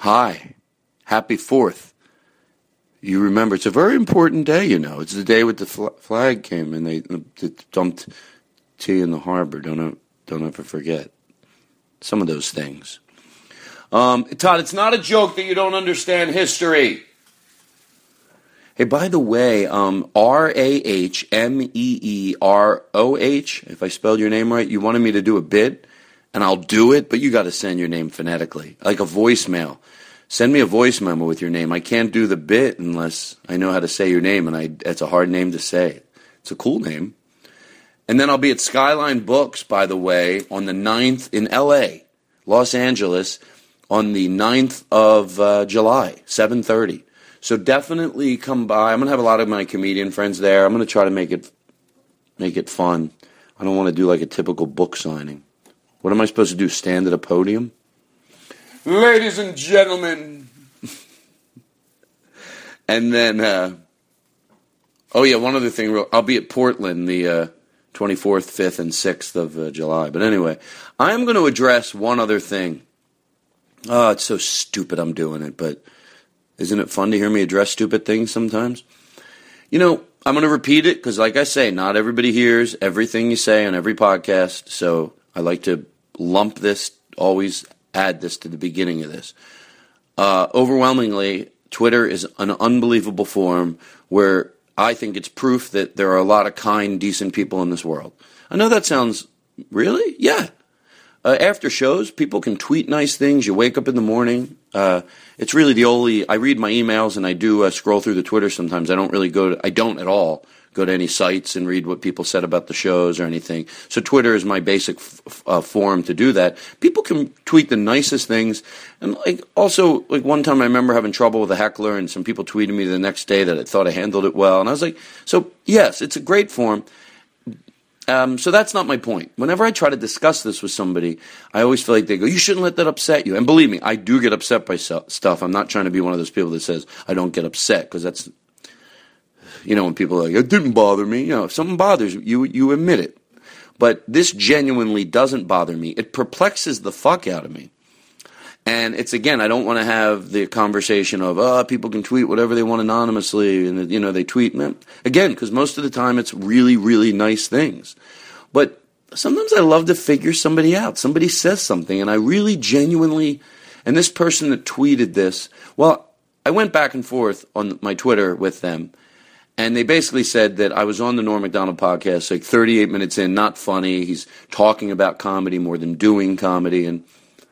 Hi, happy 4th. You remember, it's a very important day, you know. It's the day with the flag came and they dumped tea in the harbor. Don't ever forget some of those things. Todd, it's not a joke that you don't understand history. Hey, by the way, Rahmeeroh, if I spelled your name right, you wanted me to do a bit, and I'll do it, but you got to send your name phonetically, like a voicemail. Send me a voice memo with your name. I can't do the bit unless I know how to say your name, and it's a hard name to say. It's a cool name. And then I'll be at Skyline Books, by the way, on the 9th in L.A., Los Angeles, on the 9th of July, 7:30. So definitely come by. I'm going to have a lot of my comedian friends there. I'm going to try to make it fun. I don't want to do like a typical book signing. What am I supposed to do, stand at a podium? Ladies and gentlemen. And then, one other thing. I'll be at Portland the 24th, 5th, and 6th of July. But anyway, I'm going to address one other thing. Oh, it's so stupid I'm doing it, but isn't it fun to hear me address stupid things sometimes? You know, I'm going to repeat it because, like I say, not everybody hears everything you say on every podcast. So I like to lump this, always add this to the beginning of this. Overwhelmingly, Twitter is an unbelievable forum where I think it's proof that there are a lot of kind, decent people in this world. I know that sounds, really? Yeah. After shows, people can tweet nice things. You wake up in the morning. It's really I read my emails and I do scroll through the Twitter sometimes. I don't at all go to any sites and read what people said about the shows or anything. So Twitter is my basic forum to do that. People can tweet the nicest things. And also one time I remember having trouble with a heckler and some people tweeted me the next day that I thought I handled it well. And I was like, so yes, it's a great forum. So that's not my point. Whenever I try to discuss this with somebody, I always feel like they go, you shouldn't let that upset you. And believe me, I do get upset by stuff. I'm not trying to be one of those people that says I don't get upset, because that's, when people are like, it didn't bother me. If something bothers you, you admit it. But this genuinely doesn't bother me. It perplexes the fuck out of me. And it's, again, I don't want to have the conversation of, people can tweet whatever they want anonymously, and, they tweet. Again, because most of the time it's really, really nice things. But sometimes I love to figure somebody out. Somebody says something, and I really genuinely, and this person that tweeted this, well, I went back and forth on my Twitter with them, and they basically said that I was on the Norm Macdonald podcast, 38 minutes in, not funny. He's talking about comedy more than doing comedy, and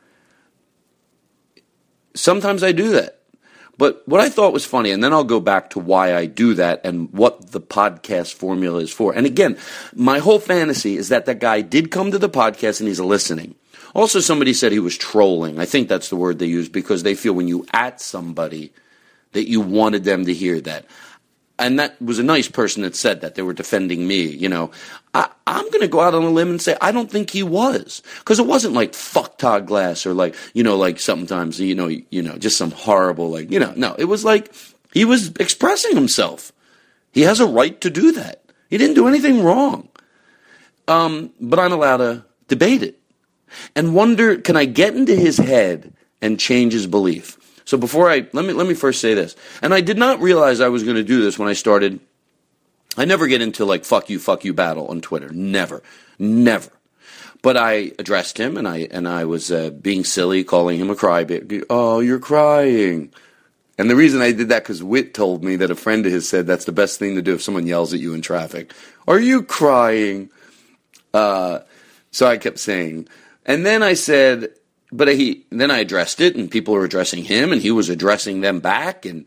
sometimes I do that. But what I thought was funny, and then I'll go back to why I do that and what the podcast formula is for. And again, my whole fantasy is that guy did come to the podcast and he's listening. Also, somebody said he was trolling. I think that's the word they use, because they feel when you at somebody that you wanted them to hear that. And that was a nice person that said that. They were defending me, I'm going to go out on a limb and say I don't think he was. Because it wasn't like, fuck Todd Glass, or like sometimes, just some horrible, no. It was like he was expressing himself. He has a right to do that. He didn't do anything wrong. But I'm allowed to debate it and wonder, can I get into his head and change his belief? So before let me first say this. And I did not realize I was going to do this when I started. I never get into fuck you battle on Twitter. Never. But I addressed him, and I was being silly, calling him a crybaby. Oh, you're crying. And the reason I did that, because Whit told me that a friend of his said that's the best thing to do if someone yells at you in traffic. Are you crying? So I kept saying, and then I said, then I addressed it, and people were addressing him, and he was addressing them back, and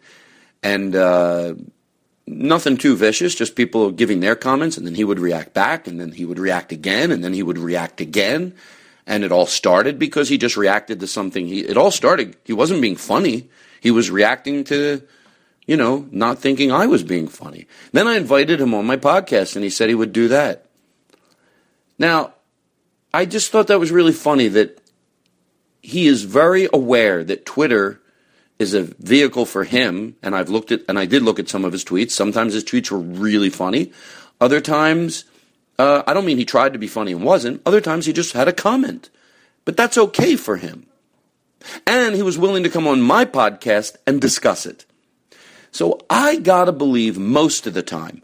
nothing too vicious, just people giving their comments, and then he would react back, and then he would react again, and then he would react again, and it all started because he just reacted to something. It all started, he wasn't being funny. He was reacting to, not thinking I was being funny. Then I invited him on my podcast, and he said he would do that. Now, I just thought that was really funny that he is very aware that Twitter is a vehicle for him, and I did look at some of his tweets. Sometimes his tweets were really funny. Other times, I don't mean he tried to be funny and wasn't. Other times he just had a comment. But that's okay for him. And he was willing to come on my podcast and discuss it. So I gotta believe most of the time,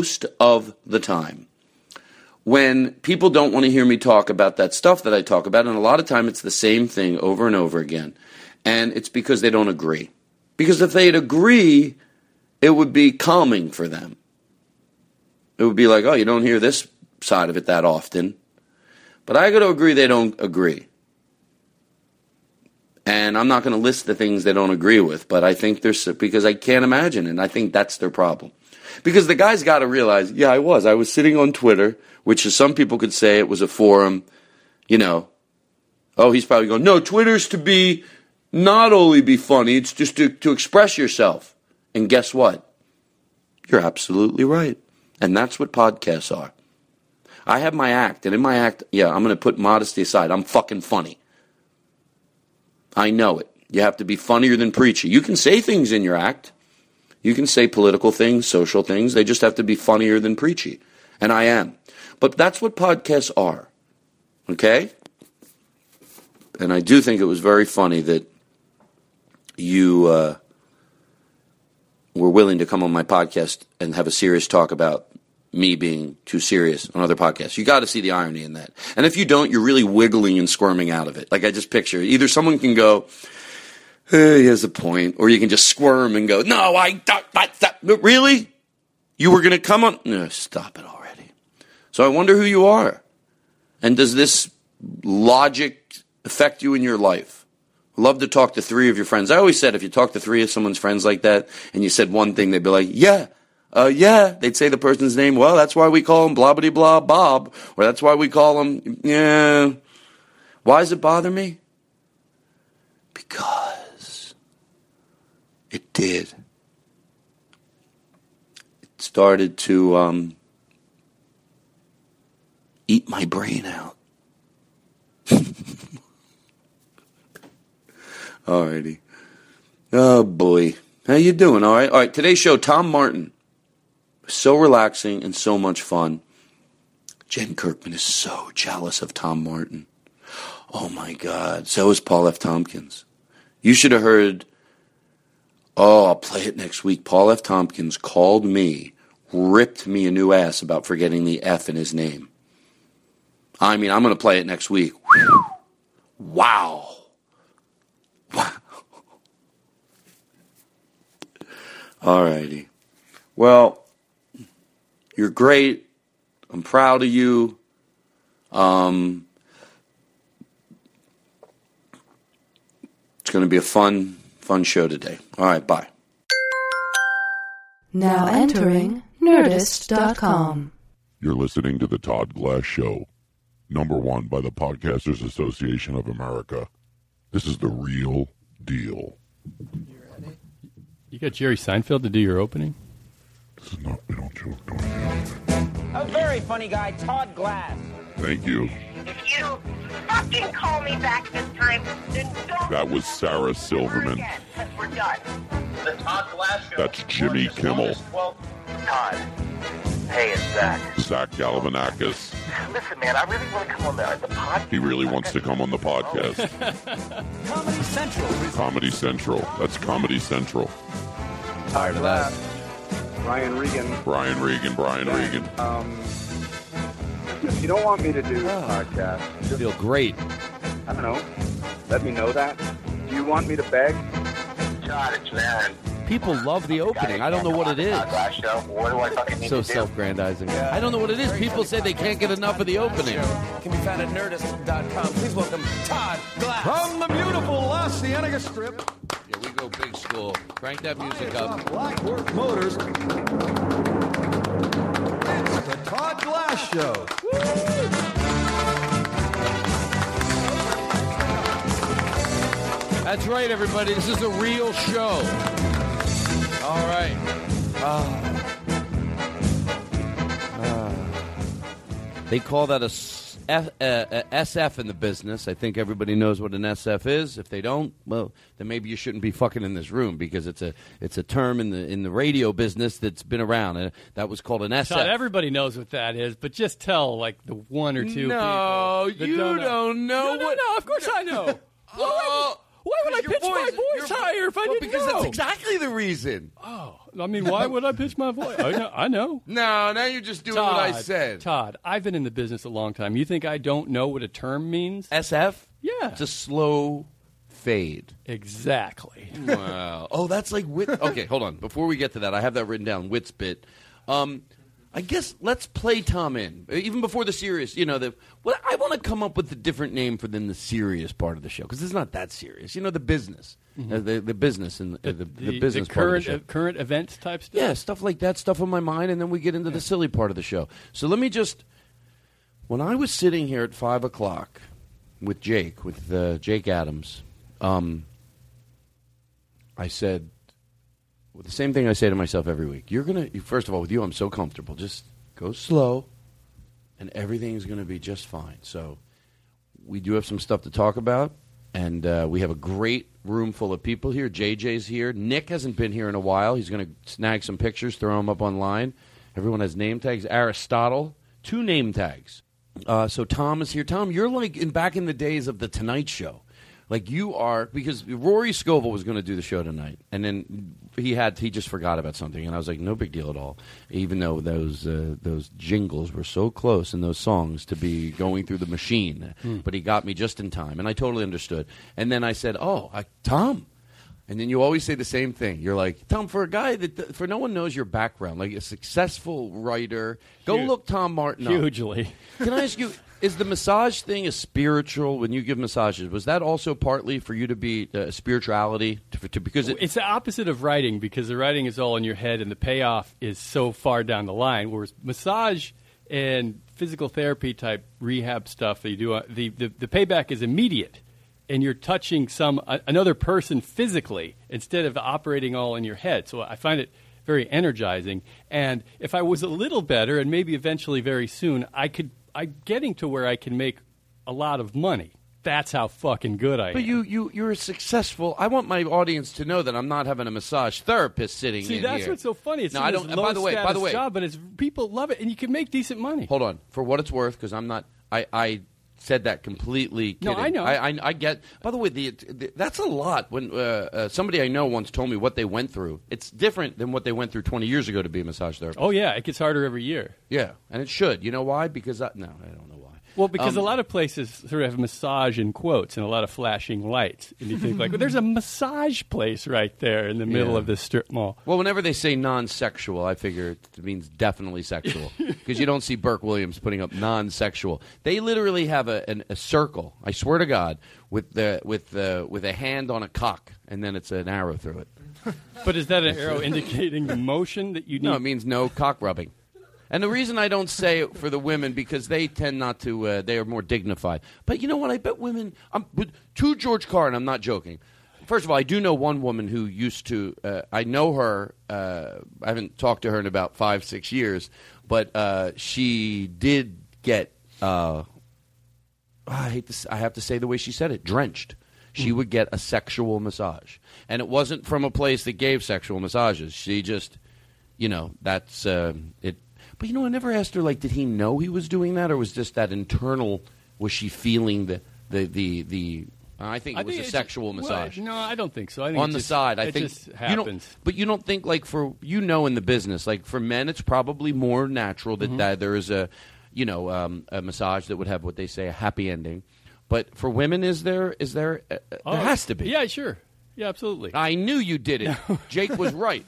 when people don't want to hear me talk about that stuff that I talk about, and a lot of time it's the same thing over and over again, and it's because they don't agree. Because if they'd agree, it would be calming for them. It would be like, oh, you don't hear this side of it that often. But I got to agree they don't agree. And I'm not going to list the things they don't agree with, but I think there's, because I can't imagine it, and I think that's their problem. Because the guy's got to realize, yeah, I was sitting on Twitter, which is, some people could say it was a forum, you know. Oh, he's probably going, no, Twitter's to be, not only be funny, it's just to express yourself. And guess what? You're absolutely right. And that's what podcasts are. I have my act, and in my act, yeah, I'm going to put modesty aside. I'm fucking funny. I know it. You have to be funnier than preachy. You can say things in your act. You can say political things, social things. They just have to be funnier than preachy. And I am. But that's what podcasts are. Okay? And I do think it was very funny that you were willing to come on my podcast and have a serious talk about me being too serious on other podcasts. You got to see the irony in that. And if you don't, you're really wiggling and squirming out of it. Like I just picture, either someone can go, he has a point, or you can just squirm and go, no, really? You were going to come on? No, stop it already. So I wonder who you are. And does this logic affect you in your life? I love to talk to three of your friends. I always said if you talk to three of someone's friends like that and you said one thing, they'd be like, yeah. They'd say the person's name. Well, that's why we call him blah-blah-blah Bob. Or that's why we call him, yeah. Why does it bother me? Because it did. It started to eat my brain out. Alrighty. Oh, boy. How you doing? All right, today's show, Tom Martin. So relaxing and so much fun. Jen Kirkman is so jealous of Tom Martin. Oh, my God. So is Paul F. Tompkins. You should have heard, I'll play it next week. Paul F. Tompkins called me, ripped me a new ass about forgetting the F in his name. I mean, I'm going to play it next week. Whew. Wow. All righty. Well, you're great. I'm proud of you. It's going to be a fun show today. All right, bye. Now entering Nerdist.com. You're listening to The Todd Glass Show, #1 by the Podcasters Association of America. This is the real deal. You got Jerry Seinfeld to do your opening? This is not, we don't joke. A very funny guy, Todd Glass. Thank you. If you fucking call me back this time, then don't. That was Sarah Silverman. Again, 'cause we're done. The Todd Glass Show. That's Jimmy Kimmel. Todd. Hey, it's Zach. Zach Galifianakis. Listen, man, I really want to come on the podcast. He really wants to come on the podcast. Comedy Central. Comedy Central. That's Comedy Central. Tired of that. Brian Regan. Brian Regan. If you don't want me to do this podcast, You feel great. I don't know. Let me know that. Do you want me to beg? Todd, it's Aaron. People love the opening. I don't know what it is. Todd Show. What do I fucking need So to do? self-grandizing. I don't know what it is. People say they can't get enough of the opening. Can be found at Nerdist.com. Please welcome Todd Glass. From the beautiful La Cienega Strip, Here we go, big school. Crank that music up. Blackwork Motors. It's the Todd Glass Show. That's right, everybody. This is a real show. All right. They call that a SF in the business. I think everybody knows what an SF is. If they don't, well, then maybe you shouldn't be fucking in this room, because it's a term in the radio business that's been around. That was called an SF. Todd, everybody knows what that is, but just tell like the one or two people. No, that you don't don't know. No, of course I know. Wait if I Well, didn't because know? that's exactly the reason. Oh, I mean, why would I pitch my voice? I know. No, now you're just doing what I said. Todd, I've been in the business a long time. You think I don't know what a term means? SF? Yeah. It's a slow fade. Exactly. Wow. Oh, that's like Wit. Okay, hold on. Before we get to that, I have that written down. Wit's bit. I guess let's play Tom in even before the serious. I want to come up with a different name for than the serious part of the show because it's not that serious. The business, the business and the business part of the show. Current events type stuff. Yeah, stuff like that, stuff on my mind, and then we get into the silly part of the show. So let me just. When I was sitting here at 5 o'clock with Jake Adams, I said. Well, the same thing I say to myself every week. First of all, with you, I'm so comfortable. Just go slow, and everything's going to be just fine. So we do have some stuff to talk about, and we have a great room full of people here. JJ's here. Nick hasn't been here in a while. He's going to snag some pictures, throw them up online. Everyone has name tags. Aristotle, 2 name tags. So Tom is here. Tom, you're like back in the days of The Tonight Show. Like you are, because Rory Scovel was going to do the show tonight, and then he just forgot about something, and I was like, no big deal at all. Even though those jingles were so close and those songs to be going through the machine, but he got me just in time, and I totally understood. And then I said, Tom. And then you always say the same thing. You're like, Tom, for a guy for no one knows your background, like a successful writer, go look Tom Martin up. Hugely. Can I ask you, is the massage thing a spiritual, when you give massages, was that also partly for you to be spirituality? Because it's the opposite of writing because the writing is all in your head and the payoff is so far down the line, whereas massage and physical therapy type rehab stuff that you do, the payback is immediate. And you're touching another person physically instead of operating all in your head. So I find it very energizing. And if I was a little better, and maybe eventually very soon, I'm getting to where I can make a lot of money. That's how fucking good I am. But you're successful. I want my audience to know that I'm not having a massage therapist sitting in here. See, that's what's so funny. It's I don't. By the way, job, but people love it, and you can make decent money. Hold on, for what it's worth, because I'm not. I said that completely kidding. No, I know. I get. By the way, that's a lot. When somebody I know once told me what they went through, it's different than what they went through 20 years ago to be a massage therapist. Oh yeah, it gets harder every year. Yeah, and it should. You know why? Because I don't know why. Well, because a lot of places sort of have massage in quotes and a lot of flashing lights. And you think, like, well, there's a massage place right there in the middle of this strip mall. Well, whenever they say non-sexual, I figure it means definitely sexual. Because you don't see Burke Williams putting up non-sexual. They literally have a circle, I swear to God, with a hand on a cock, and then it's an arrow through it. But is that an arrow indicating the motion that you need? No, it means no cock rubbing. And the reason I don't say it for the women, because they tend not to, they are more dignified. But you know what? I bet women, to George Carlin, I'm not joking. First of all, I do know one woman who used to, I know her, I haven't talked to her in about 5-6 years, but she did get, I have to say the way she said it, drenched. She would get a sexual massage. And it wasn't from a place that gave sexual massages. She just, that's, it. But, I never asked her, like, did he know he was doing that, or was just that internal, was she feeling the I think it was a sexual massage. No, I don't think so. I think on the side, I think it just happens. But you don't think, like, in the business, like, for men, it's probably more natural that there is a massage that would have what they say a happy ending. But for women, there has to be. Yeah, sure. Yeah, absolutely. I knew you did it. Jake was right.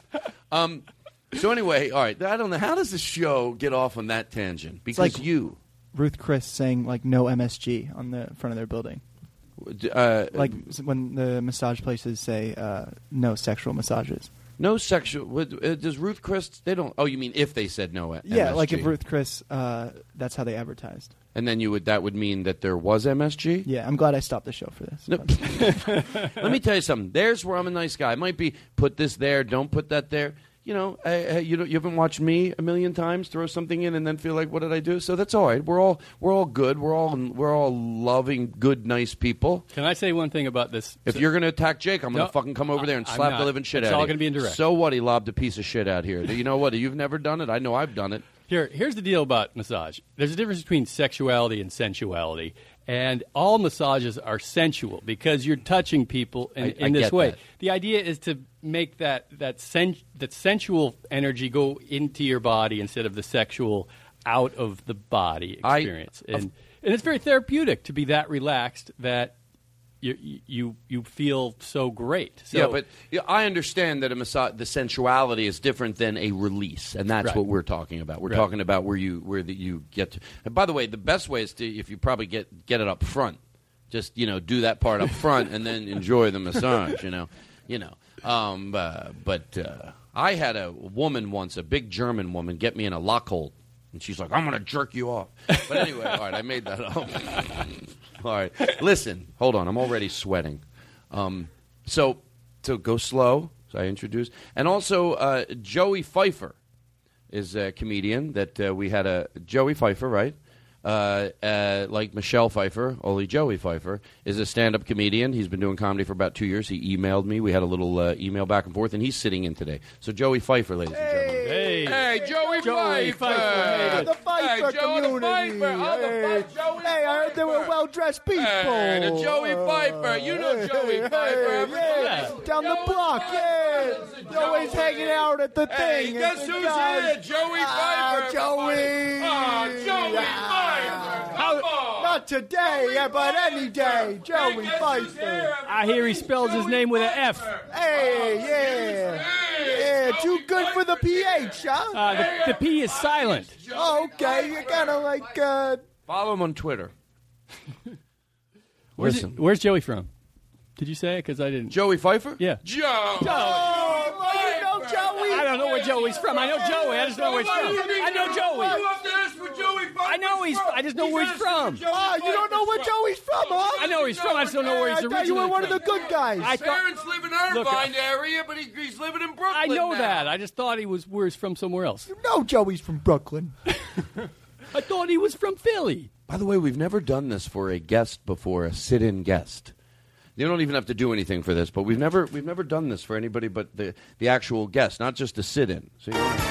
So anyway, all right. I don't know. How does the show get off on that tangent? Because like Ruth Chris saying like no MSG on the front of their building. Like when the massage places say no sexual massages. No sexual. Does Ruth Chris? They don't. Oh, you mean if they said no? Yeah, MSG. like if Ruth Chris. That's how they advertised. And then that would mean that there was MSG. Yeah, I'm glad I stopped the show for this. No. Let me tell you something. There's where I'm a nice guy. It might be put this there, don't put that there. You haven't watched me a million times throw something in and then feel like, what did I do? So that's all right. We're all good. We're all loving, good, nice people. Can I say one thing about this? If you're going to attack Jake, I'm going to fucking come over there and slap the living shit out of you. It's all going to be indirect. So what? He lobbed a piece of shit out here. You know what? You've never done it. I know I've done it. Here's the deal about massage. There's a difference between sexuality and sensuality, And all massages are sensual because you're touching people in this get way. that. The idea is to make that sensual energy go into your body instead of the sexual out of the body experience. And it's very therapeutic to be that relaxed that you feel so great. So, yeah, but I understand that a massage, the sensuality is different than a release, and that's what we're talking about. We're talking about where you get to. And by the way, the best way is to, if you probably get it up front, just do that part up front and then enjoy the massage. But I had a woman once, a big German woman, get me in a lock hold. And she's like, I'm going to jerk you off. But anyway, all right, I made that up. All right. Listen, hold on. I'm already sweating. So go slow, as I introduced. And also, Joey Pfeiffer is a comedian that we had a Joey Pfeiffer, right? Like Michelle Pfeiffer, only Joey Pfeiffer, is a stand-up comedian. He's been doing comedy for about 2 years. He emailed me. We had a little email back and forth, and he's sitting in today. So Joey Pfeiffer, ladies and gentlemen. Hey, Joey Pfeiffer. Hey, the Pfeiffer community. Joey Hey, I heard they were well-dressed people. Hey, the Joey Pfeiffer. You know Joey Pfeiffer. Yeah, down the block. Yeah, he's always hanging out at the Hey, thing. guess who's here? Joey Pfeiffer. Joey. Joey Pfeiffer. Not today, but any day. Joey Pfeiffer. I hear he spells his name with an F. Hey, yeah. Yeah, too good for the PH, huh? The P is silent. Oh, okay, you're kind of like... Follow him on Twitter. Where's Joey from? Did you say it? Because I didn't. Joey Pfeiffer? Yeah. Joe. Oh, you know Joey? I don't know where Joey's from. I know Joey. I just know where he's from. I know Joey. I know he's. I just know where he's from. Oh, you don't know where Joey's from, huh? I know where he's from. I just don't know where he's I thought you were one of the good guys. His parents live in Irvine area, but he's living in Brooklyn. I know now. that. I just thought he was from somewhere else. You know Joey's from Brooklyn. I thought he was from Philly. By the way, we've never done this for a guest before, a sit-in guest. You don't even have to do anything for this, but we've never done this for anybody but the actual guest, not just a sit-in. So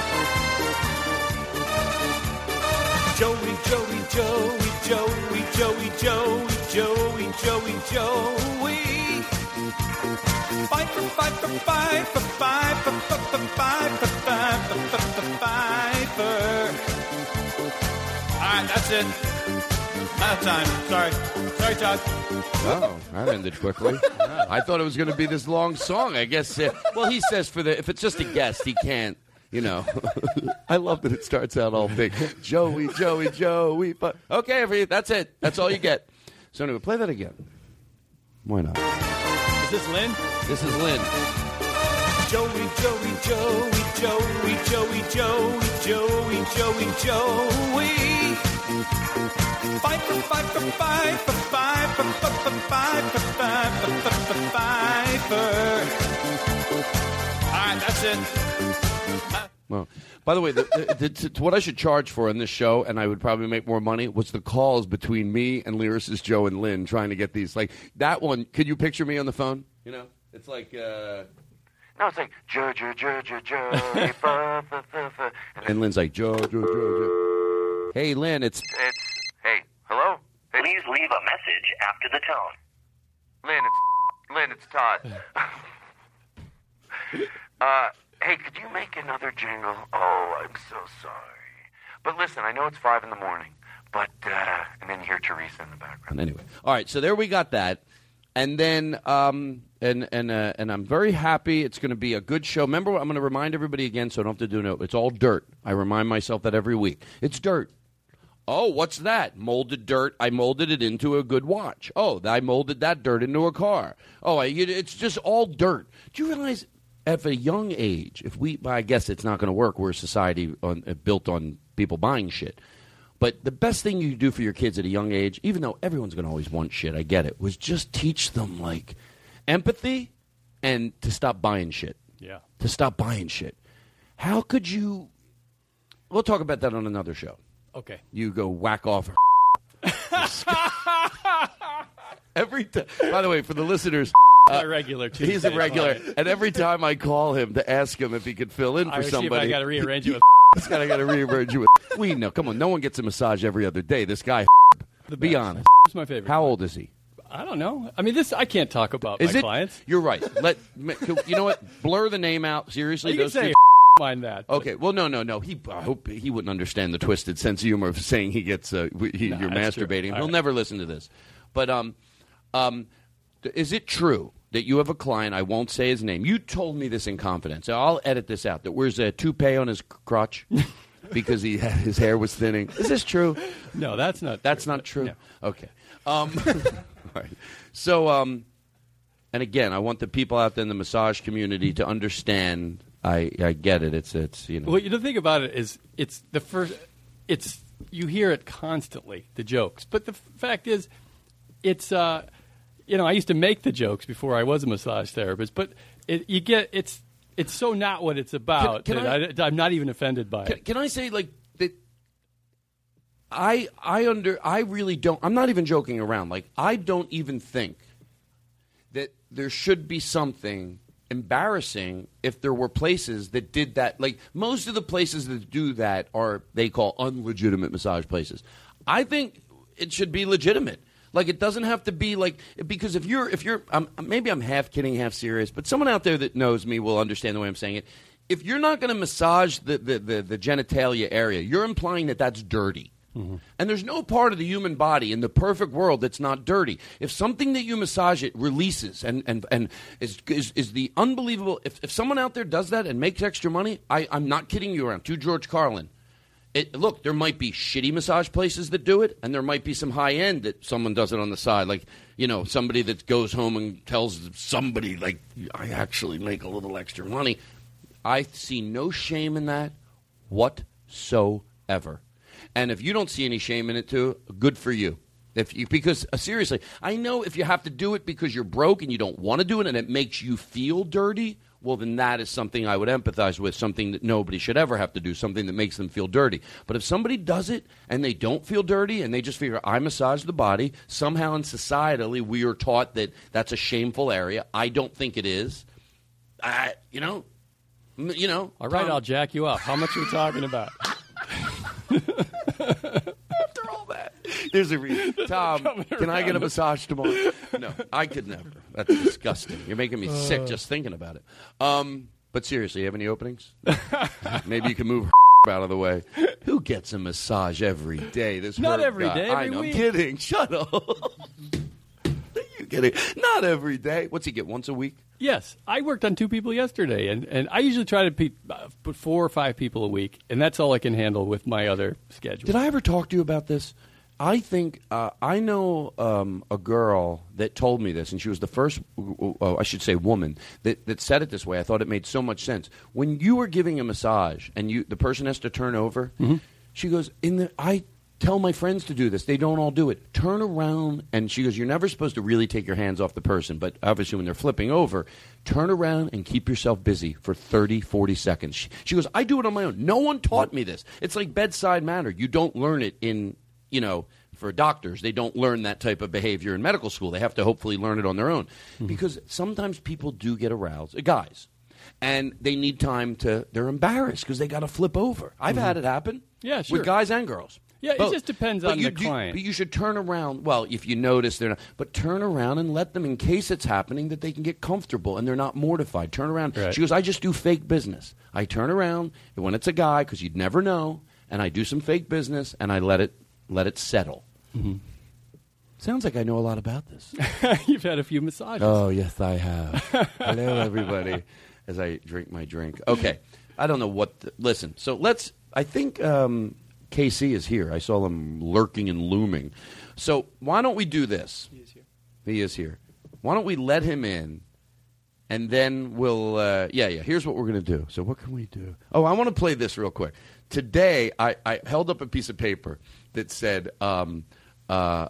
Joey, Joey, Joey, Joey, Joey, Joey, Joey, Joey, Joey. Fight for fight for fight for fight for fight for fight for. All right, that's it. Out of time. Sorry, Todd. Oh, that ended quickly. I thought it was going to be this long song. I guess. Well, he says if it's just a guest, he can't. I love that it starts out all big. Joey, Joey, Joey. But okay, that's it. That's all you get. So anyway, play that again. Why not? Is this Lynn? This is Lynn. Joey, Joey, Joey, Joey, Joey, Joey, Joey, Joey, Joey. Fight for fight for fight for fight for fight for fight for fight for. All right, that's it. Well, by the way, what I should charge for on this show, and I would probably make more money, was the calls between me and Lyricist Joe and Lynn trying to get these. Like, that one, could you picture me on the phone? It's like... No, it's like, Joe. And Lynn's like, Joe. Hey, Lynn, it's... Hey, hello? Please leave a message after the tone. Lynn, it's Todd. Hey, could you make another jingle? Oh, I'm so sorry. But listen, I know it's 5 a.m, but, and then hear Teresa in the background. Anyway. All right, so there we got that. And then, and I'm very happy. It's going to be a good show. Remember, I'm going to remind everybody again, so I don't have to do no. It's all dirt. I remind myself that every week. It's dirt. Oh, what's that? Molded dirt. I molded it into a good watch. Oh, I molded that dirt into a car. Oh, it's just all dirt. Do you realize at a young age, I guess it's not going to work. We're a society built on people buying shit. But the best thing you do for your kids at a young age, even though everyone's going to always want shit, I get it, was just teach them, like, empathy and to stop buying shit. Yeah. To stop buying shit. How could you... We'll talk about that on another show. Okay. You go whack off her. Every time. By the way, for the listeners... a regular Tuesday. He's a regular. And every time I call him to ask him if he could fill in for somebody... See if I got to rearrange you with... This guy I got to rearrange you with... We know. Come on. No one gets a massage every other day. This guy... Be best. honest. It's my favorite. How old is he? I don't know. I mean, I can't talk about Is my it? clients. You're right. You know what? Blur the name out. Seriously, You can those say two. mind that. but- Okay. Well, no. I hope he wouldn't understand the twisted sense of humor of saying he gets you're that's true. masturbating. All He'll right. never listen to this. But is it true that you have a client? I won't say his name. You told me this in confidence. So I'll edit this out. That wears a toupee on his crotch because his hair was thinning. Is this true? No, that's not. That's not true. No. Okay. All right. So, and again, I want the people out there in the massage community to understand. I get it. It's you know. Well, the thing about it is, it's the first. It's you hear it constantly, the jokes. But the fact is, it's I used to make the jokes before I was a massage therapist. But it's so not what it's about. Can I'm not even offended by it. Can I say like that? I really don't. I'm not even joking around. Like I don't even think that there should be something embarrassing if there were places that did that. Like most of the places that do that are they call unlegitimate massage places. I think it should be legitimate. Like it doesn't have to be like because if you're maybe I'm half kidding, half serious, but someone out there that knows me will understand the way I'm saying it. If you're not going to massage the genitalia area, you're implying that that's dirty. Mm-hmm. And there's no part of the human body in the perfect world that's not dirty. If something that you massage it releases and is the unbelievable. If someone out there does that and makes extra money, I'm not kidding you around. To George Carlin. Look, there might be shitty massage places that do it, and there might be some high end that someone does it on the side. Like, somebody that goes home and tells somebody, like, I actually make a little extra money. I see no shame in that whatsoever. And if you don't see any shame in it, too, good for you. Because seriously, I know if you have to do it because you're broke and you don't want to do it and it makes you feel dirty, well, then that is something I would empathize with, something that nobody should ever have to do, something that makes them feel dirty. But if somebody does it and they don't feel dirty and they just figure, I massage the body, somehow and societally we are taught that that's a shameful area. I don't think it is. All right, I'll jack you up. How much are we talking about? After all that, there's a reason. Tom, can I get a massage tomorrow? No, I could never. That's disgusting. You're making me sick just thinking about it. But seriously, you have any openings? Maybe you can move out of the way. Who gets a massage every day? This not Herb every guy. day. I Every know. week. I'm kidding. Shut up. Are you kidding? Not every day. What's he get? Once a week? Yes, I worked on 2 people yesterday, and I usually try to put 4 or 5 people a week, and that's all I can handle with my other schedule. Did I ever talk to you about this? I think I know a girl that told me this, and she was the first, I should say woman, that said it this way. I thought it made so much sense. When you are giving a massage and the person has to turn over, she goes, I tell my friends to do this. They don't all do it. Turn around, and she goes, you're never supposed to really take your hands off the person, but obviously when they're flipping over, turn around and keep yourself busy for 30, 40 seconds. She goes, I do it on my own. No one taught me this. It's like bedside manner. You don't learn it in, for doctors. They don't learn that type of behavior in medical school. They have to hopefully learn it on their own. Because sometimes people do get aroused, guys, and they need time they're embarrassed because they got to flip over. I've had it happen. Yeah, sure. With guys and girls. Yeah, Both. it just depends on the client. But you should turn around. Well, if you notice they're not, but turn around and let them, in case it's happening, that they can get comfortable and they're not mortified. Turn around. Right. She goes, I just do fake business. I turn around when it's a guy because you'd never know, and I do some fake business and I let it settle. Mm-hmm. Sounds like I know a lot about this. You've had a few massages. Oh yes, I have. Hello, everybody. As I drink my drink. Okay, I don't know what. Listen, so let's. I think. KC is here. I saw him lurking and looming. So why don't we do this? He is here. He is here. Why don't we let him in, and then we'll... here's what we're going to do. So what can we do? Oh, I want to play this real quick. Today, I held up a piece of paper that said... Jen, I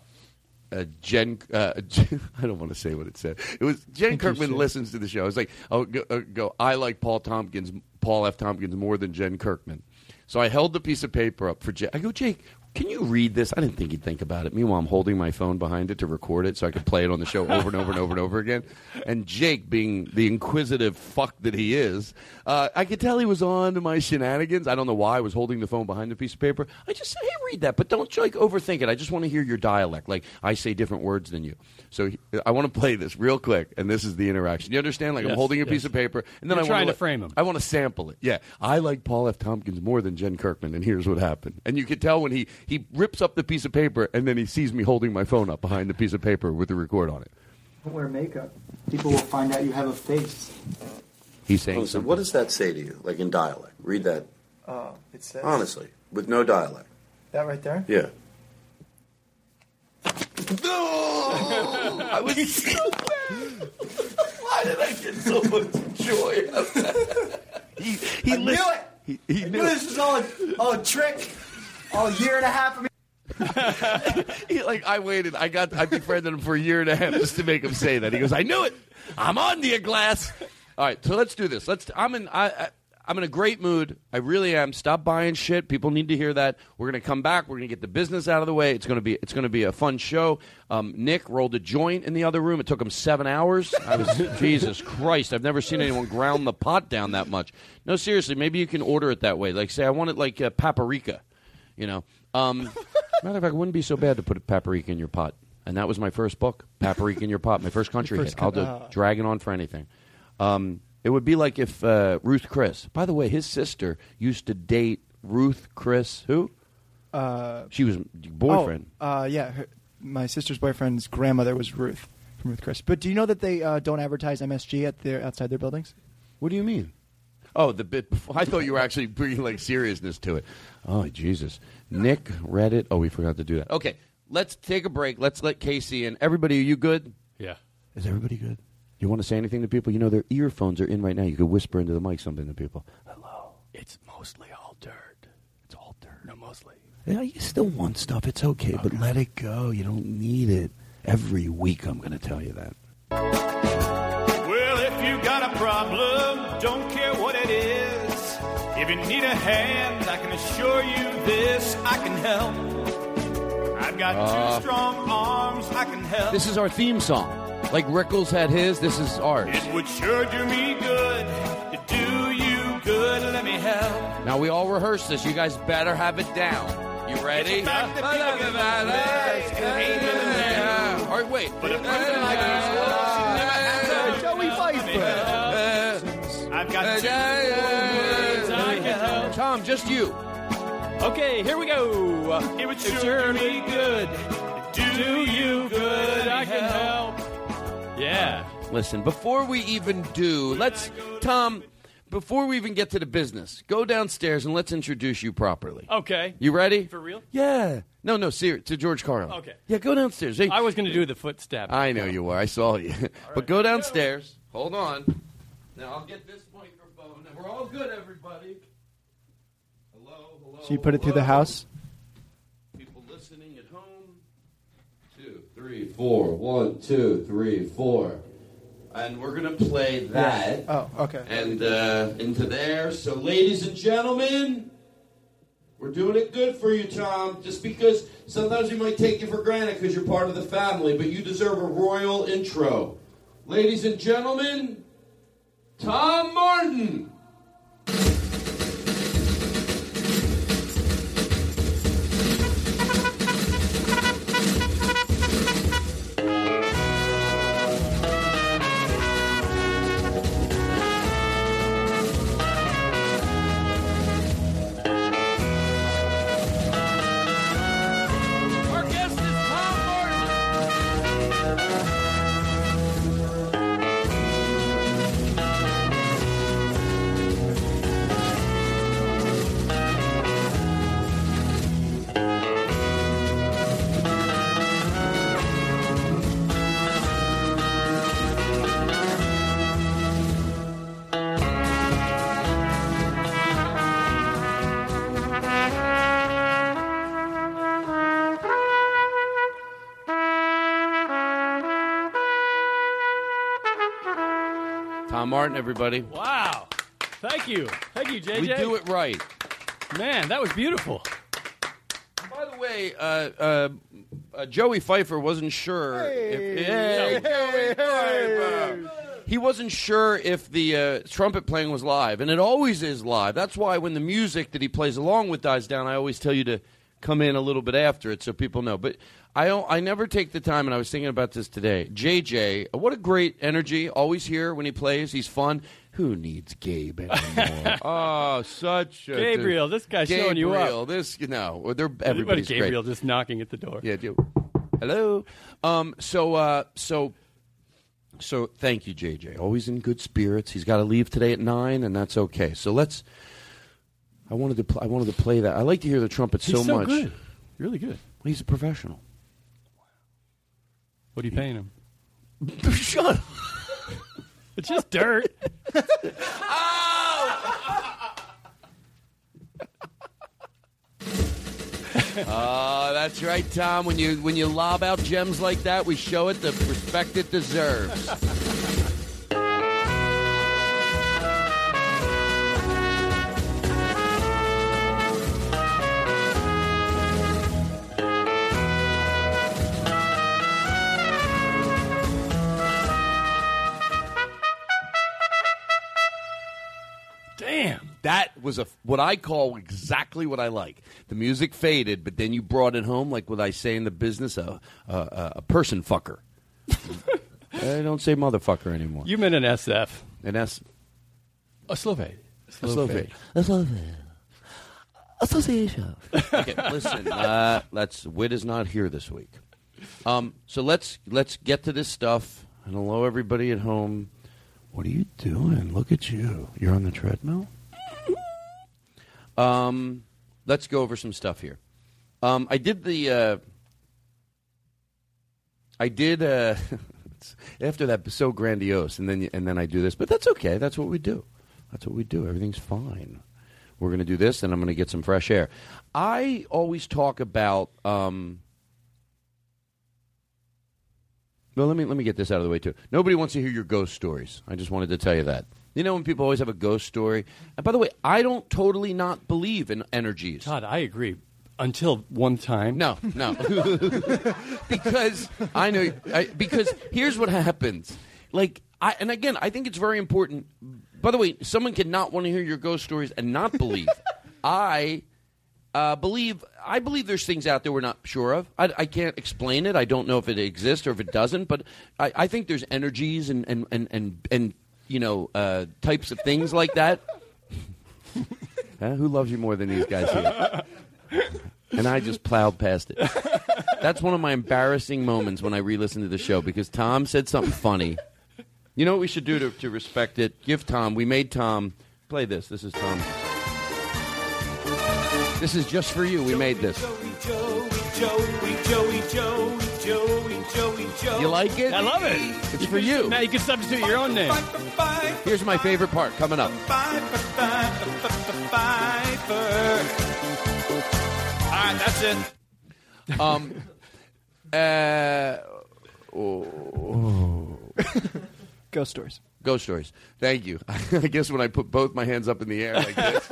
don't want to say what it said. It was Jen Kirkman listens to the show. It's like, I like Paul F. Tompkins more than Jen Kirkman. So I held the piece of paper up for Jake. I go, Jake, Can you read this? I didn't think you'd think about it. Meanwhile, I'm holding my phone behind it to record it so I could play it on the show over and over and over and over again. And Jake, being the inquisitive fuck that he is, I could tell he was on to my shenanigans. I don't know why I was holding the phone behind the piece of paper. I just said, hey, read that, but don't like overthink it. I just want to hear your dialect. Like, I say different words than you. So I want to play this real quick, and this is the interaction. You understand? Like, I'm holding a piece of paper, and then You're trying to frame him. I want to sample it. Yeah, I like Paul F. Tompkins more than Jen Kirkman, and here's what happened. And you could tell when he rips up the piece of paper, and then he sees me holding my phone up behind the piece of paper with the record on it. Don't wear makeup. People will find out you have a face. He's saying So something. what does that say to you, like in dialect? Read that It says honestly, with no dialect. that right there. Yeah. No! I was so bad. Why did I get so much joy out of that? He knew it. He I knew knew it. this was all a trick. All a year and a half of me. I waited. I befriended him for a year and a half just to make him say that. He goes, I knew it. I'm on to you, Glass. All right, so let's do this. I'm in a great mood. I really am. Stop buying shit. People need to hear that. We're going to come back. We're going to get the business out of the way. It's going to be a fun show. Nick rolled a joint in the other room. It took him 7 hours. Jesus Christ. I've never seen anyone ground the pot down that much. No, seriously. Maybe you can order it that way. Like, say, I want it like paprika. You know. Matter of fact, it wouldn't be so bad to put a paprika in your pot. And that was my first book, Paprika in Your Pot, my first country hit. I'll do Dragging On for anything. It would be like if Ruth Chris. By the way, his sister used to date Ruth Chris. Who? She was boyfriend. My sister's boyfriend's grandmother was Ruth from Ruth Chris. But do you know that they don't advertise MSG outside their buildings? What do you mean? Oh, the bit before. I thought you were actually bringing like seriousness to it. Oh, Jesus. Nick read it. Oh, we forgot to do that. Okay, let's take a break. Let's let Casey in. Everybody, are you good? Yeah. Is everybody good? You want to say anything to people? You know, their earphones are in right now. You could whisper into the mic something to people. Hello. It's mostly all dirt. It's all dirt. No, mostly. Yeah, you still want stuff. It's okay, but let it go. You don't need it. Every week I'm going to tell you that. Well, if you got a problem, don't care what it is. If you need a hand, I can assure you this, I can help. I've got 2 strong arms, I can help. This is our theme song. Like Rickles had his, this is ours. It would sure do me good to do you good, let me help. Now we all rehearse this. You guys better have it down. You ready? It's a fact that people get mad. All right, wait. But a person like me, Joey I've got 2 words I can help. Tom, just you. Okay, here we go. It would sure do me good to do you good, I can help. Yeah. Listen, before we even do, Tom, before we even get to the business, go downstairs and let's introduce you properly. Okay. You ready? For real? Yeah. No, serious, to George Carlin. Okay. Yeah, go downstairs. Hey, I was going to do the foot stab. I know you were. I saw you. But go downstairs. Hold on. Now I'll get this microphone. And we're all good, everybody. Hello. So you put it through the house? People listening at home. 2, 3, 4. 1, 2, 3, 4. And we're going to play that. Oh, okay. And into there. So, ladies and gentlemen, we're doing it good for you, Tom. Just because sometimes we might take you for granted because you're part of the family, but you deserve a royal intro. Ladies and gentlemen, Tom Martin. Our guest is Tom Martin. Tom Martin, everybody. Wow. Thank you. Thank you, JJ. We do it right. Man, that was beautiful. By the way, way, Joey Pfeiffer wasn't sure. He wasn't sure if the trumpet playing was live, and it always is live. That's why when the music that he plays along with dies down, I always tell you to come in a little bit after it so people know. But I never take the time, and I was thinking about this today. JJ, what a great energy. Always here when he plays. He's fun. Who needs Gabe anymore? Oh, such a... Gabriel, this guy's showing you up. This, everybody's great. Gabriel just knocking at the door. Yeah, hello. So thank you, JJ. Always in good spirits. He's got to leave today at 9, and that's okay. So let's... I wanted to play that. I like to hear the trumpet so much. Good. Really good. He's a professional. What are you paying him? Shut up. It's just dirt. Oh, that's right, Tom. When you lob out gems like that, we show it the respect it deserves. Damn. That was what I call exactly what I like. The music faded, but then you brought it home, like what I say in the business, a person fucker. I don't say motherfucker anymore. You meant an SF. An S. A slow fade. A slow fade. Association. Okay, listen. Wit is not here this week. So let's get to this stuff. And hello, everybody at home. What are you doing? Look at you. You're on the treadmill? Let's go over some stuff here. I did after that so grandiose, and then I do this, but that's okay. That's what we do. Everything's fine. We're going to do this, and I'm going to get some fresh air. I always talk about. Well, let me get this out of the way, too. Nobody wants to hear your ghost stories. I just wanted to tell you that. You know when people always have a ghost story? And by the way, I don't totally not believe in energies. Todd, I agree. Until one time. No. Because I know... because here's what happens. And again, I think it's very important. By the way, someone can not want to hear your ghost stories and not believe. I believe there's things out there we're not sure of. I can't explain it. I don't know if it exists or if it doesn't. But I think there's energies and types of things like that. Who loves you more than these guys here? And I just plowed past it. That's one of my embarrassing moments when I re-listen to the show because Tom said something funny. You know what we should do to respect it? Give Tom. We made Tom play this. This is Tom. This is just for you. We made this. You like it? I love it. It's for you. Now you can substitute your own name. Here's my favorite part coming up. All right, that's it. Ghost stories. Ghost stories. Thank you. I guess when I put both my hands up in the air like this.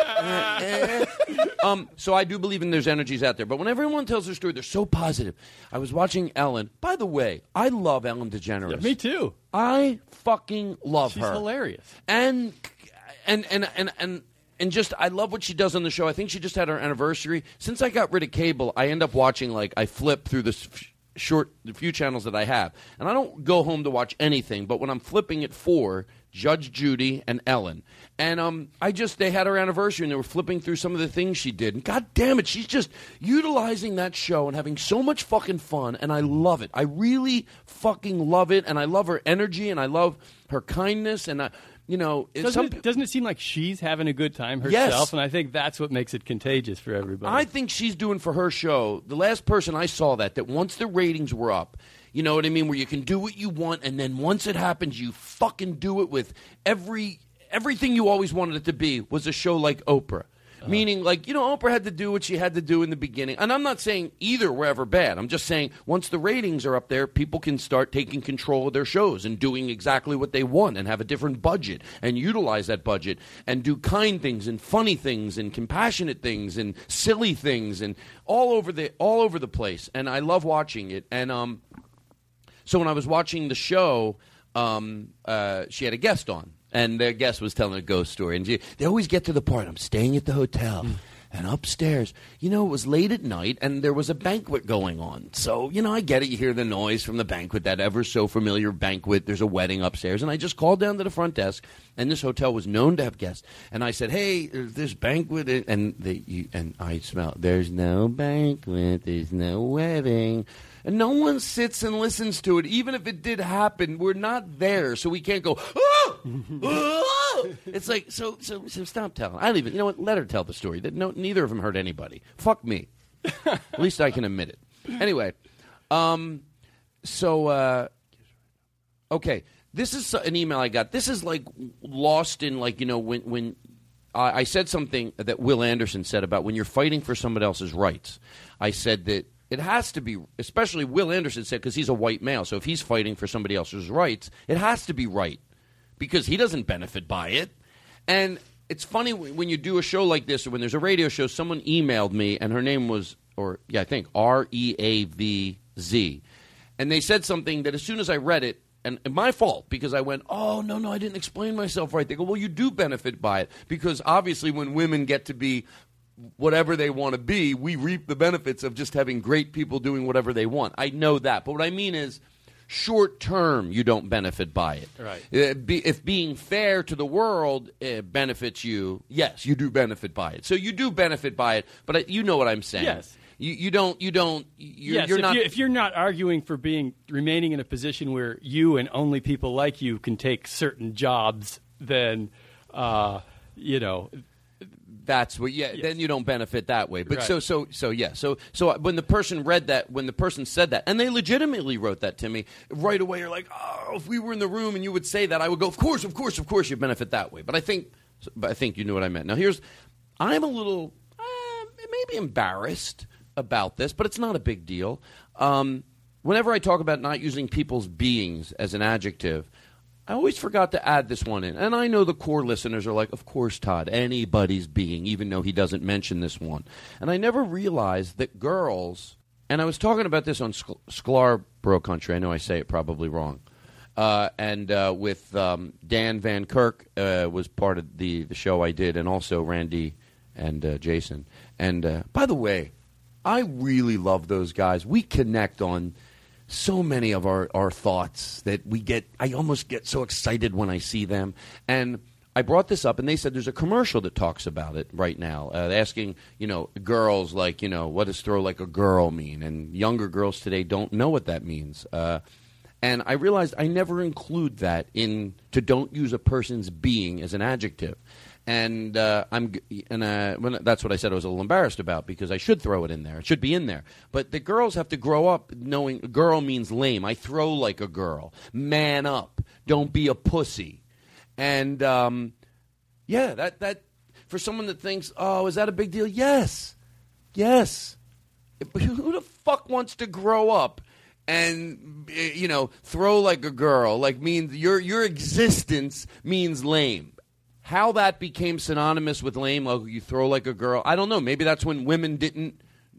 So I do believe in there's energies out there. But when everyone tells their story, they're so positive. I was watching Ellen. By the way, I love Ellen DeGeneres. Yeah, me too. I fucking love her. She's hilarious. And just, I love what she does on the show. I think she just had her anniversary. Since I got rid of cable, I end up watching, I flip through the few channels that I have. And I don't go home to watch anything, but when I'm flipping it for Judge Judy and Ellen. And they had her anniversary, and they were flipping through some of the things she did. And God damn it, she's just utilizing that show and having so much fucking fun, and I love it. I really fucking love it, and I love her energy, and I love her kindness, and doesn't it seem like she's having a good time herself? Yes. And I think that's what makes it contagious for everybody. I think she's doing for her show. The last person I saw that once the ratings were up, you know what I mean, where you can do what you want, and then once it happens, you fucking do it with everything you always wanted it to be, was a show like Oprah. Meaning, like, Oprah had to do what she had to do in the beginning. And I'm not saying either were ever bad. I'm just saying once the ratings are up there, people can start taking control of their shows and doing exactly what they want and have a different budget and utilize that budget and do kind things and funny things and compassionate things and silly things and all over the place. And I love watching it. And so when I was watching the show, she had a guest on. And their guest was telling a ghost story. And they always get to the part, I'm staying at the hotel. And upstairs, it was late at night, and there was a banquet going on. So, I get it. You hear the noise from the banquet, that ever so familiar banquet. There's a wedding upstairs. And I just called down to the front desk, and this hotel was known to have guests. And I said, hey, there's this banquet. And I smell, there's no banquet, there's no wedding. And no one sits and listens to it. Even if it did happen, we're not there, so we can't go, oh! Oh! It's like, so stop telling. I don't even, let her tell the story. Neither of them hurt anybody. Fuck me. At least I can admit it. Anyway, okay. This is an email I got. This is like lost in, like, when I said something that Will Anderson said about when you're fighting for somebody else's rights. I said that it has to be, especially Will Anderson said, because he's a white male, so if he's fighting for somebody else's rights, it has to be right, because he doesn't benefit by it. And it's funny when you do a show like this, or when there's a radio show, someone emailed me, and her name was, I think, REAVZ. And they said something that as soon as I read it, and my fault, because I went, oh, no, I didn't explain myself right. They go, well, you do benefit by it, because obviously when women get to be whatever they want to be, we reap the benefits of just having great people doing whatever they want. I know that. But what I mean is, short term, you don't benefit by it. Right. If being fair to the world benefits you, yes, you do benefit by it. So you do benefit by it, but you know what I'm saying. Yes. You're not. If you're not arguing for remaining in a position where you and only people like you can take certain jobs, then, that's what. Yeah, yes. Then you don't benefit that way. But right. So when the person read that, when the person said that, and they legitimately wrote that to me right away, you're like, oh, if we were in the room and you would say that, I would go, of course, you benefit that way. But I think you knew what I meant. Now I'm a little maybe embarrassed about this, but it's not a big deal. Whenever I talk about not using people's beings as an adjective, I always forgot to add this one in. And I know the core listeners are like, of course, Todd, anybody's being, even though he doesn't mention this one. And I never realized that girls, and I was talking about this on Sklar Country. I know I say it probably wrong. With Dan Van Kirk was part of the show I did, and also Randy and Jason. And by the way, I really love those guys. We connect on so many of our thoughts that I almost get so excited when I see them. And I brought this up, and they said there's a commercial that talks about it right now, asking, girls, like, what does throw like a girl mean? And younger girls today don't know what that means. And I realized I never include that to don't use a person's being as an adjective. And that's what I said I was a little embarrassed about, because I should throw it in there. It should be in there. But the girls have to grow up knowing girl means lame. I throw like a girl. Man up. Don't be a pussy. And, that for someone that thinks, oh, is that a big deal? Yes. Yes. Who the fuck wants to grow up and, throw like a girl? Like, means your existence means lame. How that became synonymous with lame, like you throw like a girl, I don't know. Maybe that's when women didn't,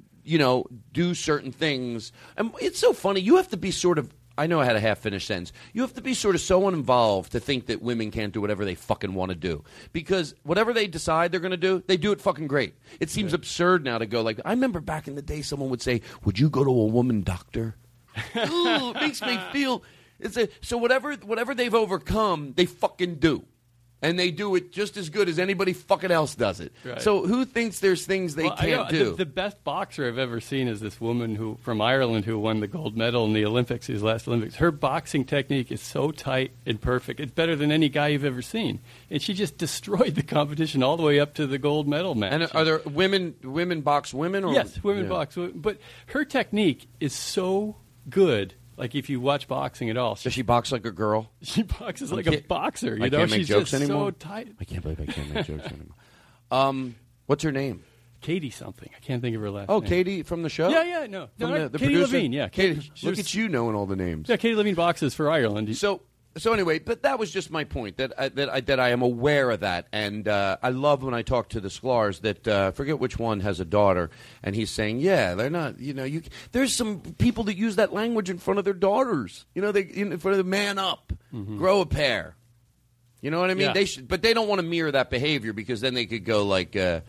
do certain things. And it's so funny. You have to be sort of, I know I had a half-finished sentence. You have to be sort of so uninvolved to think that women can't do whatever they fucking want to do. Because whatever they decide they're going to do, they do it fucking great. It seems absurd now to go like, I remember back in the day someone would say, would you go to a woman doctor? Ooh, it makes me feel, so whatever they've overcome, they fucking do. And they do it just as good as anybody fucking else does it. Right. So who thinks there's things they can't do? The best boxer I've ever seen is this woman from Ireland who won the gold medal in the Olympics, his last Olympics. Her boxing technique is so tight and perfect. It's better than any guy you've ever seen. And she just destroyed the competition all the way up to the gold medal match. And are there women box women? Or? Yes, women box women. But her technique is so good. Like, if you watch boxing at all. Does she box like a girl? She boxes like a boxer. I can't make she's jokes just anymore? so tight. I can't believe I can't make jokes anymore. What's her name? Katie something. I can't think of her last Oh, name. Katie from the show? Yeah, no. From No, the Katie producer? Levine, yeah. Katie, look at you knowing all the names. Yeah, Katie Levine boxes for Ireland. So anyway, but that was just my point, that I am aware of that. And I love when I talk to the Sklar's that, I forget which one has a daughter, and he's saying, yeah, they're not, there's some people that use that language in front of their daughters. In front of the man up, grow a pair. You know what I mean? Yeah. They should, but they don't want to mirror that behavior because then they could go like, grow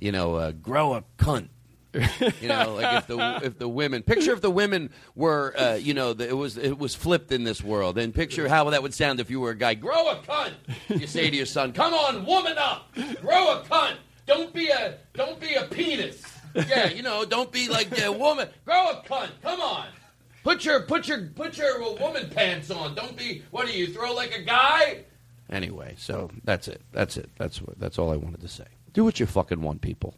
a cunt. Like if the women picture if the women were it was flipped in this world, then picture how that would sound if you were a guy. Grow a cunt, you say to your son. Come on, woman up, grow a cunt. Don't be a penis. Yeah, don't be like a woman. Grow a cunt. Come on. Put your woman pants on. Don't be. What do you throw like a guy? Anyway, so that's it. That's all I wanted to say. Do what you fucking want, people.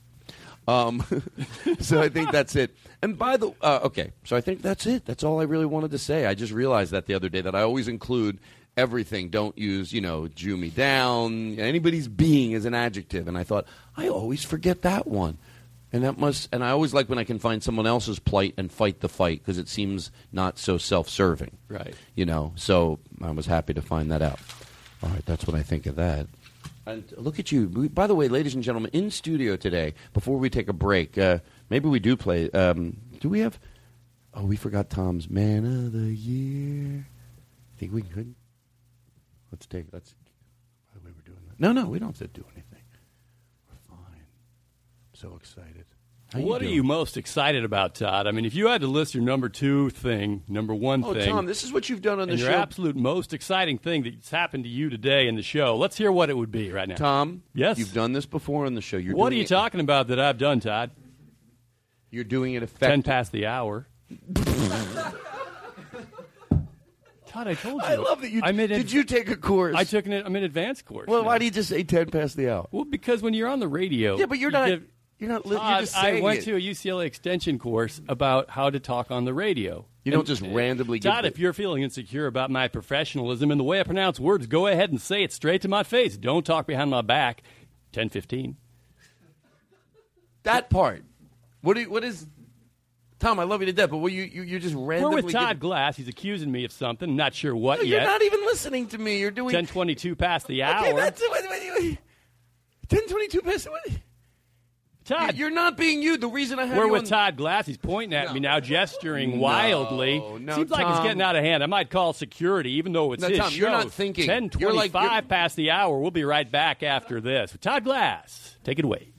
So I think that's it. And by the okay, so I think that's it. That's all I really wanted to say. I just realized that the other day that I always include everything. Don't use, Jew me down. Anybody's being is an adjective, and I thought I always forget that one. And I always like when I can find someone else's plight and fight the fight because it seems not so self-serving. Right. So I was happy to find that out. All right, that's what I think of that. And look at you. By the way, ladies and gentlemen, in studio today, before we take a break, maybe we do play. Do we have... Oh, we forgot Tom's Man of the Year. Think we could? Let's take it. By the way, we're doing that. No, we don't have to do anything. We're fine. I'm so excited. What are you most excited about, Todd? I mean, if you had to list your number one thing. Oh, Tom, this is what you've done on the show. Your absolute most exciting thing that's happened to you today in the show. Let's hear what it would be right now. Tom, yes, you've done this before on the show. What are you talking about that I've done, Todd? You're doing it effectively. 10 past the hour. Todd, I told you. I love that you did. You take a course? I took an advanced course. Well, why do you just say 10 past the hour? Well, because when you're on the radio, yeah, but you're not. You're Todd, just saying I went it. to a UCLA extension course about how to talk on the radio. You don't just randomly Todd, if you're feeling insecure about my professionalism and the way I pronounce words, go ahead and say it straight to my face. Don't talk behind my back. 10:15. That part. What is... Tom, I love you to death, but you just randomly... We're with Todd Glass. He's accusing me of something. I'm not sure what You're yet. not even listening to me. You're doing... 10:22 past the hour. Okay, that's it. 10:22 past... Todd, you're not being you. The reason I have we're you with on... Todd Glass. He's pointing at me now, gesturing wildly. No, Seems like Tom. it's getting out of hand. I might call security, even though it's his Tom, show. you're not thinking. 10:25 past the hour. We'll be right back after this. Todd Glass, take it away.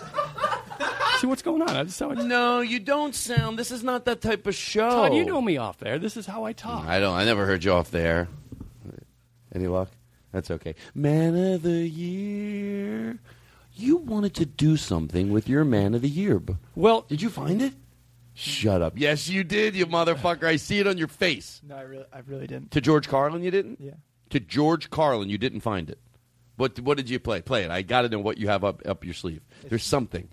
See what's going on? I just saw it. No, you don't sound... This is not that type of show. Todd, you know me off there. This is how I talk. I never heard you off there. Any luck? That's okay. Man of the Year... You wanted to do something with your Man of the Year. Well, did you find it? Shut up. Yes, you did, you motherfucker. I see it on your face. No, I really didn't. To George Carlin, you didn't? Yeah. To George Carlin, you didn't find it. What did you play? Play it. I got to know what you have up your sleeve. There's something.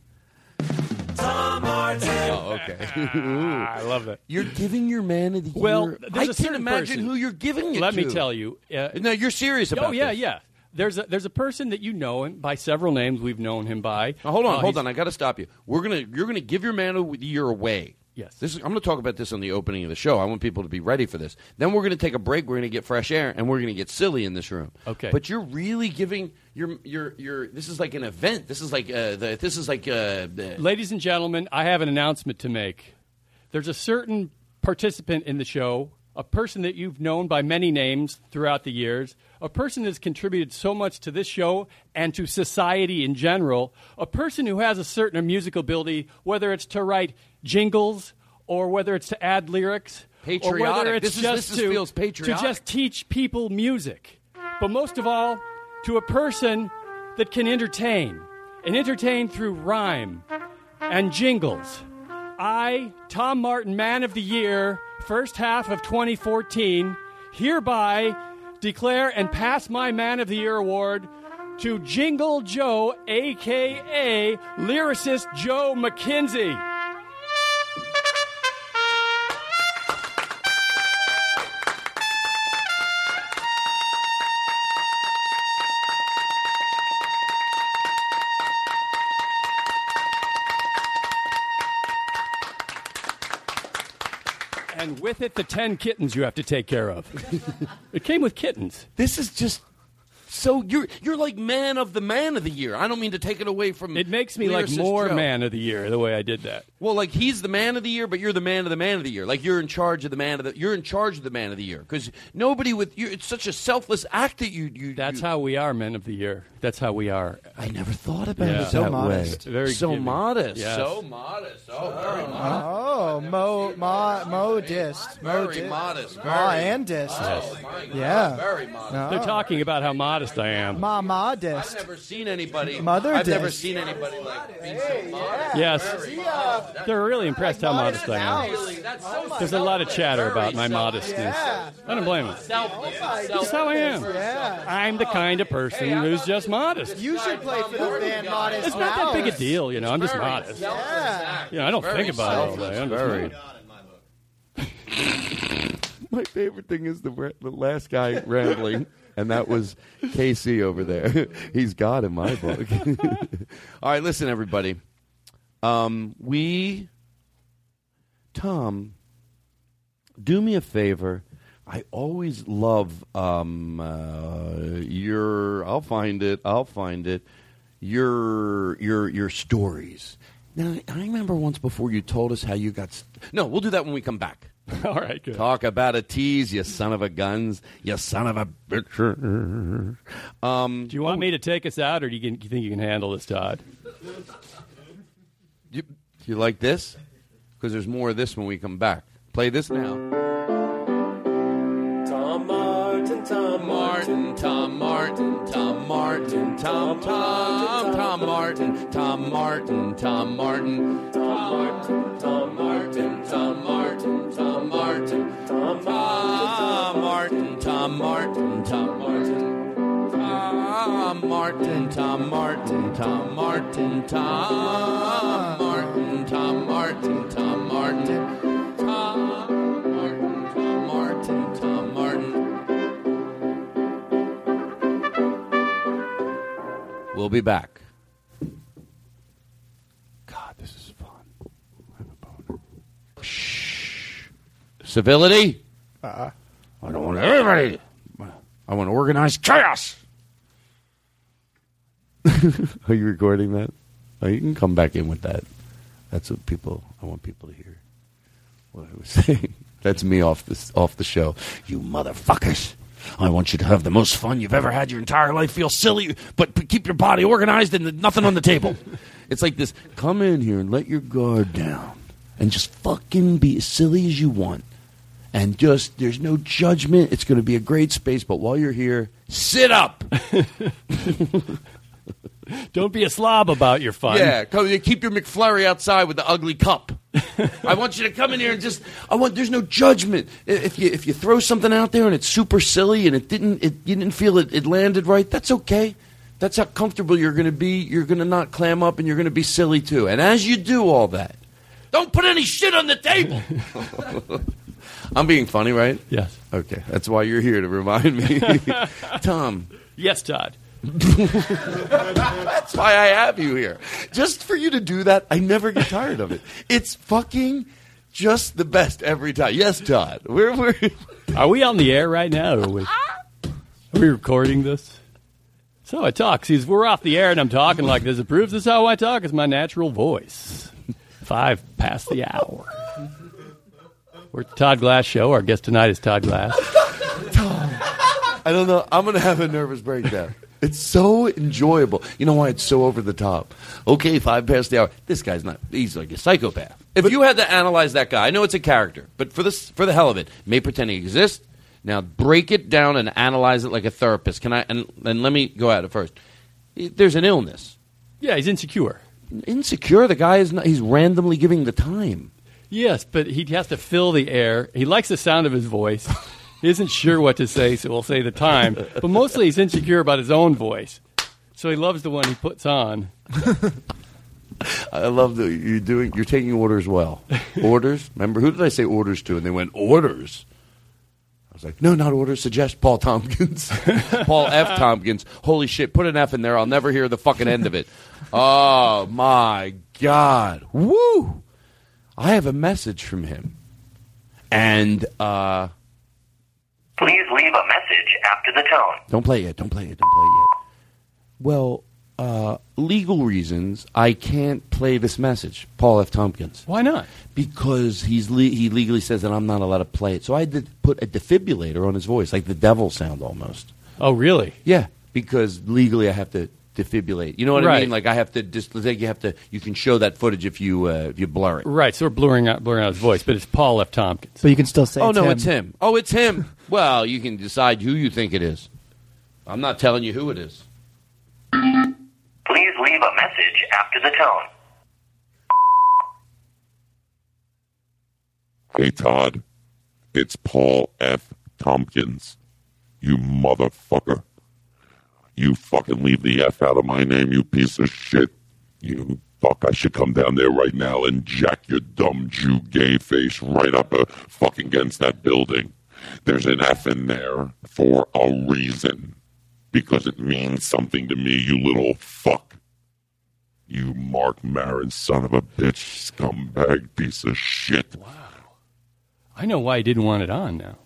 Tom Martin. Oh, okay. I love it. You're giving your Man of the Year. Well, I can't imagine who you're giving it Let to. me tell you. No, you're serious about this. Oh, yeah. There's a person that you know him by several names we've known him by. Now, hold on. I got to stop you. You're gonna give your Man of the Year away. Yes. I'm going to talk about this on the opening of the show. I want people to be ready for this. Then we're going to take a break. We're going to get fresh air, and we're going to get silly in this room. Okay. But you're really giving your. This is like an event. This is like Ladies and gentlemen, I have an announcement to make. There's a certain participant in the show, a person that you've known by many names throughout the years, a person that's contributed so much to this show and to society in general, a person who has a certain musical ability, whether it's to write jingles or whether it's to add lyrics, patriotic. Or whether it's this feels patriotic. to just teach people music. But most of all, to a person that can entertain, and entertain through rhyme and jingles. I, Tom Martin, Man of the Year, first half of 2014, hereby declare and pass my Man of the Year award to Jingle Joe, a.k.a. lyricist Joe McKenzie. And with it, the 10 kittens you have to take care of. It came with kittens. This is just so you're like man of the year. I don't mean to take it away from. It makes me like more man of the year the way I did that. Well, like he's the man of the year, but you're the man of the year. Like you're in charge of the man of the. You're in charge of the man of the year because nobody with you. It's such a selfless act that you. That's how we are men of the year. That's how we are. I never thought about it so that modest. way. Very so giving. modest. Yes. So modest. Oh, very modest. Oh, modest. Very modest. Very. And dist. Oh, my God. Yeah. Very modest. No. They're talking about how modest I am. Modest. I've never seen anybody. Mother I've never dist. seen anybody like being so modest. Yes. They're really impressed how modest I am. There's a lot of chatter about my modestness. I don't blame them. That's how I am. Yeah. I'm the kind of person who's just modest. You should play for the band Modest It's not that big a deal, you know. I'm just modest. Yeah. You know, I don't think about it all day. I'm just Very. modest. My favorite thing is the last guy rambling, and that was KC over there. He's God in my book. All right, listen, everybody. Tom, do me a favor. I always love I'll find it. Your stories. Now, I remember once before you told us how you got. No, we'll do that when we come back. All right, good. Talk about a tease, you son of a guns, you son of a bitch. Do you want me to take us out, or do you think you can handle this, Todd? You like this? Because there's more of this when we come back. Play this now. Tom Martin, Tom Martin, Tom Martin, Tom Martin, Tom Martin, Tom Martin, Tom Martin, Tom Martin, Tom Martin, Tom Martin, Tom Martin, Tom Martin, Tom Martin, Tom Martin. Tom Martin, Tom Martin, Tom Martin, Tom Martin, Tom Martin, Tom Martin, Tom Martin. We'll be back. God, this is fun. I have a boner. Shh. Civility? I don't want everybody. I want organized chaos. Are you recording that? Oh, you can come back in with that. That's what I want people to hear. What I was saying. That's me off the show. You motherfuckers. I want you to have the most fun you've ever had your entire life. Feel silly, but keep your body organized and nothing on the table. It's like this. Come in here and let your guard down. And just fucking be as silly as you want. And just, there's no judgment. It's going to be a great space. But while you're here, sit up. Don't be a slob about your fun. Yeah, keep your McFlurry outside with the ugly cup. I want you to come in here and just. There's no judgment. If you throw something out there and it's super silly and you didn't feel it landed right, that's okay. That's how comfortable you're going to be. You're going to not clam up and you're going to be silly too. And as you do all that, don't put any shit on the table. I'm being funny, right? Yes. Okay, that's why you're here to remind me, Tom. Yes, Todd. That's why I have you here. Just for you to do that, I never get tired of it. It's fucking just the best every time. Yes, Todd. Are we on the air right now? Are we recording this? So I talk. See, we're off the air and I'm talking like this. It proves this is how I talk. It's my natural voice. 5 past the hour. We're at the Todd Glass Show. Our guest tonight is Todd Glass. Tom, I don't know. I'm going to have a nervous breakdown. It's so enjoyable. You know why it's so over the top? Okay, 5 past the hour. This guy's not. He's like a psychopath. If you had to analyze that guy, I know it's a character, but for the hell of it, may pretend he exists. Now break it down and analyze it like a therapist. Can I? And let me go at it first. There's an illness. Yeah, he's insecure. Insecure. The guy is not. He's randomly giving the time. Yes, but he has to fill the air. He likes the sound of his voice. He isn't sure what to say, so we'll say the time. But mostly he's insecure about his own voice. So he loves the one he puts on. I love that you're taking orders well. Orders? Remember, who did I say orders to? And they went, orders? I was like, no, not orders. Suggest Paul Tompkins. Paul F. Tompkins. Holy shit, put an F in there. I'll never hear the fucking end of it. Oh, my God. Woo! I have a message from him. And Please leave a message after the tone. Don't play it yet. Well, legal reasons, I can't play this message. Paul F. Tompkins. Why not? Because he legally says that I'm not allowed to play it. So I had to put a defibrillator on his voice, like the devil sound almost. Oh, really? Yeah, because legally I have to defibrillate. You know what I Right. mean? Like I have to just like you can show that footage if you blur it. Right, so we're blurring out his voice, but it's Paul F. Tompkins. But you can still say Oh it's no, him. it's him. Oh, it's him. Well, you can decide who you think it is. I'm not telling you who it is. Please leave a message after the tone. Hey, Todd. It's Paul F. Tompkins. You motherfucker. You fucking leave the F out of my name, you piece of shit. You fuck, I should come down there right now and jack your dumb Jew gay face right up fucking against that building. There's an F in there for a reason. Because it means something to me, you little fuck. You Mark Maron son of a bitch, scumbag piece of shit. Wow. I know why he didn't want it on now.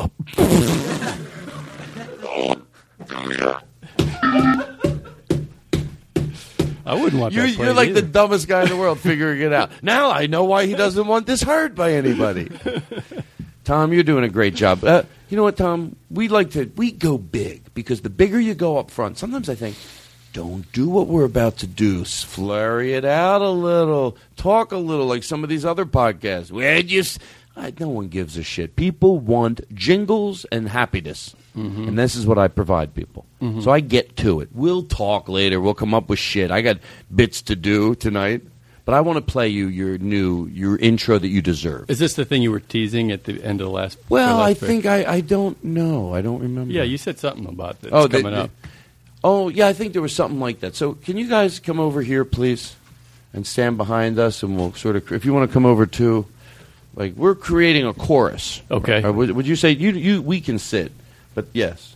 I wouldn't want that. You're like the dumbest guy in the world figuring it out. Now I know why he doesn't want this heard by anybody. Tom, you're doing a great job. You know what, Tom? We go big because the bigger you go up front, sometimes I think, don't do what we're about to do. Flurry it out a little. Talk a little like some of these other podcasts. No one gives a shit. People want jingles and happiness. Mm-hmm. And this is what I provide people. Mm-hmm. So I get to it. We'll talk later. We'll come up with shit. I got bits to do tonight. But I want to play you your intro that you deserve. Is this the thing you were teasing at the end of the last? Well, I think I don't know. I don't remember. Yeah, you said something about this coming up. Oh, yeah, I think there was something like that. So can you guys come over here, please, and stand behind us, and we'll sort of, if you want to come over too, like we're creating a chorus. Okay. Would you say we can sit? But yes.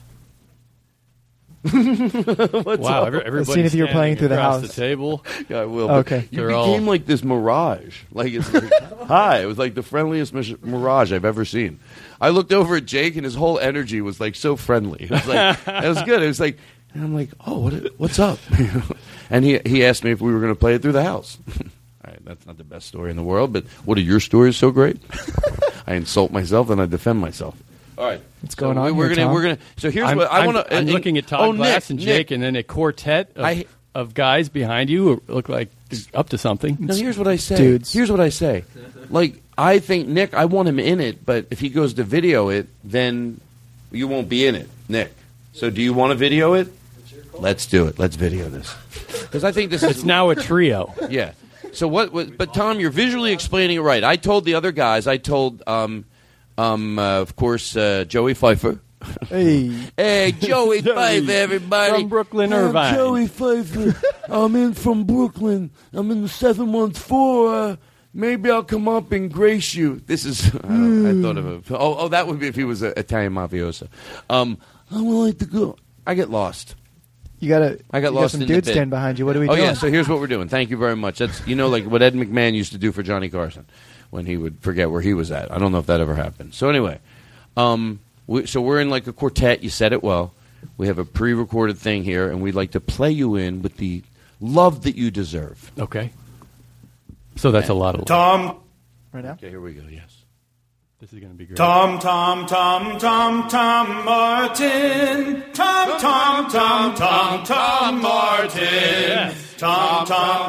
Wow! Everybody's seeing if you're playing through the across house. the table. Yeah, I will. Okay. You became like this mirage. Like it's like, hi. It was like the friendliest mirage I've ever seen. I looked over at Jake, and his whole energy was like so friendly. It was like it was good. It was like, and I'm like, oh, what's up? And he asked me if we were going to play it through the house. All right, that's not the best story in the world, but what are your stories so great? I insult myself and I defend myself. All right, what's going on? We're gonna. So here's what I want to. I'm looking at Todd Glass and Jake, and then a quartet of guys behind you who look like up to something. Now here's what I say, dudes. Here's what I say. Like I think Nick, I want him in it, but if he goes to video it, then you won't be in it, Nick. So do you want to video it? Let's do it. Let's video this because I think this is now a trio. Yeah. So what? But Tom, you're visually explaining it right. I told the other guys. I told. Of course, Joey Pfeiffer. Hey, Joey Pfeiffer, everybody. From Brooklyn, Irvine. Joey Pfeiffer. I'm in from Brooklyn. I'm in the 714. Maybe I'll come up and grace you. This is, I thought of a, oh, that would be if he was an Italian mafioso. I would like to go. I get lost. I got lost some in the dudes bit. stand behind you. What are we doing? Oh, yeah, so here's what we're doing. Thank you very much. That's, like what Ed McMahon used to do for Johnny Carson when he would forget where he was at. I don't know if that ever happened. So anyway, so we're in like a quartet. You said it well. We have a pre-recorded thing here, and we'd like to play you in with the love that you deserve. Okay. So that's a lot of love. Tom. Right now? Okay, here we go, yes. This is going to be great. Tom Martin. Tom Martin. Tom Martin. Tom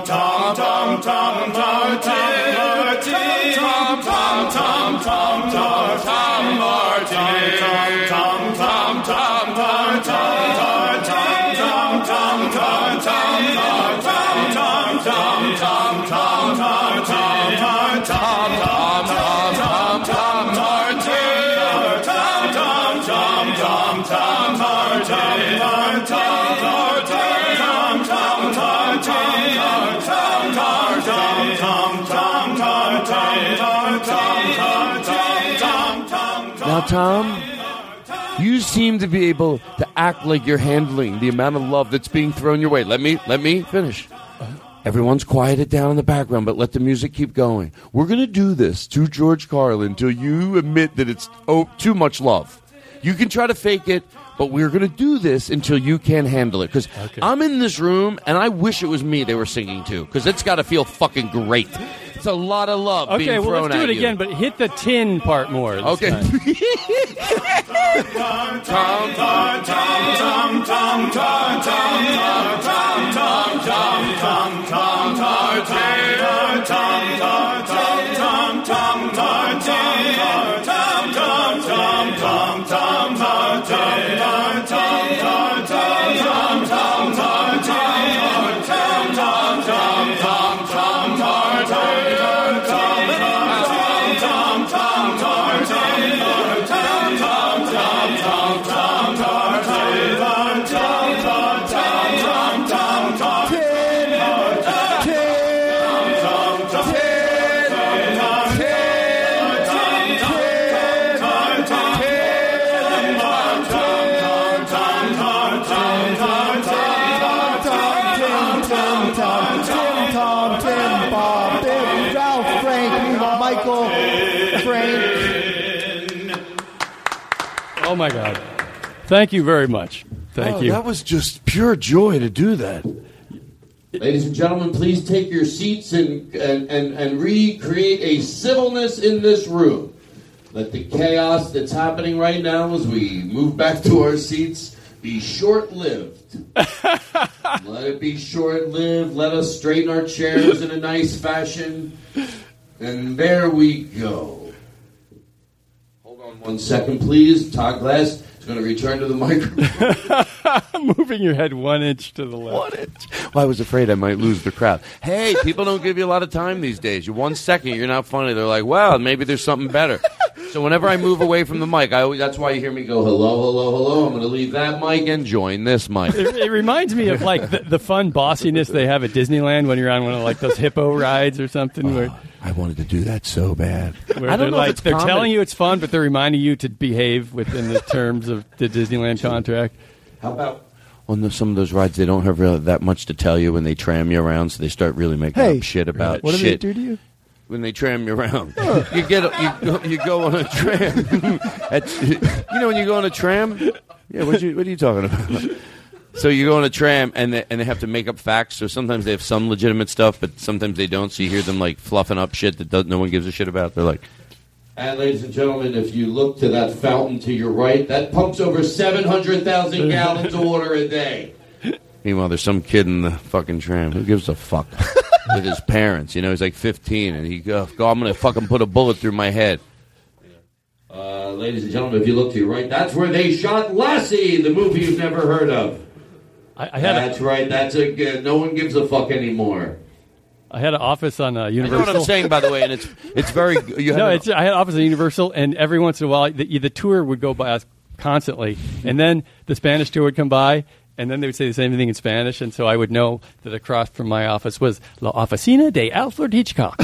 Now, Tom, you seem to be able to act like you're handling the amount of love that's being thrown your way. Let me finish. Everyone's quieted down in the background, but let the music keep going. We're going to do this to George Carlin until you admit that it's too much love. You can try to fake it, but we're going to do this until you can't handle it. Because I'm in this room, and I wish it was me they were singing to, because it's got to feel fucking great. It's a lot of love being thrown at you. Okay, well, let's do it again, but hit the tin part more. Okay. Oh, my God. Thank you very much. Thank you. That was just pure joy to do that. Ladies and gentlemen, please take your seats and recreate a civilness in this room. Let the chaos that's happening right now as we move back to our seats be short-lived. Let it be short-lived. Let us straighten our chairs in a nice fashion. And there we go. 1 second, please. Todd Glass is going to return to the microphone. Moving your head 1 inch to the left. 1 inch. Well, I was afraid I might lose the crowd. Hey, people don't give you a lot of time these days. You're 1 second, you're not funny. They're like, well, maybe there's something better. So whenever I move away from the mic, that's why you hear me go, hello, hello, hello. I'm going to leave that mic and join this mic. It reminds me of like the fun bossiness they have at Disneyland when you're on one of like those hippo rides or something. Where I wanted to do that so bad. I don't know if it's they're telling you it's fun, but they're reminding you to behave within the terms of the Disneyland contract. How about on some of those rides, they don't have really that much to tell you when they tram you around, so they start really making up shit about what shit. do they do to you? When they tram you around, you go on a tram. You know when you go on a tram? Yeah, what are you talking about? So you go on a tram and they have to make up facts. So sometimes they have some legitimate stuff, but sometimes they don't. So you hear them like fluffing up shit that no one gives a shit about. They're like, and ladies and gentlemen, if you look to that fountain to your right, that pumps over 700,000 gallons of water a day. Meanwhile, there's some kid in the fucking tram. Who gives a fuck? With his parents, he's like 15, and he go, I'm gonna fucking put a bullet through my head. Ladies and gentlemen, if you look to your right, that's where they shot Lassie, the movie you've never heard of. That's right. That's a no one gives a fuck anymore. I had an office on Universal. I know what I'm saying, by the way, and it's very. I had an office on Universal, and every once in a while, the tour would go by us constantly, and then the Spanish tour would come by. And then they would say the same thing in Spanish, and so I would know that across from my office was La Oficina de Alfred Hitchcock.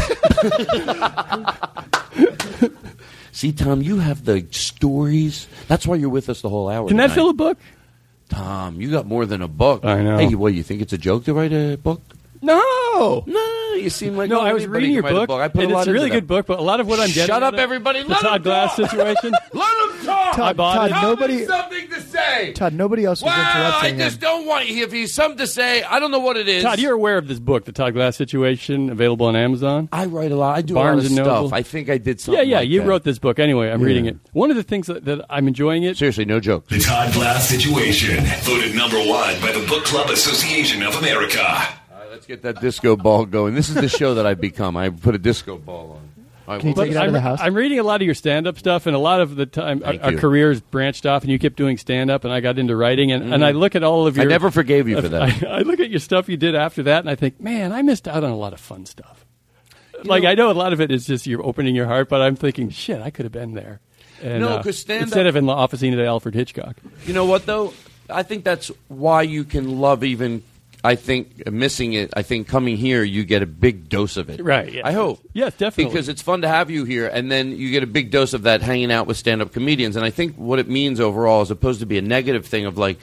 See, Tom, you have the stories. That's why you're with us the whole hour. Can that fill a book? Tom, you got more than a book. I know. Hey, what, you think it's a joke to write a book? No, you seem like I was reading your book, and it's a really good book. But a lot of what I'm getting. Shut up, everybody! The Todd Glass situation. Let him talk. I bought it. Tell me something to say. Todd, nobody else was interrupting him. I just don't want. If he's something to say, I don't know what it is. Todd, you're aware of this book, The Todd Glass Situation, available on Amazon. I write a lot. I do Barnes a lot of and Noble. stuff. I think I did something. Yeah. Like You that. wrote this book anyway. I'm reading it. One of the things that I'm enjoying it. Seriously, no joke. The Todd Glass Situation, voted #1 by the Book Club Association of America. Let's get that disco ball going. This is the show that I've become. I put a disco ball on. Can you take it out of the house? I'm reading a lot of your stand-up stuff, and a lot of the time our careers branched off, and you kept doing stand-up, and I got into writing, and I look at all of your... I never forgave you for that. I look at your stuff you did after that, and I think, man, I missed out on a lot of fun stuff. I know a lot of it is just you're opening your heart, but I'm thinking, shit, I could have been there. And, no, because stand-up... Instead of in La Oficina de Alfred Hitchcock. You know what, though? I think that's why you can love even... I think missing it, coming here, you get a big dose of it. Right. Yeah. I hope. Yes, definitely. Because it's fun to have you here, and then you get a big dose of that hanging out with stand-up comedians. And I think what it means overall, as opposed to be a negative thing of like,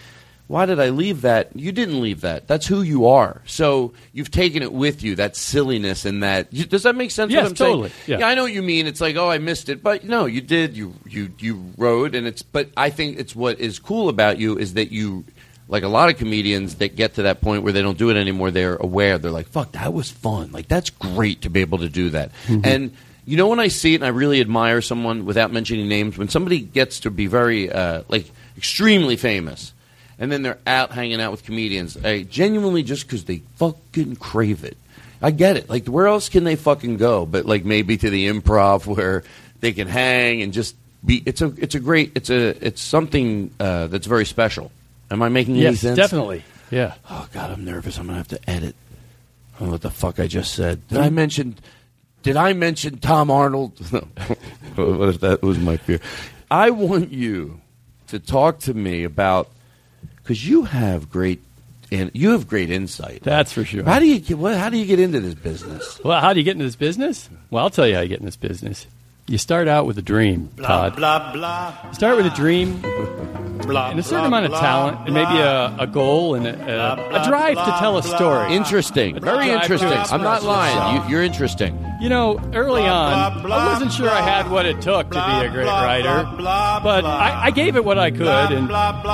why did I leave that? You didn't leave that. That's who you are. So you've taken it with you, that silliness and that. Does that make sense? Yes, what I'm totally. saying? Yeah, I know what you mean. It's like, oh, I missed it. But no, you did. You wrote. But I think it's what is cool about you is that you, like a lot of comedians that get to that point where they don't do it anymore, they're aware. They're like, fuck, that was fun. Like, that's great to be able to do that. Mm-hmm. And you know when I see it and I really admire someone without mentioning names, when somebody gets to be very, extremely famous, and then they're out hanging out with comedians, I genuinely just because they fucking crave it. I get it. Like, where else can they fucking go? But, like, maybe to the Improv where they can hang and just be. It's something that's very special. Am I making any sense? Yes, definitely. Yeah. Oh, God, I'm nervous. I'm going to have to edit. I don't know what the fuck I just said. Did I mention Tom Arnold? What if that was my fear? I want you to talk to me about, because you have great insight. That's for sure. How do you get into this business? Well, how do you get into this business? Well, I'll tell you how you get in this business. You start out with a dream, Todd. Blah, blah. You start with a dream and a certain amount of talent, and maybe a goal and a drive to tell a story. Interesting. Very interesting. I'm not lying. You're interesting. You know, early on, I wasn't sure I had what it took to be a great writer, but I gave it what I could, and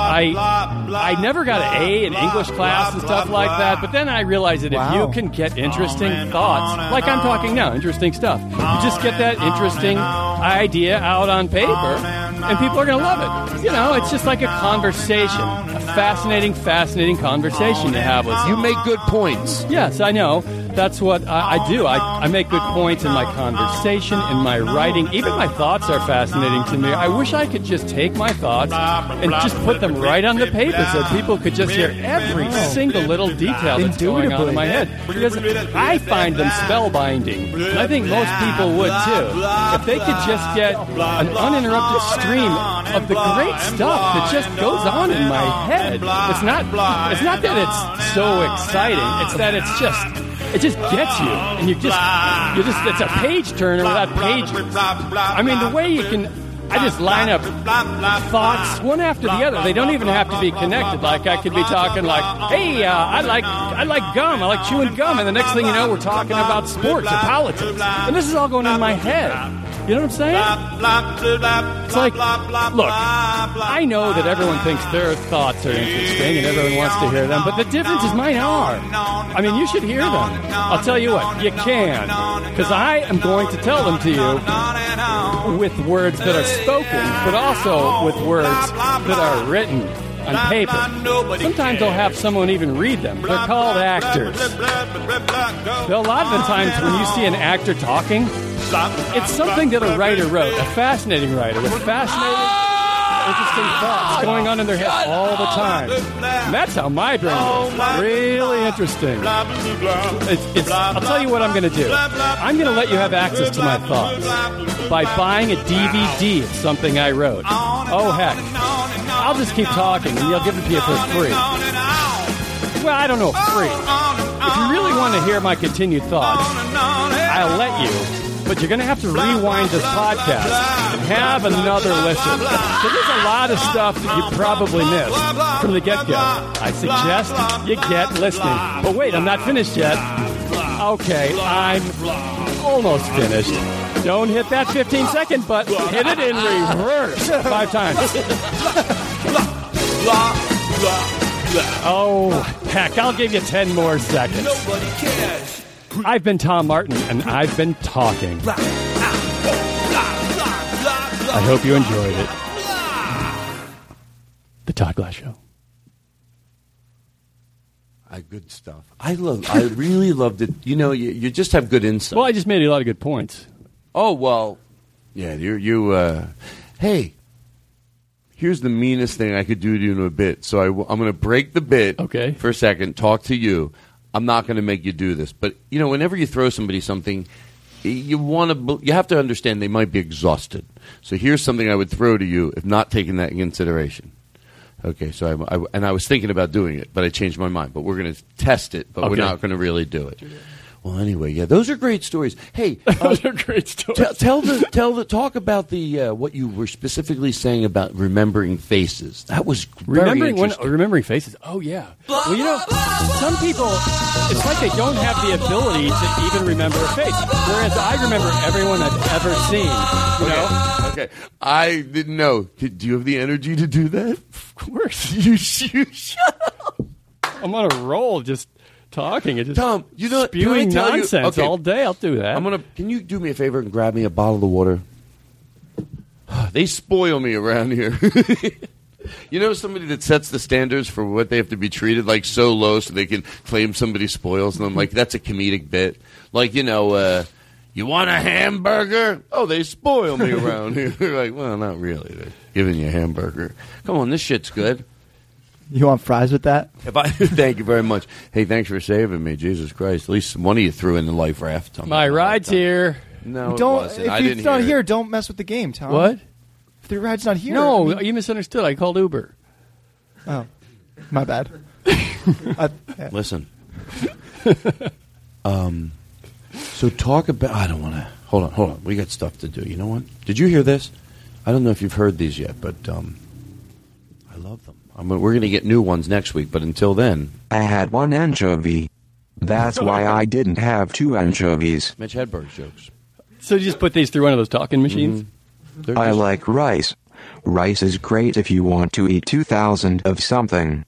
I never got an A in English class and stuff like that, but then I realized that if you can get interesting thoughts, like I'm talking now, interesting stuff, you just get that interesting idea out on paper, and people are going to love it. You know, it's just like a conversation, a fascinating conversation you have with You make good points. Yes, I know. That's what I do. I make good points in my conversation, in my writing. Even my thoughts are fascinating to me. I wish I could just take my thoughts and just put them right on the paper so people could just hear every single little detail that's going on in my head. Because I find them spellbinding. And I think most people would too. If they could just get an uninterrupted stream of the great stuff that just goes on in my head. It's not that it's so exciting. It's that it just gets you, and it's a page turner without pages. I mean, the way you can, I just line up thoughts one after the other. They don't even have to be connected. Like, I could be talking like, hey, I like gum. I like chewing gum. And the next thing you know, we're talking about sports or politics. And this is all going in my head. You know what I'm saying? It's like, look, I know that everyone thinks their thoughts are interesting and everyone wants to hear them, but the difference is mine are. I mean, you should hear them. I'll tell you what, you can, because I am going to tell them to you with words that are spoken, but also with words that are written on paper. Sometimes I'll have someone even read them. They're called actors. A lot of the times when you see an actor talking, it's something that a writer wrote, a fascinating writer with fascinating, interesting thoughts going on in their head all the time. And that's how my brain works. Really interesting. I'll tell you what I'm going to do. I'm going to let you have access to my thoughts by buying a DVD of something I wrote. Oh, heck. I'll just keep talking, and you'll give it to you for free. Well, I don't know, free. If you really want to hear my continued thoughts, I'll let you. But you're going to have to rewind this podcast and have another listen. So there's a lot of stuff that you probably missed from the get-go. I suggest you get listening. But wait, I'm not finished yet. Okay, I'm almost finished. Don't hit that 15-second button. Hit it in reverse 5 times. Oh, heck, I'll give you 10 more seconds. Nobody cares. I've been Tom Martin, and I've been talking. I hope you enjoyed it. The Todd Glass Show. Good stuff. I really loved it. You know, you just have good insight. Well, I just made a lot of good points. Oh, well, yeah, hey, here's the meanest thing I could do to you in a bit. So I'm going to break the bit for a second, talk to you. I'm not going to make you do this. But, you know, whenever you throw somebody something, you have to understand they might be exhausted. So here's something I would throw to you if not taking that in consideration. Okay, so I was thinking about doing it, but I changed my mind. But we're going to test it, but we're not going to really do it. Well, anyway, yeah, those are great stories. Hey, those are great stories. Talk about the what you were specifically saying about remembering faces. That was very interesting. Remembering faces. Oh yeah. Well, you know, some people, it's like they don't have the ability to even remember a face, whereas I remember everyone I've ever seen. You know? Okay. I didn't know. Do you have the energy to do that? Of course. You shut up. I'm on a roll, just talking and just Tom, you know, spewing nonsense all day. I'll do that. Can you do me a favor and grab me a bottle of water? They spoil me around here. You know, somebody that sets the standards for what they have to be treated like so low so they can claim somebody spoils them. Like, that's a comedic bit. Like, you know, you want a hamburger? Oh, they spoil me around here. Like, well, not really. They're giving you a hamburger. Come on, this shit's good. You want fries with that? Thank you very much. Hey, thanks for saving me. Jesus Christ. At least one of you threw in the life raft. My ride's here. No, don't, it wasn't. If it's not here, don't mess with the game, Tom. What? If the ride's not here. No, you misunderstood. I called Uber. Oh, my bad. Listen. So talk about... I don't want to... Hold on. We got stuff to do. You know what? Did you hear this? I don't know if you've heard these yet, but I love them. We're going to get new ones next week, but until then... I had one anchovy. That's why I didn't have 2 anchovies. Mitch Hedberg's jokes. So you just put these through one of those talking machines? Mm-hmm. I like rice. Rice is great if you want to eat 2,000 of something.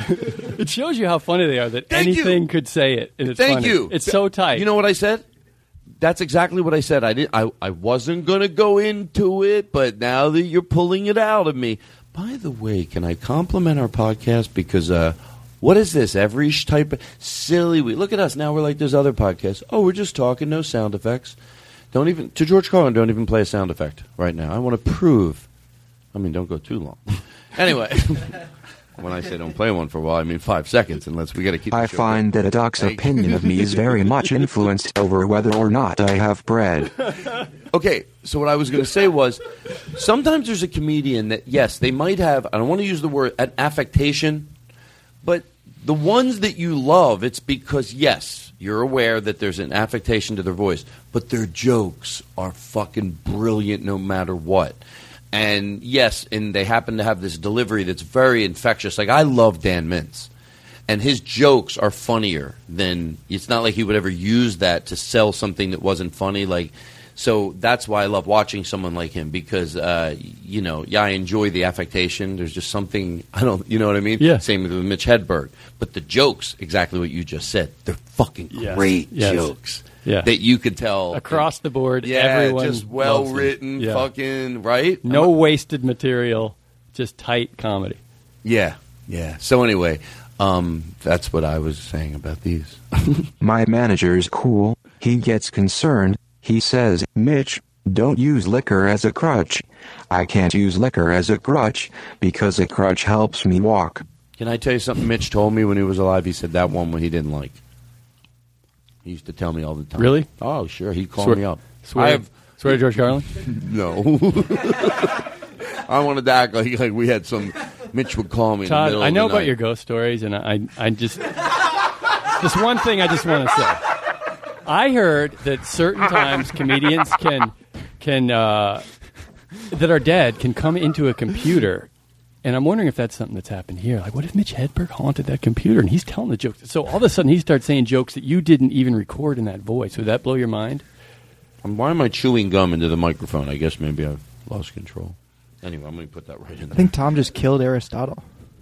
It shows you how funny they are that anything could say it, and it's funny. Thank you. It's so tight. You know what I said? That's exactly what I said. I wasn't going to go into it, but now that you're pulling it out of me... By the way, can I compliment our podcast? Because what is this? Every type of silly... Look at us. Now we're like those other podcasts. Oh, we're just talking. No sound effects. To George Carlin, don't even play a sound effect right now. I want to prove... I mean, don't go too long. Anyway, when I say don't play one for a while, I mean 5 seconds, unless we got to keep the I show find going. that a doc's opinion of me is very much influenced over whether or not I have bread. Okay, so what I was going to say was, sometimes there's a comedian that, yes, they might have, I don't want to use the word, an affectation, but the ones that you love, it's because, yes, you're aware that there's an affectation to their voice, but their jokes are fucking brilliant no matter what. And, yes, and they happen to have this delivery that's very infectious. Like, I love Dan Mintz. And his jokes are funnier than, it's not like he would ever use that to sell something that wasn't funny. Like, so that's why I love watching someone like him because, you know, I enjoy the affectation. There's just something, you know what I mean? Yeah. Same with Mitch Hedberg. But the jokes, exactly what you just said, they're fucking great jokes. Yeah. That you could tell. Across the board, yeah, everyone just well-written, fucking, right? No wasted material, just tight comedy. Yeah. So anyway, that's what I was saying about these. My manager's cool. He gets concerned. He says, Mitch, don't use liquor as a crutch. I can't use liquor as a crutch because a crutch helps me walk. Can I tell you something Mitch told me when he was alive? He said that one he didn't like. He used to tell me all the time. Really? Oh, sure. He'd call me up. Swear to George Carlin? No. I wanted to act like we had some... Mitch would call me in the middle I know of the about night. your ghost stories, and I just... Just one thing I just want to say. I heard that certain times comedians can that are dead can come into a computer, and I'm wondering if that's something that's happened here. Like, what if Mitch Hedberg haunted that computer and he's telling the jokes? So all of a sudden he starts saying jokes that you didn't even record in that voice. Would that blow your mind? Why am I chewing gum into the microphone? I guess maybe I've lost control. Anyway, I'm going to put that right in there. I think Tom just killed Aristotle.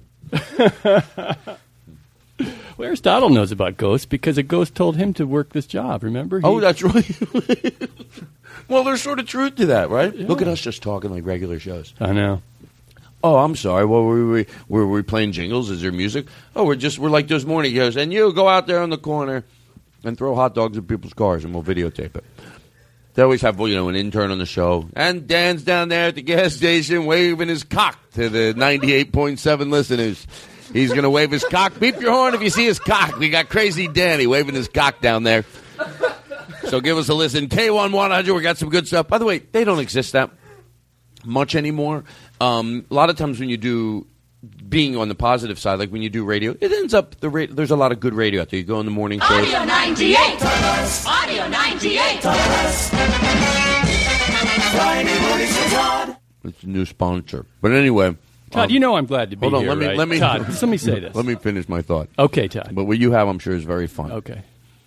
Well, Aristotle knows about ghosts because a ghost told him to work this job, remember? Oh, that's right. Well, there's sort of truth to that, right? Yeah. Look at us just talking like regular shows. I know. Oh, I'm sorry. What were we playing jingles? Is there music? Oh, we're like those morning shows. And you go out there in the corner and throw hot dogs at people's cars, and we'll videotape it. They always have, an intern on the show. And Dan's down there at the gas station waving his cock to the 98.7 listeners. He's going to wave his cock. Beep your horn if you see his cock. We got Crazy Danny waving his cock down there. So give us a listen. K1-100, we got some good stuff. By the way, they don't exist that much anymore. A lot of times when you do being on the positive side, like when you do radio, it ends up there's a lot of good radio out there. You go in the morning shows. Audio 98. Audio 98. Friday mornings with Todd. It's a new sponsor. But anyway. Todd, you know I'm glad to be hold on, here, let me Todd, let me say this. Let me finish my thought. Okay, Todd. But what you have, I'm sure, is very fun. Okay.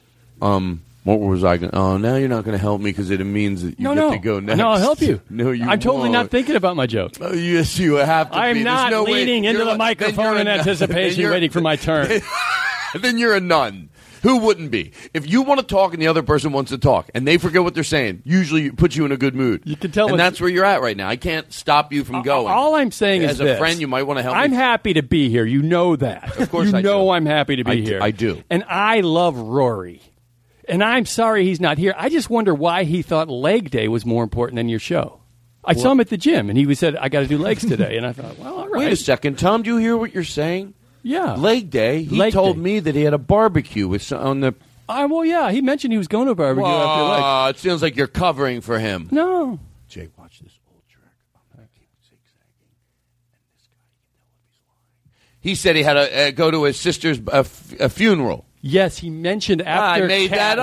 What was I going to... Oh, now you're not going to help me because it means that you get to go next. No, I'll help you. No, you I'm totally won't. not thinking about my joke. Oh, yes, you have to I am be. not There's no leaning way. into You're the microphone in anticipation, waiting for my turn. Then you're a nun. Who wouldn't be? If you want to talk and the other person wants to talk and they forget what they're saying, usually it puts you in a good mood. You can tell. And that's where you're at right now. I can't stop you from going. All I'm saying is As a friend, you might want to help me. I'm happy to be here. You know that. Of course you I know do. I'm happy to be here. I do. And I love Rory. And I'm sorry he's not here. I just wonder why he thought leg day was more important than your show. I saw him at the gym, and he said, I got to do legs today. And I thought, well, all right. Wait a second. Tom, do you hear what you're saying? Yeah. Leg day. He told me that he had a barbecue on the... well, yeah. He mentioned he was going to a barbecue after legs. It sounds like you're covering for him. No. Jake, watch this old trick. I'm going to keep zigzagging. And this guy, you can tell if he's lying. He said he had to go to his sister's a funeral. Yes, he mentioned after. I made that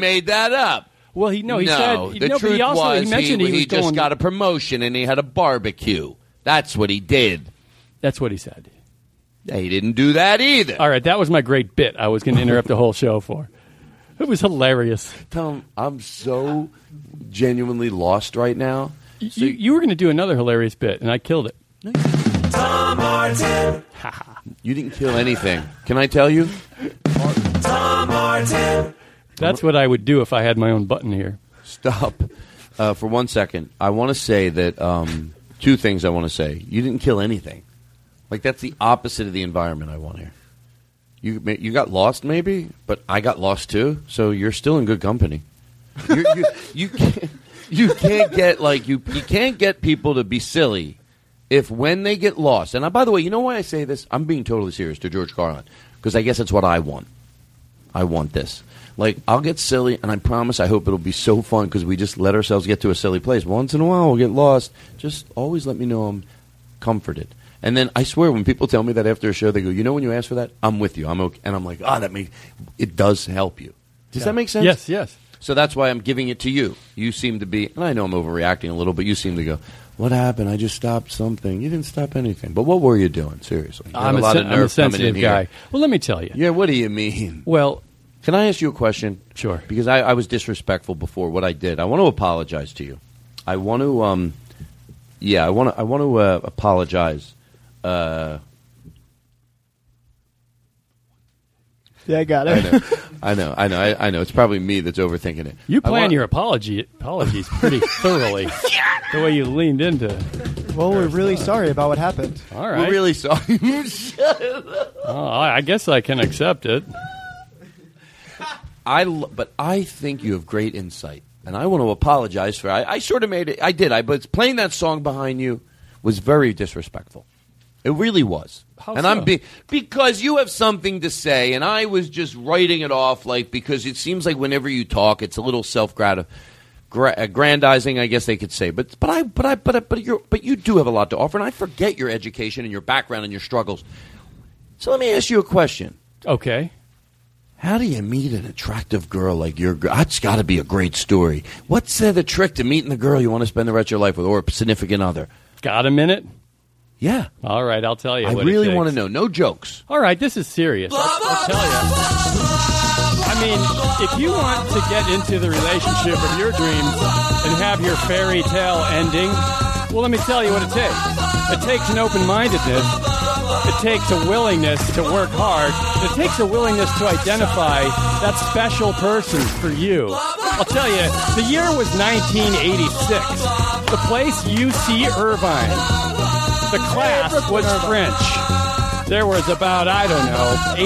up. Well, he said. The truth but he also, was he mentioned he was just going, got a promotion and he had a barbecue. That's what he did. That's what he said. Yeah, he didn't do that either. All right, that was my great bit I was going to interrupt the whole show for. It was hilarious. Tom, I'm so genuinely lost right now. You were going to do another hilarious bit, and I killed it. Tom Martin. You didn't kill anything. Can I tell you? Tom Martin. That's what I would do if I had my own button here. Stop for 1 second. I want to say that two things I want to say. You didn't kill anything. Like, that's the opposite of the environment I want here. You got lost, maybe, but I got lost too. So you're still in good company. You can't get people to be silly if when they get lost. And by the way, you know why I say this? I'm being totally serious to George Carlin because I guess it's what I want. I want this. Like, I'll get silly, and I promise I hope it'll be so fun because we just let ourselves get to a silly place. Once in a while, we'll get lost. Just always let me know I'm comforted. And then I swear, when people tell me that after a show, they go, you know when you ask for that? I'm with you. I'm okay. And I'm like, it does help you. Does that make sense? Yes. So that's why I'm giving it to you. You seem to be, and I know I'm overreacting a little, but you seem to go, what happened? I just stopped something. You didn't stop anything. But what were you doing? Seriously. I'm a sensitive guy. Well, let me tell you. Yeah, what do you mean? Well, can I ask you a question? Sure. Because I was disrespectful before what I did. I want to apologize to you. I want to, I want to apologize. Yeah, I got it. I know. It's probably me that's overthinking it. You plan your apologies pretty thoroughly. The way you leaned into it. Well, we're really sorry about what happened. All right. We're really sorry. I guess I can accept it. But I think you have great insight, and I want to apologize for. I sort of made it. I did. But playing that song behind you was very disrespectful. It really was. How and so? I'm because you have something to say, and I was just writing it off, because it seems like whenever you talk, it's a little self-aggrandizing, I guess they could say. But you do have a lot to offer, and I forget your education and your background and your struggles. So let me ask you a question. Okay. How do you meet an attractive girl like your girl? That's got to be a great story. What's the trick to meeting the girl you want to spend the rest of your life with, or a significant other? Got a minute? Yeah. All right, I'll tell you. I really want to know. No jokes. All right, this is serious. I'll tell you. I mean, if you want to get into the relationship of your dreams and have your fairy tale ending, well, let me tell you what it takes. It takes an open-mindedness. It takes a willingness to work hard. It takes a willingness to identify that special person for you. I'll tell you, the year was 1986. The place, UC Irvine. The class was French. There was about, 18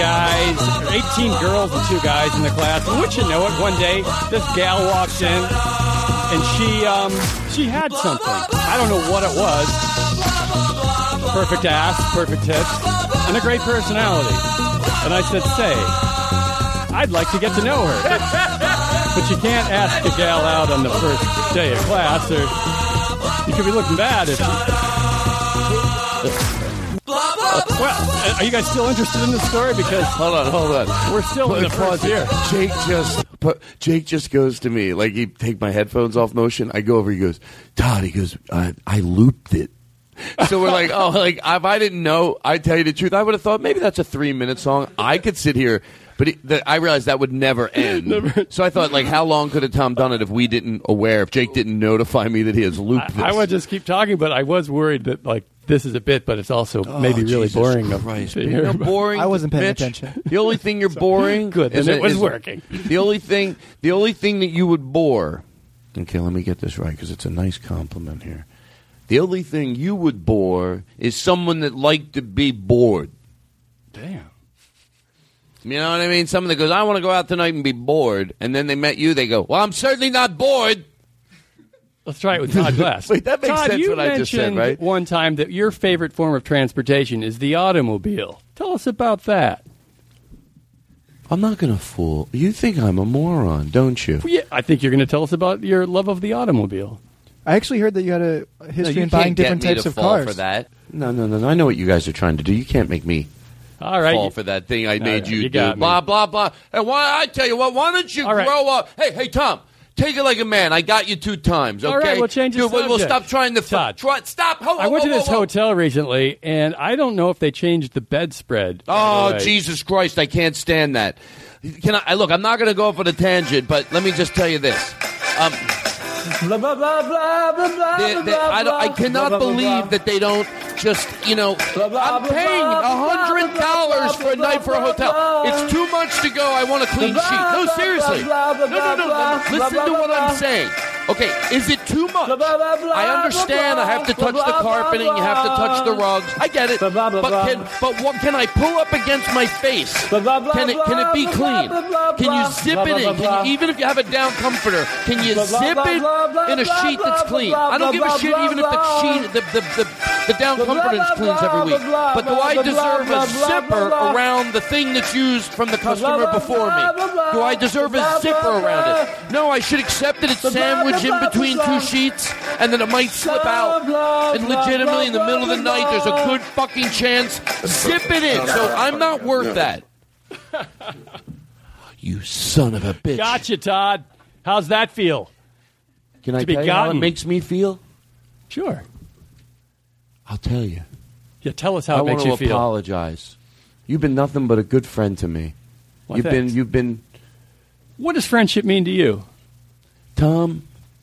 girls and 2 guys in the class. And would you know it, one day, this gal walks in, and she had something. I don't know what it was. Perfect ass, perfect tits, and a great personality. And I said, I'd like to get to know her. But you can't ask a gal out on the first day of class, or you could be looking bad if Well, are you guys still interested in the story? Because hold on. We're still in the first year. Jake just goes to me, like, he take my headphones off motion. I go over, he goes, Todd, he goes, I looped it. So we're like, oh, like, if I didn't know, I tell you the truth, I would have thought maybe that's a 3-minute song. I could sit here, but I realized that would never end. So I thought, like, how long could have Tom done it if Jake didn't notify me that he has looped this? I would just keep talking, but I was worried that, like, this is a bit, but it's also maybe really boring. Boring. I wasn't paying bitch. attention. The only thing you're boring. Good, and it was working. The only thing that you would bore. Okay, let me get this right because it's a nice compliment here. The only thing you would bore is someone that liked to be bored. Damn. You know what I mean? Someone that goes, I want to go out tonight and be bored, and then they met you, they go, well, I'm certainly not bored. Let's try it with Todd Glass. Wait, that makes Todd, sense what I just said, right? You mentioned one time that your favorite form of transportation is the automobile. Tell us about that. I'm not going to fool. You think I'm a moron, don't you? Yeah, I think you're going to tell us about your love of the automobile. I actually heard that you had a history in buying different types of cars. For that. No. I know what you guys are trying to do. You can't make me fall for that thing I made you do. Blah, blah, blah. And I tell you what, why don't you grow up? Hey, Tom. Take it like a man. I got you 2 times, okay? All right, we'll change the subject. We'll stop trying to... Todd. Stop. I went to this hotel recently, and I don't know if they changed the bedspread. Oh, Jesus Christ, I can't stand that. Look, I'm not going to go off on a tangent, but let me just tell you this. Blah, blah, blah, blah, blah, blah, I cannot believe that they don't just, I'm paying $100 for a night for a hotel. It's too much to go. I want a clean sheet. No, seriously. No. Listen to what I'm saying. Okay, is it too much? I understand I have to touch the carpeting, you have to touch the rugs. I get it. But what can I pull up against my face? Can it be clean? Can you zip it in? Even if you have a down comforter, can you zip it in a sheet that's clean? I don't give a shit even if the sheet, the down comforter is cleans every week. But do I deserve a zipper around the thing that's used from the customer before me? Do I deserve a zipper around it? No, I should accept that it's sandwiched in between 2 sheets, and then it might slip out. And legitimately, in the middle of the night, there's a good fucking chance. Zip it in. So I'm not worth that. You son of a bitch. Gotcha, Todd. How's that feel? Can I tell you how it makes me feel? Sure. I'll tell you. Yeah, tell us how it makes you feel. I want to apologize. You've been nothing but a good friend to me. Well, You've been. What does friendship mean to you? Tom,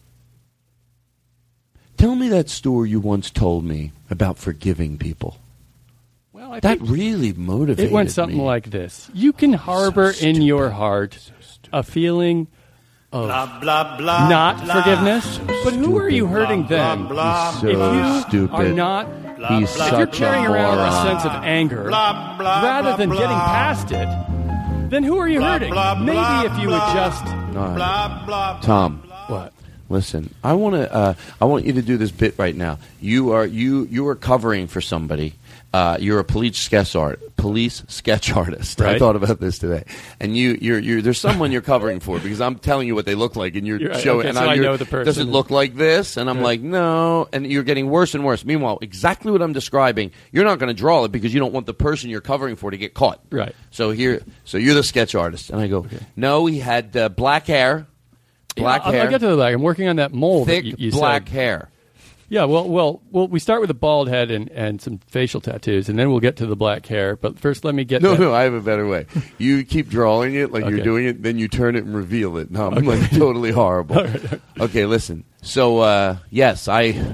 tell me that story you once told me about forgiving people. Well, I that think really motivated me. It went something like this. You can harbor in your heart a feeling of not forgiveness, but who are you hurting then? He's so if you stupid. are not, He's if you're such carrying a around a moron. sense of anger, rather than getting past it, then who are you hurting? Maybe if you would just... All right. Tom. What? Listen, I want you to do this bit right now. You are covering for somebody. You're a police sketch artist. Right. I thought about this today. And you're there's someone you're covering for because I'm telling you what they look like, and you're right. showing. Okay, and so I know the person. Does it look like this? And I'm Right. like, no. And you're getting worse and worse. Meanwhile, exactly what I'm describing, you're not going to draw it because you don't want the person you're covering for to get caught. Right. So you're the sketch artist, and I go, no, he had black hair. Black hair. I'll get to the black. I'm working on that mole. Thick that you black said. hair. Yeah, well, we start with a bald head and some facial tattoos, and then we'll get to the black hair. But first, let me get No, I have a better way. You keep drawing it like Okay. you're doing it, then you turn it and reveal it. No, I'm like totally horrible. Okay, listen. So, yes,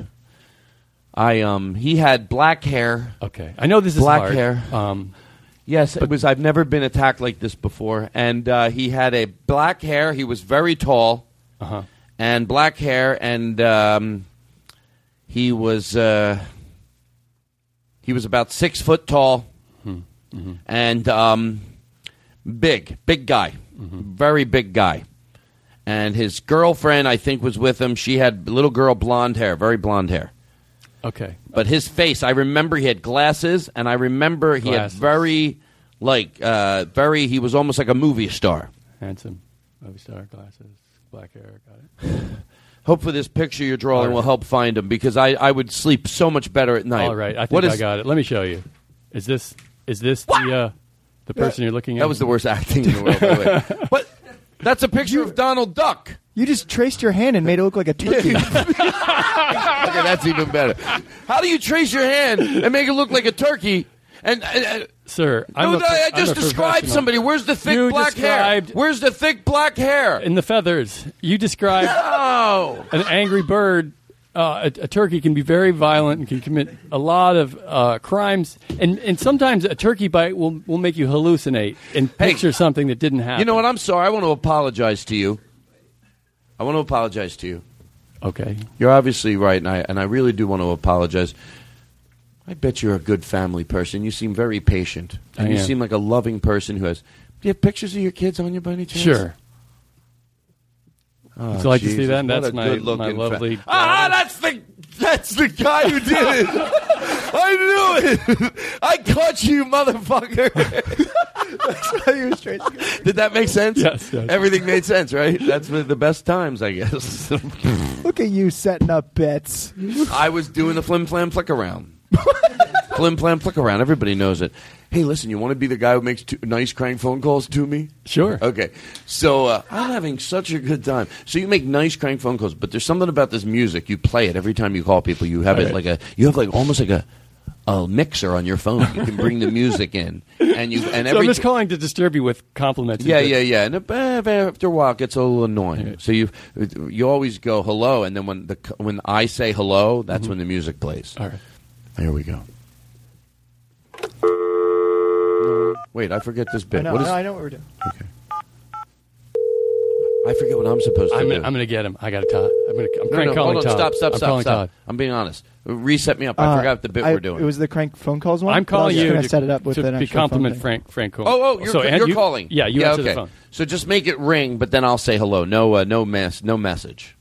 he had black hair. Okay, I know this is black hard. hair. Yes, it was. I've never been attacked like this before. And he had a black hair. He was very tall, and black hair, and he was about 6 foot tall, and big guy, very big guy. And his girlfriend, I think, was with him. She had little girl blonde hair, very blonde hair. Okay. But his face, I remember he had glasses, and I remember he had he was almost like a movie star. Handsome movie star, glasses, black hair, got it. Hopefully this picture you're drawing will help find him, because I would sleep so much better at night. All right, I think I got it. Let me show you. Is this the person you're looking at? That was the worst acting in the world, by the way. But that's a picture of Donald Duck. You just traced your hand and made it look like a turkey. Okay, that's even better. How do you trace your hand and make it look like a turkey? And Sir, I just described somebody. Where's the thick black hair? Where's the thick black hair? In the feathers. You described an angry bird. A turkey can be very violent and can commit a lot of crimes. And sometimes a turkey bite will make you hallucinate and picture something that didn't happen. You know what? I'm sorry. I want to apologize to you. Okay. You're obviously right, and I really do want to apologize. I bet you're a good family person. You seem very patient. And you seem like a loving person who has... Do you have pictures of your kids on you by any chance? Sure. Oh, would you like to see Jesus, that? what That's a my good-looking lovely... That's the guy who did it. I knew it. I caught you, motherfucker. That's why you were straight. Did that make sense? Yes. Everything made sense, right? That's the best times, I guess. Look at you setting up bets. I was doing the flim flam flick around. Flim flam flick around. Everybody knows it. Hey, listen, you want to be the guy who makes nice crank phone calls to me? Sure. Okay. So I'm having such a good time. So you make nice crank phone calls, but there's something about this music. You play it every time you call people. You have it almost like a mixer on your phone. You can bring the music in, and I'm just calling to disturb you with compliments. Yeah. And after a while, it gets a little annoying. Right. So you always go hello, and then when I say hello, that's when the music plays. All right. Here we go. Wait, I forget this bit. I know what we're doing. Okay. I forget what I'm supposed to do. I'm going to get him. I got to Todd. I'm calling hold on. Todd. Stop. Todd. I'm being honest. Reset me up. I forgot the bit we're doing. It was the crank phone calls one. I'm calling you to set it up with to an be actual compliment phone Frank. You're calling. Yeah, you answer the phone. So just make it ring, but then I'll say hello. No message.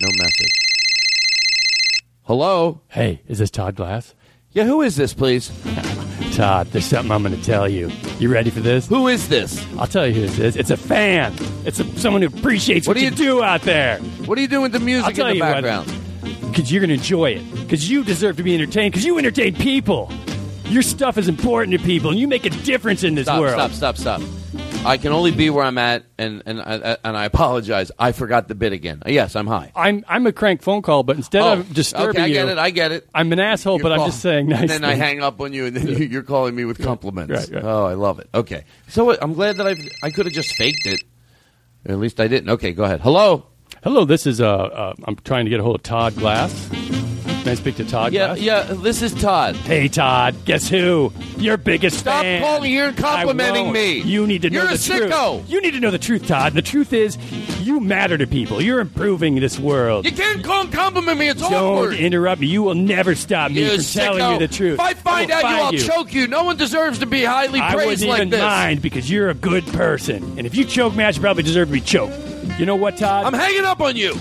Hello. Hey, is this Todd Glass? Yeah, who is this, please? Todd, there's something I'm going to tell you. You ready for this? Who is this? I'll tell you who this is. It's a fan. It's someone who appreciates what you do out there. What are you doing with the music in the background? Because you're going to enjoy it. Because you deserve to be entertained. Because you entertain people. Your stuff is important to people, and you make a difference in this world. Stop. I can only be where I'm at, and I apologize. I forgot the bit again. Yes, I'm high. I'm a crank phone call, but instead of disturbing I get it. I'm an asshole, but I'm just saying nice And then I things. hang up on you, and then you're calling me with compliments. Right. Oh, I love it. Okay. So I'm glad that I could have just faked it. At least I didn't. Okay, go ahead. Hello, this is I'm trying to get a hold of Todd Glass. Can I speak to Todd Glass? Yeah, this is Todd. Hey, Todd, guess who? Your biggest Stop fan. calling here and complimenting me. You need to know You're the a truth. sicko. You need to know the truth, Todd. And the truth is, you matter to people. You're improving this world. You can't call and compliment me. It's Don't awkward. interrupt me. You will never stop me You from telling sicko. you the truth. If I find out I'll choke you. No one deserves to be highly I praised wouldn't like even this. mind because you're a good person. And if you choke me, I should probably deserve to be choked. You know what, Todd? I'm hanging up on you.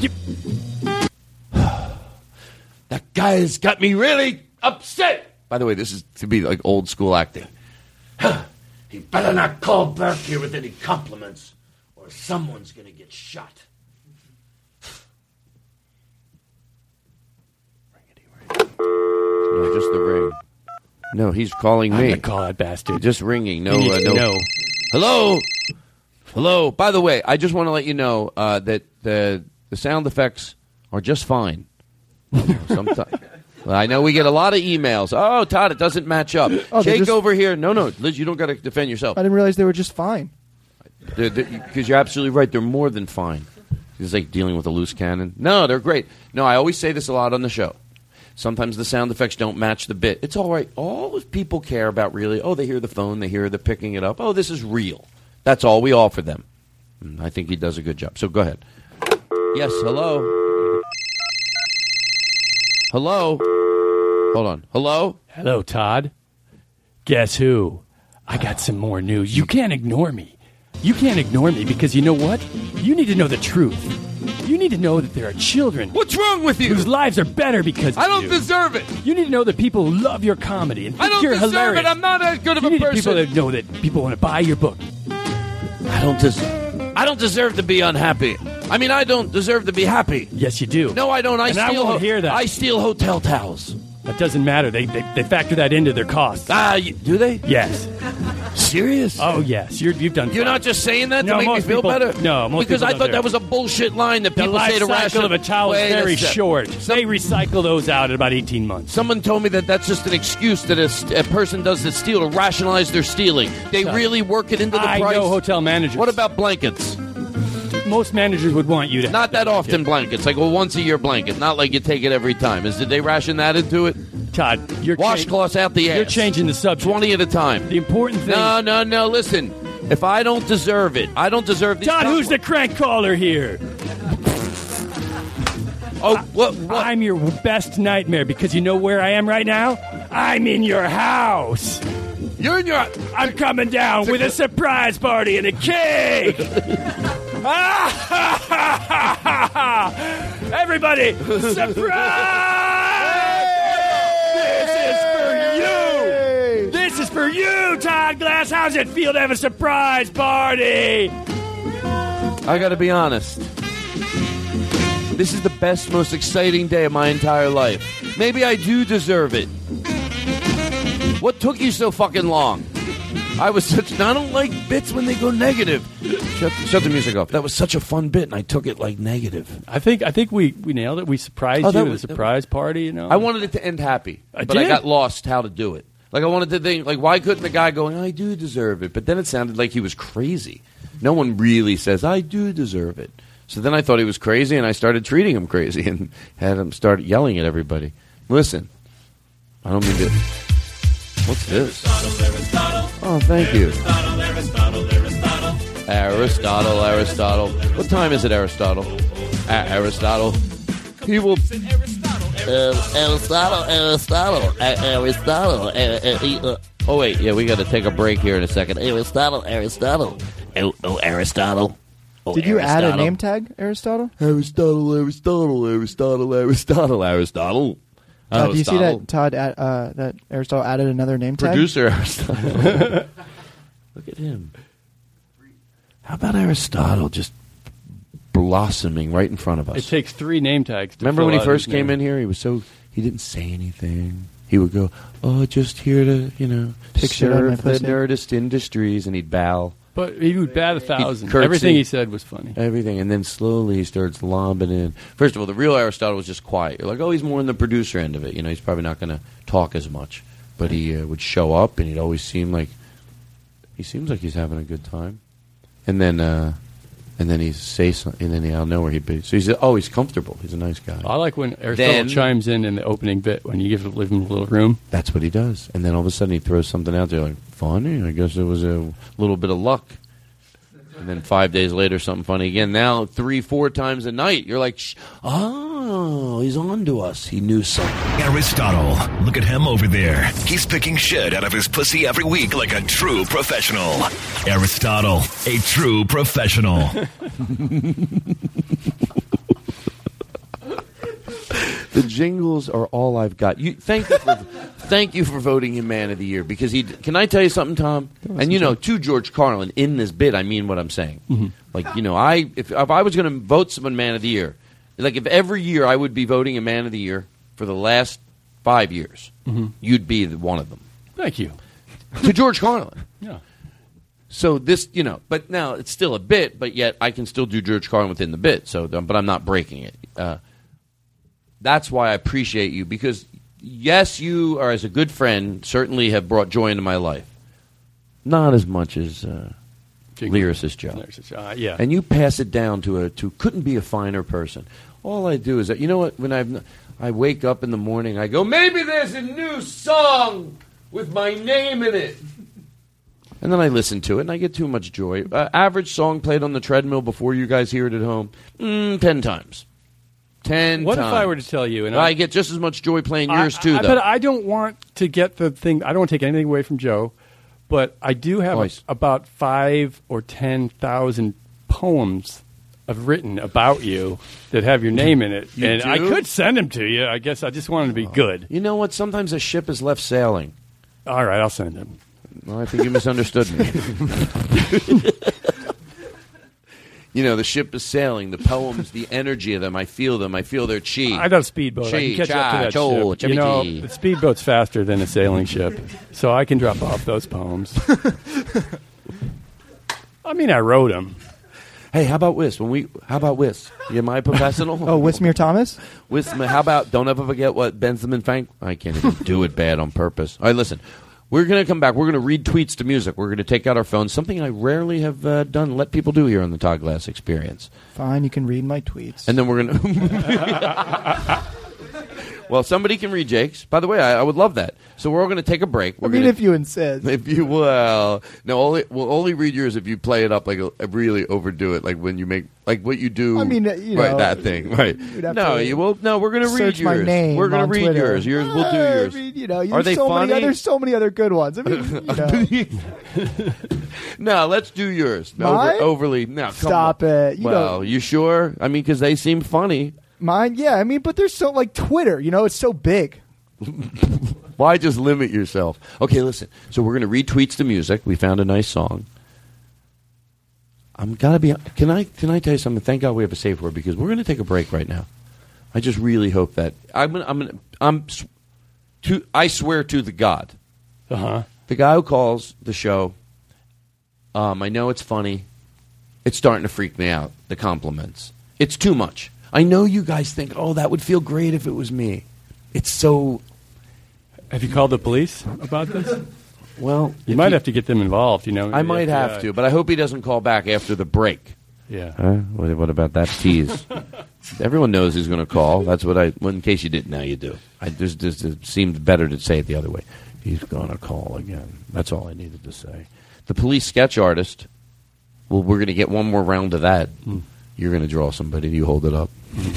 That guy's got me really upset. By the way, this is to be like old school acting. He better not call back here with any compliments, or someone's gonna get shot. No, just the ring. No, he's calling me. I'm gonna call that bastard. Just ringing. No, You need to know. Hello. By the way, I just want to let you know that the sound effects are just fine. Sometimes. I know we get a lot of emails. Oh, Todd, it doesn't match up. Jake over here. No, Liz, you don't got to defend yourself. I didn't realize they were just fine. Because you're absolutely right. They're more than fine. It's like dealing with a loose cannon. No, they're great. No, I always say this a lot on the show. Sometimes the sound effects don't match the bit. It's all right. All people care about really, they hear the phone, they hear the picking it up. Oh, this is real. That's all we offer them. And I think he does a good job. So go ahead. Yes, hello. Hello. Hold on. Hello? Hello, Todd. Guess who? I got some more news. You can't ignore me. You can't ignore me because you know what? You need to know the truth. You need to know that there are children. What's wrong with you? Whose lives are better because I don't deserve it. You need to know that people love your comedy and think I don't you're deserve hilarious. it. I'm not as good of a You need person. people that know that people want to buy your book. I don't deserve to be unhappy. I mean, I don't deserve to be happy. Yes, you do. No, I don't. I won't hear that. I steal hotel towels. That doesn't matter. They factor that into their costs. Do they? Yes. Serious? Oh, yes. You've done. You're fine. not just saying that to No, make me most feel people- better? No, most because people I don't thought do that it. was a bullshit line that The people life say to cycle ration. of a towel is Wait a very sec. short. They recycle those out in about 18 months. Someone told me that that's just an excuse that a person does that steal to rationalize their stealing. They really work it into the I price. know hotel managers. What about blankets? Most managers would want you to. Not that often blankets, like a once-a-year blanket. Not like you take it every time. Did they ration that into it? Todd, you're washcloths out the ass. You're changing the subject. 20 at a time. The important thing. No. Listen, if I don't deserve it, I don't deserve these. Todd, who's the crank caller here? What? I'm your best nightmare because you know where I am right now? I'm in your house. You're in your. I'm coming down with a surprise party and a cake. Everybody, surprise! This is for you, Todd Glass. How's it feel to have a surprise party? I gotta be honest. This is the best, most exciting day of my entire life. Maybe I do deserve it. What took you so fucking long? I don't like bits when they go negative. Shut the music off. That was such a fun bit, and I took it like negative. I think we nailed it. We surprised you with a surprise party. You know, I wanted it to end happy, but I got lost how to do it. Like I wanted to think, like, why couldn't the guy go, I do deserve it? But then it sounded like he was crazy. No one really says, I do deserve it. So then I thought he was crazy, and I started treating him crazy and had him start yelling at everybody. Listen, I don't mean to... What's this? Oh, thank you. Aristotle. What time is it, Aristotle? Aristotle. He will... Aristotle. Oh, wait. Yeah, we got to take a break here in a second. Aristotle. Oh, Aristotle. Oh, Did you add a name tag, Aristotle? Aristotle. Do you see that Todd that Aristotle added another name tag? Producer Aristotle. Look at him. How about Aristotle just blossoming right in front of us? It takes 3 name tags. Remember when he first came in here? He didn't say anything. He would go, just here to, Pick shit up serve my the pussy. Nerdist Industries, and he'd bow. But he would bat 1,000. curtsy. Everything he said was funny. Everything, and then slowly he starts lobbing in. First of all, the real Aristotle was just quiet. You're like, he's more in the producer end of it. He's probably not going to talk as much. But he would show up, and he'd always seems like he's having a good time. And then he say something, and then I'll know where he'd be. So he's comfortable. He's a nice guy. I like when Aristotle chimes in the opening bit when you give him a little room. That's what he does. And then all of a sudden he throws something out there like, funny, I guess it was a little bit of luck. And then 5 days later, something funny again. Now 3-4 times a night, you're like, he's on to us. He knew something. Aristotle, look at him over there. He's picking shit out of his pussy every week like a true professional. Aristotle, a true professional. The jingles are all I've got. Thank you for voting him Man of the Year, because can I tell you something, Tom? And to George Carlin, in this bit, I mean what I'm saying. Mm-hmm. Like, if I was going to vote someone Man of the Year, like if every year I would be voting a Man of the Year for the last 5 years, you'd be one of them. Thank you. To George Carlin. Yeah. So this, but now it's still a bit, but yet I can still do George Carlin within the bit. So, but I'm not breaking it. That's why I appreciate you, because yes, you are, as a good friend, certainly have brought joy into my life. Not as much as lyricist Joe. Yeah. And you pass it down to couldn't be a finer person. All I do is that, you know what? When I wake up in the morning, I go, maybe there's a new song with my name in it. And then I listen to it, and I get too much joy. Average song played on the treadmill before you guys hear it at home, 10 times. 10 What times. if I were to tell you? And I get just as much joy playing yours, too, though. But I don't want to get the thing. I don't want to take anything away from Joe, but I do have about 5,000 or 10,000 poems I've written about you that have your name in it. You and do? I could send them to you. I guess I just want them to be good. You know what? Sometimes a ship is left sailing. All right, I'll send them. Well, I think you misunderstood me. the ship is sailing, the poems, the energy of them. I feel them. I feel their chi. I got a speedboat. I can catch up to that ship. The speedboat's faster than a sailing ship, so I can drop off those poems. I mean, I wrote them. Hey, how about Whis? How about Whis? You my professional? Oh, Wismere Thomas? How about, don't ever forget what Benjamin Frank... I can't even do it bad on purpose. All right, listen. We're going to come back. We're going to read tweets to music. We're going to take out our phones, something I rarely have done, let people do here on the Todd Glass Experience. Fine, you can read my tweets. And then we're going to... Well, somebody can read Jake's. By the way, I would love that. So we're all going to take a break. If you insist. We'll only read yours if you play it up really overdo it, like when you make what you do. I mean, that thing, right? No, you will. No, we're going to read yours. My name we're going to read Twitter. yours. We'll do yours. I mean, are they funny? There's so many other good ones. I mean, No, let's do yours. Mine? Overly. No, stop it. You sure? I mean, because they seem funny. Mine, yeah. I mean, but there's so Twitter. It's so big. Why just limit yourself? Okay, listen. So we're going to read tweets to music. We found a nice song. Can I tell you something? Thank God we have a safe word because we're going to take a break right now. I just really hope that I swear to the God, the guy who calls the show. I know it's funny. It's starting to freak me out. The compliments. It's too much. I know you guys think, oh, that would feel great if it was me. It's so... Have you called the police about this? Well... You might have to get them involved, I might have to, but I hope he doesn't call back after the break. Yeah. What about that tease? Everyone knows he's going to call. That's what in case you didn't, now you do. It seemed better to say it the other way. He's going to call again. That's all I needed to say. The police sketch artist, well, we're going to get one more round of that. You're going to draw somebody. You hold it up.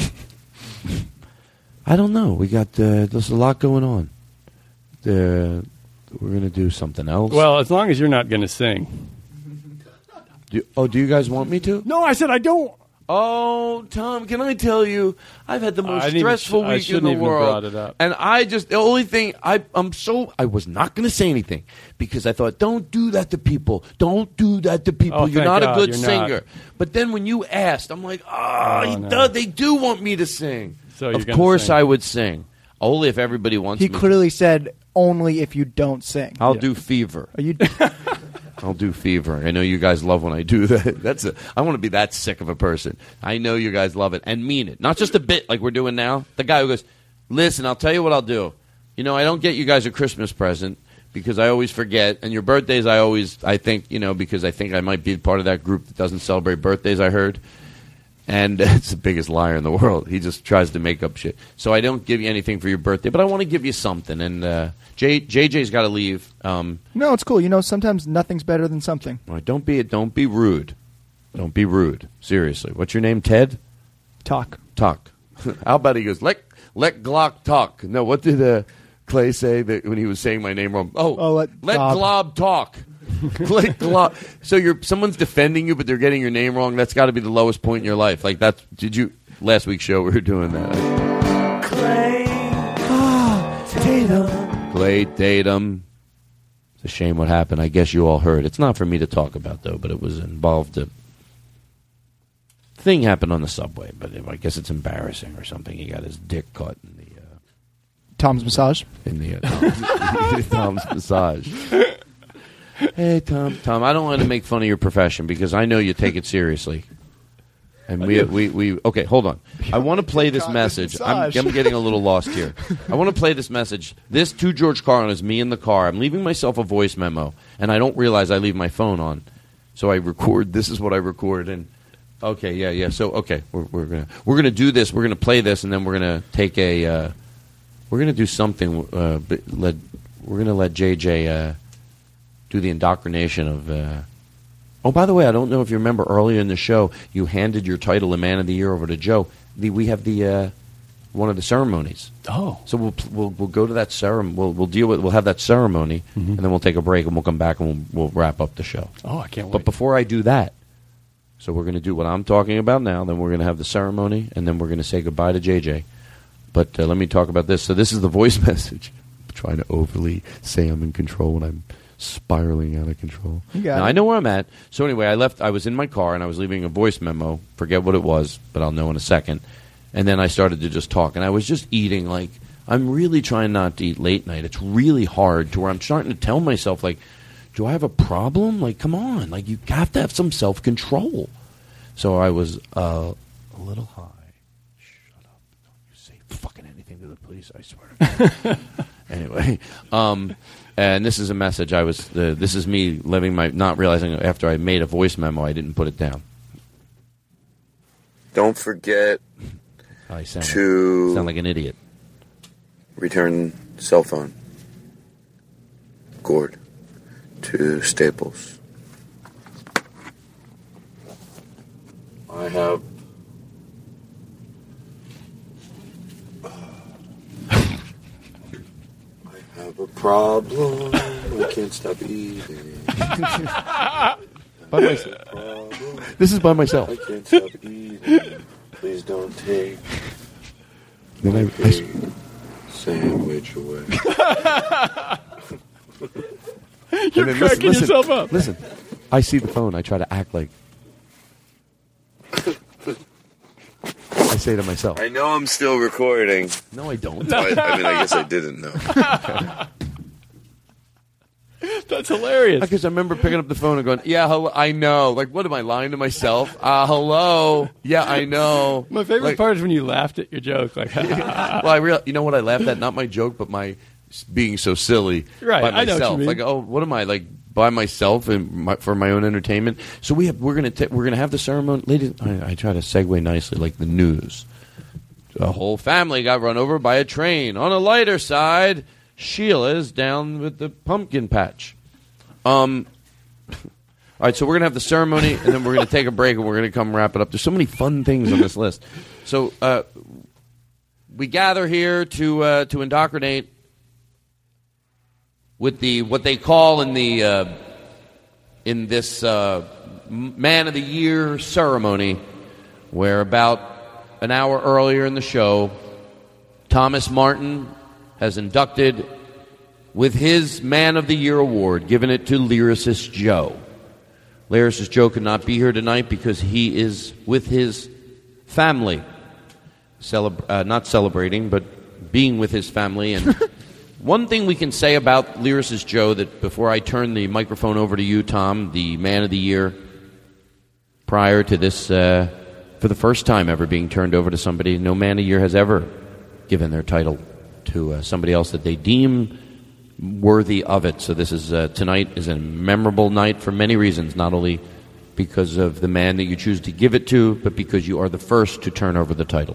I don't know. We got there's a lot going on. We're going to do something else. Well, as long as you're not going to sing. Do you guys want me to? No, I said I don't. Oh, Tom, can I tell you? I've had the most stressful week in the world. Brought it up. And the only thing, I was not going to say anything because I thought, don't do that to people. Don't do that to people. Oh, you're not God, a good you're singer. not. But then when you asked, I'm like, they do want me to sing. So of course I would sing. Only if everybody wants me to. He clearly said, only if you don't sing. I'll do Fever. Are you... I'll do Fever. I know you guys love when I do that. I want to be that sick of a person. I know you guys love it and mean it. Not just a bit like we're doing now. The guy who goes, listen, I'll tell you what I'll do. I don't get you guys a Christmas present because I always forget. And your birthdays, I think, because I think I might be part of that group that doesn't celebrate birthdays, I heard. And it's the biggest liar in the world. He just tries to make up shit. So I don't give you anything for your birthday, but I want to give you something. And JJ's got to leave. No, it's cool. Sometimes nothing's better than something. All right, don't be rude. Don't be rude. Seriously. What's your name, Ted? Talk. How about he goes, let Glock talk. No, what did Clay say when he was saying my name wrong? Let Glob talk. So someone's defending you, but they're getting your name wrong. That's got to be the lowest point in your life. Like that. Last week's show we were doing that. Clay Tatum. It's a shame what happened. I guess you all heard. It's not for me to talk about though, but it was involved. A thing happened on the subway, but I guess it's embarrassing or something. He got his dick caught in the Tom's massage. In the Tom's massage. Hey, Tom, I don't want to make fun of your profession because I know you take it seriously. And we okay, hold on. I want to play this message. I'm getting a little lost here. I want to play this message. This to George Carlin is me in the car. I'm leaving myself a voice memo, and I don't realize I leave my phone on. So I record. This is what I record. And okay, yeah. So okay, we're gonna do this. We're gonna play this, and then we're gonna take a. We're gonna do something. We're gonna let JJ. Do the indoctrination of... Oh, by the way, I don't know if you remember earlier in the show, you handed your title of Man of the Year over to Joe. We have the one of the ceremonies. Oh. So we'll go to that ceremony. We'll have that ceremony, and then we'll take a break, and we'll come back, and we'll wrap up the show. Oh, I can't wait. But before I do that, so we're going to do what I'm talking about now, then we're going to have the ceremony, and then we're going to say goodbye to JJ. But let me talk about this. So this is the voice message. I'm trying to overly say I'm in control when I'm spiraling out of control. You got Now, it. I know where I'm at. So anyway, I was in my car, and I was leaving a voice memo. Forget what it was, but I'll know in a second. And then I started to just talk, and I was just eating. Like, I'm really trying not to eat late night. It's really hard to where I'm starting to tell myself, like, do I have a problem? Like, come on. Like, you have to have some self-control. So I was a little high. Shut up. Don't you say fucking anything to the police, I swear to God. Anyway, and this is a message. This is me not realizing after I made a voice memo, I didn't put it down. Don't forget I sound to like an idiot. Return cell phone cord to Staples. I have a problem. I can't stop eating. By myself. This is by myself. I can't stop eating. Please don't take Then big sandwich away. You're cracking yourself up. Listen, I see the phone. I try to act like I say to myself. I know I'm still recording. No, I don't. I guess I didn't know. That's hilarious. Because I remember picking up the phone and going, yeah, hello, I know. Like, what am I, lying to myself? Hello. Yeah, I know. My favorite part is when you laughed at your joke. Like, well, you know what I laughed at? Not my joke, but my being so silly right, by I know myself. what you mean. Like, oh, what am I, like, by myself and for my own entertainment? So we're gonna have the ceremony. Ladies, I try to segue nicely, like the news. A whole family got run over by a train. On a lighter side, Sheila's down with the pumpkin patch. All right, so we're going to have the ceremony, and then we're going to take a break, and we're going to come wrap it up. There's so many fun things on this list. So we gather here to indoctrinate with what they call in this Man of the Year ceremony, where about an hour earlier in the show, Thomas Martin has inducted with his Man of the Year award, giving it to Lyricist Joe. Lyricist Joe could not be here tonight because he is with his family, not celebrating, but being with his family. And one thing we can say about Lyricist Joe, that before I turn the microphone over to you, Tom, the Man of the Year, prior to this, for the first time ever being turned over to somebody, no Man of the Year has ever given their title to somebody else that they deem worthy of it. So this is tonight is a memorable night for many reasons, not only because of the man that you choose to give it to, but because you are the first to turn over the title.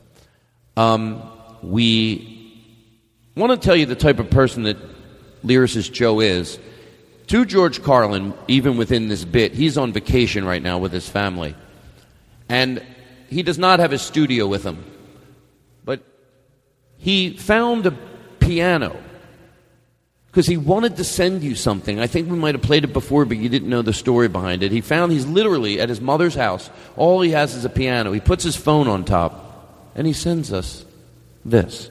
We want to tell you the type of person that Lyricist Joe is. To George Carlin, even within this bit, he's on vacation right now with his family. And he does not have his studio with him. But he found a piano because he wanted to send you something. I think we might have played it before, but you didn't know the story behind it. He's literally at his mother's house. All he has is a piano. He puts his phone on top, and he sends us this.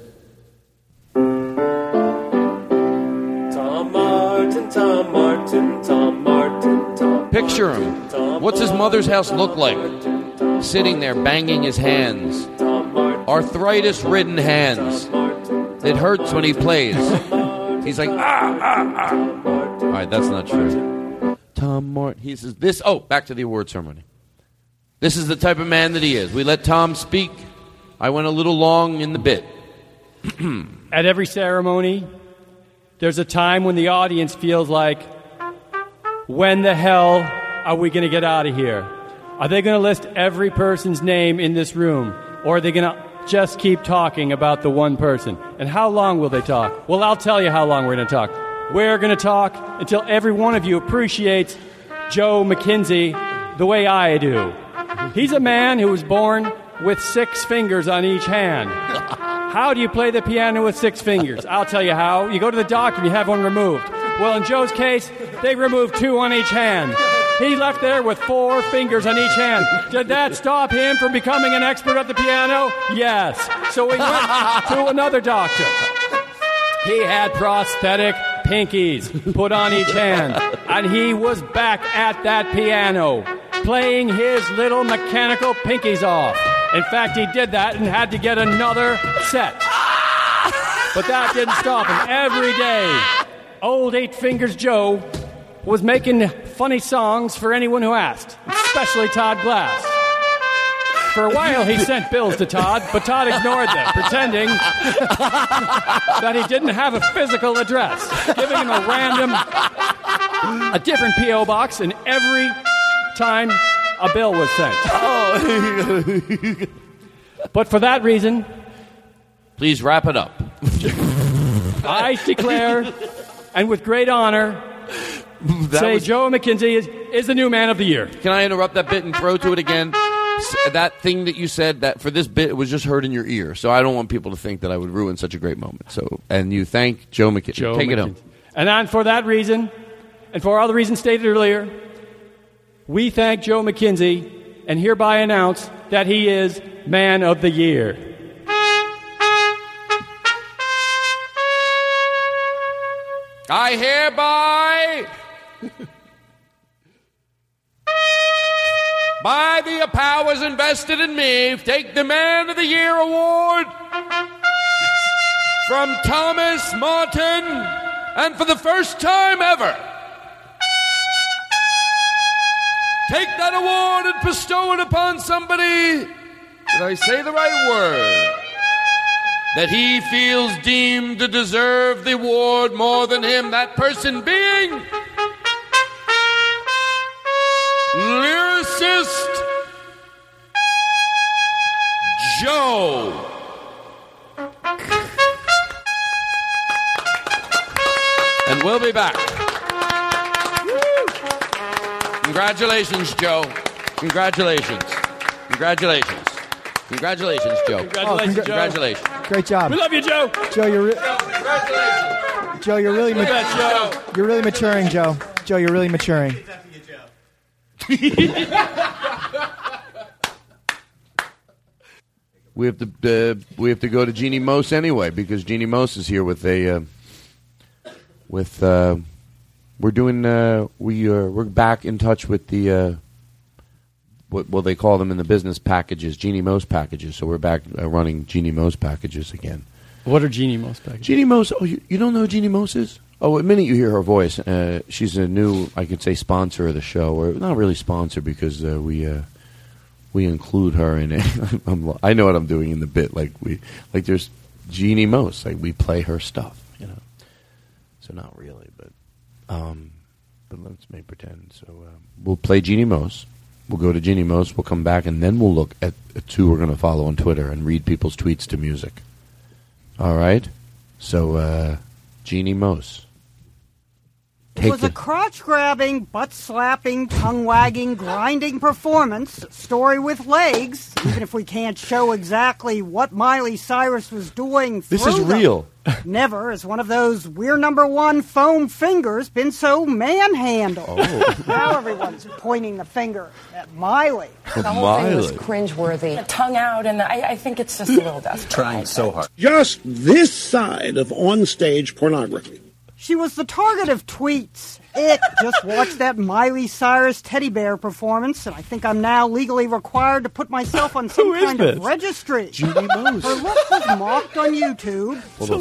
Tom Martin, Tom Martin, Tom Martin, Tom. Picture him. What's his mother's house look like? Sitting there banging his hands. Arthritis-ridden hands. It hurts when he plays. He's like, ah. All right, that's not true. Tom Martin. He says this. Oh, back to the award ceremony. This is the type of man that he is. We let Tom speak. I went a little long in the bit. At every ceremony, there's a time when the audience feels like, when the hell are we going to get out of here? Are they going to list every person's name in this room? Or are they going to just keep talking about the one person? And how long will they talk? Well, I'll tell you how long we're going to talk. We're going to talk until every one of you appreciates Joe McKenzie the way I do. He's a man who was born with 6 fingers on each hand. How do you play the piano with 6 fingers? I'll tell you how. You go to the doctor and you have one removed. Well, in Joe's case, they removed 2 on each hand. He left there with 4 fingers on each hand. Did that stop him from becoming an expert at the piano? Yes. So we went to another doctor. He had prosthetic pinkies put on each hand, and he was back at that piano, playing his little mechanical pinkies off. In fact, he did that and had to get another set. But that didn't stop him. Every day, old Eight Fingers Joe was making funny songs for anyone who asked, especially Todd Glass. For a while, he sent bills to Todd, but Todd ignored them, pretending that he didn't have a physical address, giving him a different P.O. box, and every time a bill was sent. But for that reason... Please wrap it up. I declare, and with great honor, Joe McKenzie is the new man of the year. Can I interrupt that bit and throw to it again? That thing that you said that for this bit, it was just heard in your ear. So I don't want people to think that I would ruin such a great moment. So, and you thank Joe McKenzie. Take it home. And for that reason, and for all the reasons stated earlier, we thank Joe McKenzie and hereby announce that he is Man of the Year. I hereby, by the powers invested in me, take the Man of the Year award from Thomas Martin, and for the first time ever, take that award and bestow it upon somebody, did I say the right word, that he feels deemed to deserve the award more than him, that person being lyricist Joe. And we'll be back. Congratulations, Joe. Congratulations. Congratulations. Congratulations, Joe. Congratulations, Joe. Congratulations. Great job. We love you, Joe. Joe, you're really Joe. You're really maturing, Joe. Joe, you're really maturing. We have to go to Jeannie Mose anyway, because Jeannie Mose is here with we're back in touch with the what they call them in the business packages, Jeannie Mose packages. So we're back running Jeannie Mose packages again. What are Jeannie Mose packages? Jeannie Mose. Oh, you don't know who Jeannie Mose is? Oh, the minute you hear her voice, she's a new, I could say, sponsor of the show, or not really sponsor because we include her in it. I know what I'm doing in the bit. There's Jeannie Mose. Like we play her stuff, you know. So not really, but let's make pretend. So we'll play Jeannie Mose. We'll go to Jeannie Mose. We'll come back, and then we'll look at who we're going to follow on Twitter and read people's tweets to music. All right. So Jeannie Mose. It was a crotch-grabbing, butt-slapping, tongue-wagging, grinding performance, story with legs, even if we can't show exactly what Miley Cyrus was doing through This is them. real. Never has one of those "we're number one" foam fingers been so manhandled. Oh. Now everyone's pointing the finger at Miley. The whole thing was cringeworthy. Tongue out, and I think it's just a little desperate. Trying so hard. Just this side of on-stage pornography. She was the target of tweets. Just watched that Miley Cyrus teddy bear performance, and I think I'm now legally required to put myself on some kind of registry. Jeannie Mose. Her look was mocked on YouTube.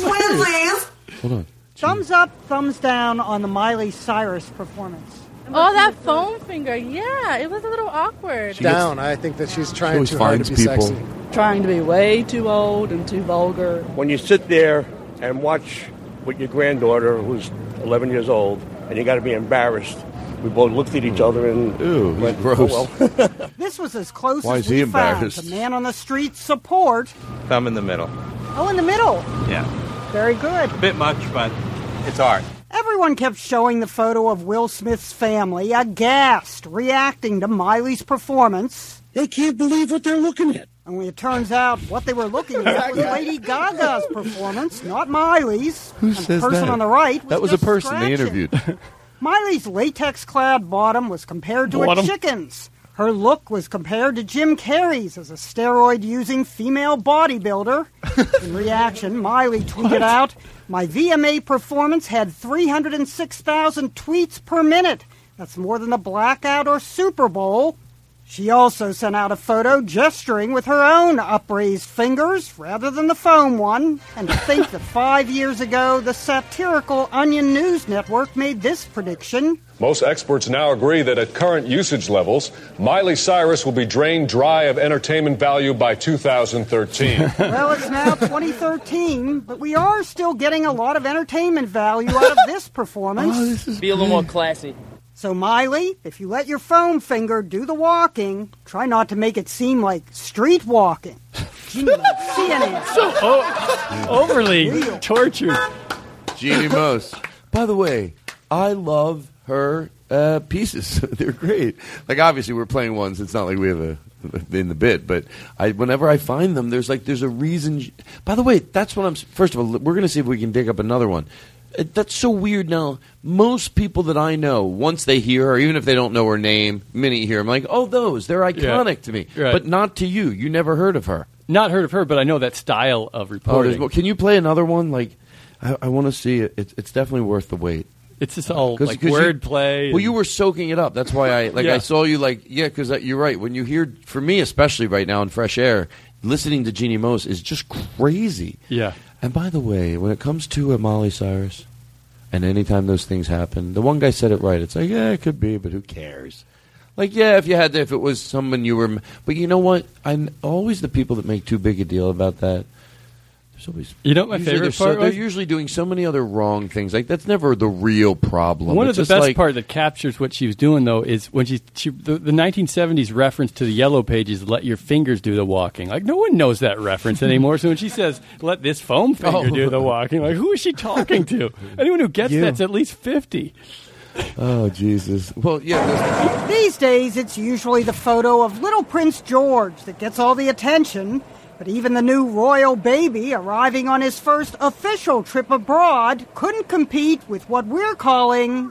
Hold on. Thumbs up, thumbs down on the Miley Cyrus performance. Oh, that foam finger. Yeah, it was a little awkward. I think that she's trying too hard to be sexy. Trying to be way too old and too vulgar. When you sit there and watch with your granddaughter, who's 11 years old, and you got to be embarrassed. We both looked at each other and went, gross. Oh, well. This was as close Why as is he we found embarrassed? to man on the street support. Thumb in the middle. Oh, in the middle. Yeah. Very good. A bit much, but it's art. Everyone kept showing the photo of Will Smith's family, aghast, reacting to Miley's performance. They can't believe what they're looking at. Only it turns out what they were looking at was Lady Gaga's performance, not Miley's. Who and says the person that? on the right was That was a just person they scratching. interviewed. Miley's latex-clad bottom was compared to a chicken's. Her look was compared to Jim Carrey's as a steroid-using female bodybuilder. In reaction, Miley tweeted out, "My VMA performance had 306,000 tweets per minute. That's more than the Blackout or Super Bowl." She also sent out a photo gesturing with her own upraised fingers rather than the foam one. And to think that 5 years ago, the satirical Onion News Network made this prediction. Most experts now agree that at current usage levels, Miley Cyrus will be drained dry of entertainment value by 2013. Well, it's now 2013, but we are still getting a lot of entertainment value out of this performance. Be a little more classy. So, Miley, if you let your foam finger do the walking, try not to make it seem like street walking. CNN. So overly tortured. Jeannie Mose. By the way, I love her pieces. They're great. Like, obviously, we're playing ones. It's not like we have in the bit, but whenever I find them, there's a reason. By the way, that's what I'm. First of all, we're going to see if we can dig up another one. That's so weird now. Most people that I know, once they hear her, even if they don't know her name, minute you hear them, like, oh, they're iconic to me. Right. But not to you. You never heard of her. Not heard of her, but I know that style of reporting. Can you play another one? Like, I want to see it. It's definitely worth the wait. It's just all like wordplay. Well, you were soaking it up. That's why I saw you because you're right. When you hear, for me especially right now in Fresh Air, listening to Jeannie Mose is just crazy. Yeah. And by the way, when it comes to Miley Cyrus, and anytime those things happen, the one guy said it right. It's like, yeah, it could be, but who cares? Like, yeah, if it was someone you were, but you know what? I'm always the people that make too big a deal about that. There's always, my favorite part. They're usually doing so many other wrong things. Like, that's never the real problem. One of the best part that captures what she was doing, though, is when the 1970s reference to the Yellow Pages, "Let your fingers do the walking." Like, no one knows that reference anymore. So when she says, "Let this foam finger do the walking," like, who is she talking to? Anyone who gets that's at least 50. Oh, Jesus. Well, yeah. These days, it's usually the photo of little Prince George that gets all the attention. But even the new royal baby arriving on his first official trip abroad couldn't compete with what we're calling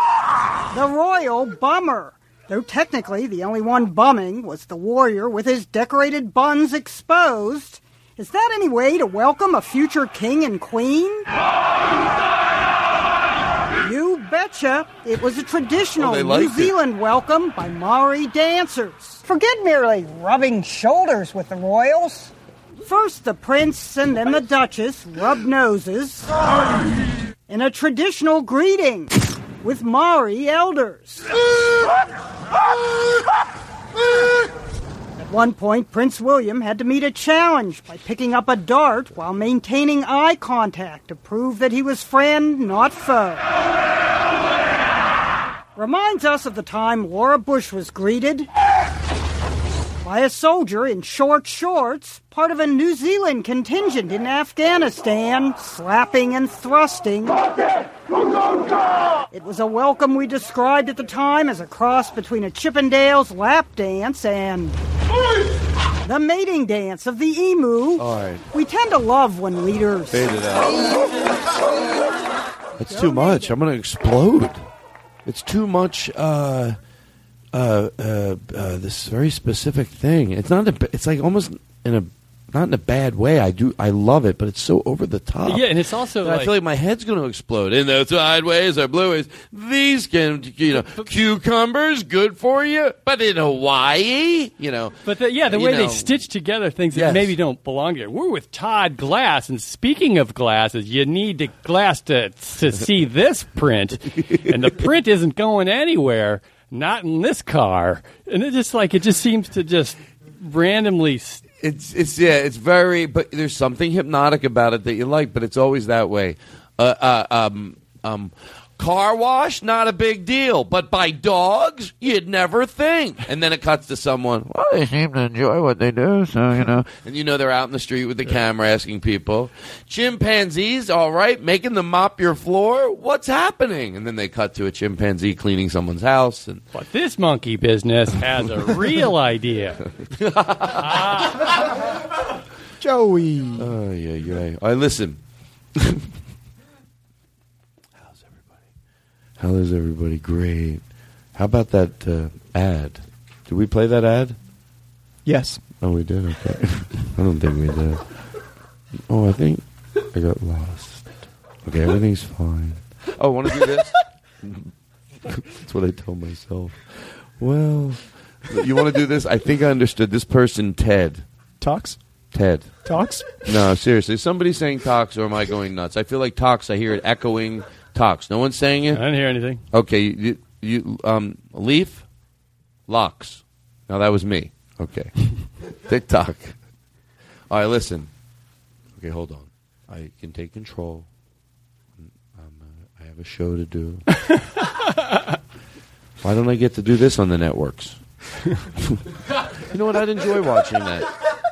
the royal bummer. Though technically the only one bumming was the warrior with his decorated buns exposed. Is that any way to welcome a future king and queen? You betcha. It was a traditional New Zealand welcome by Maori dancers. Forget merely rubbing shoulders with the royals. First the prince and then the duchess rubbed noses in a traditional greeting with Maori elders. At one point, Prince William had to meet a challenge by picking up a dart while maintaining eye contact to prove that he was friend, not foe. Reminds us of the time Laura Bush was greeted by a soldier in short shorts, part of a New Zealand contingent in Afghanistan, slapping and thrusting. It was a welcome we described at the time as a cross between a Chippendales lap dance and the mating dance of the emu. All right. We tend to love when leaders... Fade it out. That's too much. I'm going to explode. It's too much... this very specific thing. It's not. It's like almost not in a bad way. I love it, but it's so over the top. Yeah, and it's also I feel like my head's going to explode. In the sideways or blueways, these cucumbers good for you, but in Hawaii, But the way they stitch together things that maybe don't belong here. We're with Todd Glass, and speaking of glasses, you need the glass to see this print, and the print isn't going anywhere. Not in this car. And it just seems to just randomly... It's very... But there's something hypnotic about it that you like, but it's always that way. Car wash, not a big deal. But by dogs, you'd never think. And then it cuts to someone, well, they seem to enjoy what they do, so, And they're out in the street with the camera asking people, chimpanzees, all right, making them mop your floor? What's happening? And then they cut to a chimpanzee cleaning someone's house. But this monkey business has a real idea. Joey. Oh, yeah. All right, listen. How is everybody? Great. How about that ad? Did we play that ad? Yes. Oh, we did? Okay. I don't think we did. Oh, I think I got lost. Okay, everything's fine. Oh, want to do this? That's what I tell myself. Well, you want to do this? I think I understood this person, Ted. Talks? Ted. Talks? No, seriously. Is somebody saying talks or am I going nuts? I feel like talks. I hear it echoing talks. No one's saying it? I didn't hear anything. Okay, Leaf? Locks. Now, that was me. Okay. TikTok. All right, listen. Okay, hold on. I can take control. I have a show to do. Why don't I get to do this on the networks? You know what? I'd enjoy watching that.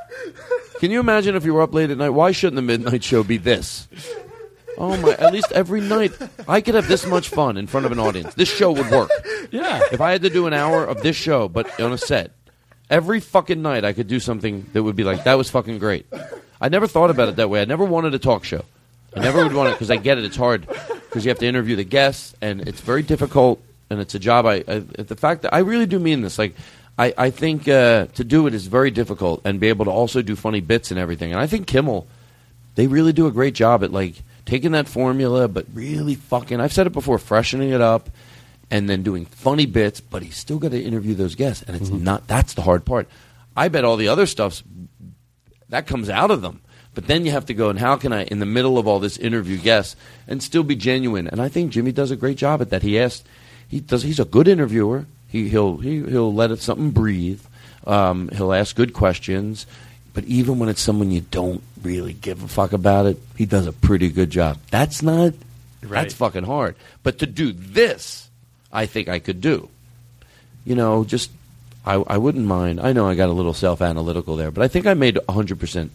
Can you imagine if you were up late at night? Why shouldn't the midnight show be this? Oh, my. At least every night, I could have this much fun in front of an audience. This show would work. Yeah. If I had to do an hour of this show, but on a set, every fucking night I could do something that would be like, that was fucking great. I never thought about it that way. I never wanted a talk show. I never would want it because I get it. It's hard because you have to interview the guests, and it's very difficult, and it's a job. The fact that I really do mean this. Like, I think to do it is very difficult, and be able to also do funny bits and everything. And I think Kimmel, they really do a great job at like taking that formula, but really fucking. I've said it before, freshening it up, and then doing funny bits. But he's still got to interview those guests, and it's not. That's the hard part. I bet all the other stuff's that comes out of them. But then you have to go, and how can I, in the middle of all this interview guests, and still be genuine? And I think Jimmy does a great job at that. He's a good interviewer. He'll let something breathe. He'll ask good questions. But even when it's someone you don't really give a fuck about it, he does a pretty good job. That's fucking hard. But to do this, I think I could do. You know, just, I wouldn't mind. I know I got a little self-analytical there, but I think I made 100%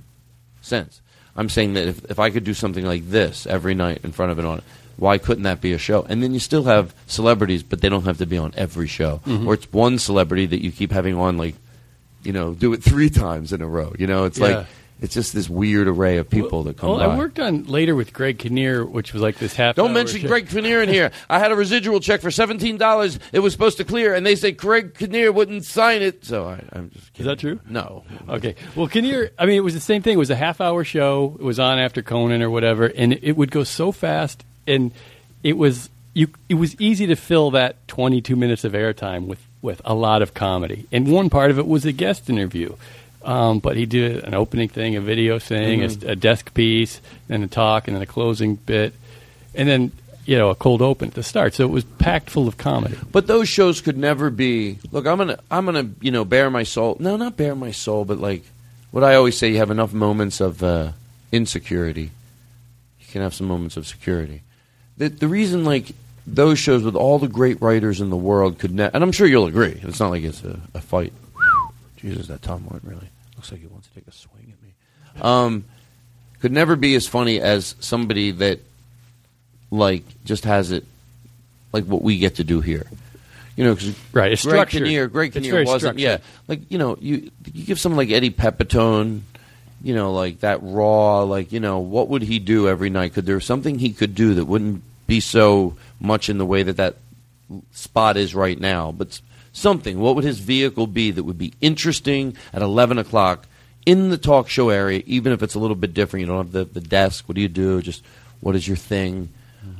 sense. I'm saying that if I could do something like this every night in front of an audience, why couldn't that be a show? And then you still have celebrities, but they don't have to be on every show. Or it's one celebrity that you keep having on, like, you know, do it 3 times in a row. You know, it's like, it's just this weird array of people that come by. I worked on later with Greg Kinnear, which was like this half. Don't mention Greg Kinnear in here. I had a residual check for $17. It was supposed to clear, and they said Greg Kinnear wouldn't sign it. So I'm just kidding. Is that true? No. Okay. Well, Kinnear, I mean, it was the same thing. It was a half-hour show. It was on after Conan or whatever, and it would go so fast, and it was easy to fill that 22 minutes of airtime with a lot of comedy. And one part of it was a guest interview. But he did an opening thing, a video thing, a desk piece, then a talk, and then a closing bit, and then, you know, a cold open at the start. So it was packed full of comedy. But those shows could never be. Look, I'm gonna, you know, bare my soul. No, not bare my soul, but like what I always say: you have enough moments of insecurity, you can have some moments of security. The reason, like, those shows with all the great writers in the world could never, and I'm sure you'll agree. It's not like it's a fight. Jesus, that Tom Martin really looks like he wants to take a swing at me. Could never be as funny as somebody that, like, just has it like what we get to do here. You know, because right, it's Greg structured. Kinnear wasn't. Yeah, like, you know, you give someone like Eddie Pepitone, you know, like that raw, like, you know, what would he do every night? Could there something he could do that wouldn't be so much in the way that spot is right now, but something. What would his vehicle be that would be interesting at 11 o'clock in the talk show area, even if it's a little bit different? You don't have the desk. What do you do? Just what is your thing?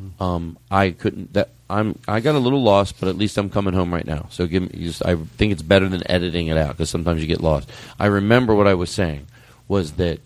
I couldn't. I got a little lost, but at least I'm coming home right now. So I think it's better than editing it out because sometimes you get lost. I remember what I was saying was that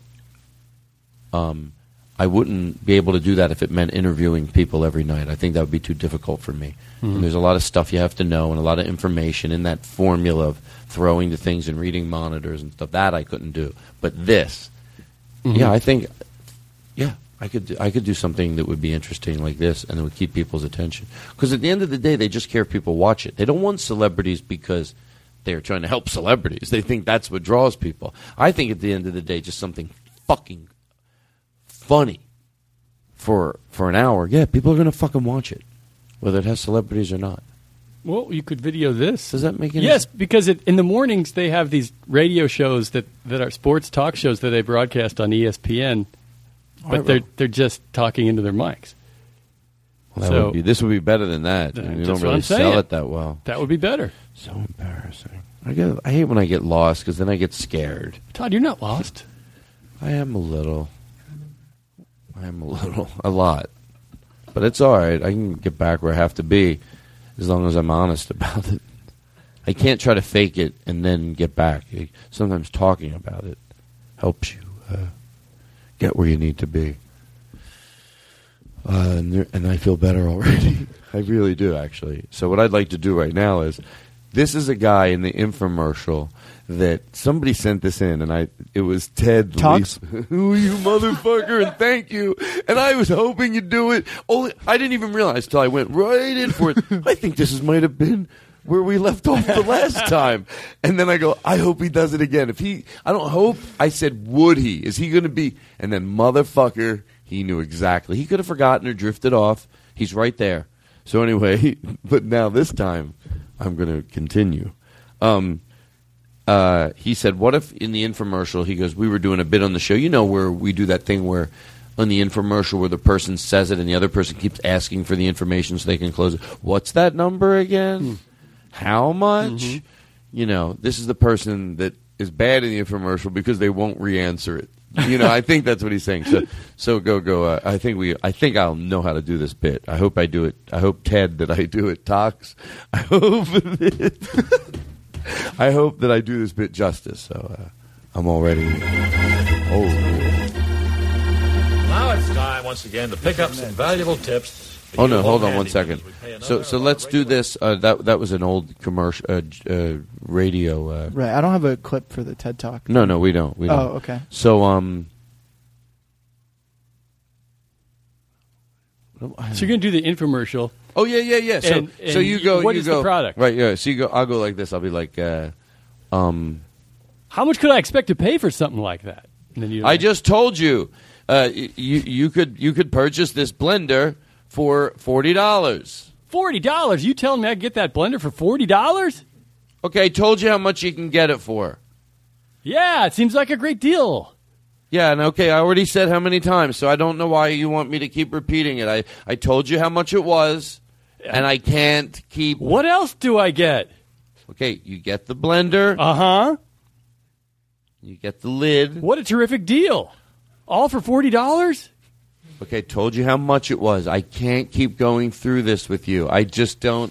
I wouldn't be able to do that if it meant interviewing people every night. I think that would be too difficult for me. And there's a lot of stuff you have to know and a lot of information in that formula of throwing the things and reading monitors and stuff. That I couldn't do. But this, I think, I could do something that would be interesting like this and it would keep people's attention. Because at the end of the day, they just care if people watch it. They don't want celebrities because they're trying to help celebrities. They think that's what draws people. I think at the end of the day, just something fucking funny for an hour. Yeah, people are going to fucking watch it, whether it has celebrities or not. Well, you could video this. Does that make any sense? Yes, sense? because in the mornings they have these radio shows that are sports talk shows that they broadcast on ESPN, but they're just talking into their mics. Well, this would be better than that. You don't really sell it that well. That would be better. So embarrassing. I hate when I get lost because then I get scared. Todd, you're not lost. I am a little. A lot. But it's all right. I can get back where I have to be as long as I'm honest about it. I can't try to fake it and then get back. Sometimes talking about it helps you get where you need to be. And I feel better already. I really do, actually. So what I'd like to do right now is, this is a guy in the infomercial that somebody sent this in, and it was Ted Talks. Ooh, you motherfucker, and thank you. And I was hoping you'd do it. I didn't even realize till I went right in for it. I think this might have been where we left off the last time. And then I go, I hope he does it again. I said, would he? Is he going to be? And then motherfucker, he knew exactly. He could have forgotten or drifted off. He's right there. So anyway, but now this time, I'm going to continue. He said, what if in the infomercial, he goes, we were doing a bit on the show, where we do that thing where on the infomercial where the person says it and the other person keeps asking for the information so they can close it. What's that number again? How much? Mm-hmm. This is the person that is bad in the infomercial because they won't re-answer it. I think that's what he's saying. So go. I think I'll know how to do this bit. I hope I do it. I hope, Ted, that I do it. Tox. I hope that I do this bit justice. So I'm all ready. Now it's time once again to pick up some valuable tips. Oh no! Hold on one second. So let's do this. That was an old commercial radio. Right. I don't have a clip for the TED Talk. No, we don't. Oh, okay. So So you're going to do the infomercial. Oh yeah. So you go. What is the product? Right. Yeah. So you go. I'll go like this. I'll be like, how much could I expect to pay for something like that? And then I just told you. You could purchase this blender for $40. $40? You telling me I can get that blender for $40? Okay, I told you how much you can get it for. Yeah, it seems like a great deal. Yeah, and okay, I already said how many times, so I don't know why you want me to keep repeating it. I told you how much it was, and I can't keep... What else do I get? Okay, you get the blender. Uh-huh. You get the lid. What a terrific deal. All for $40? Okay, told you how much it was. I can't keep going through this with you. I just don't...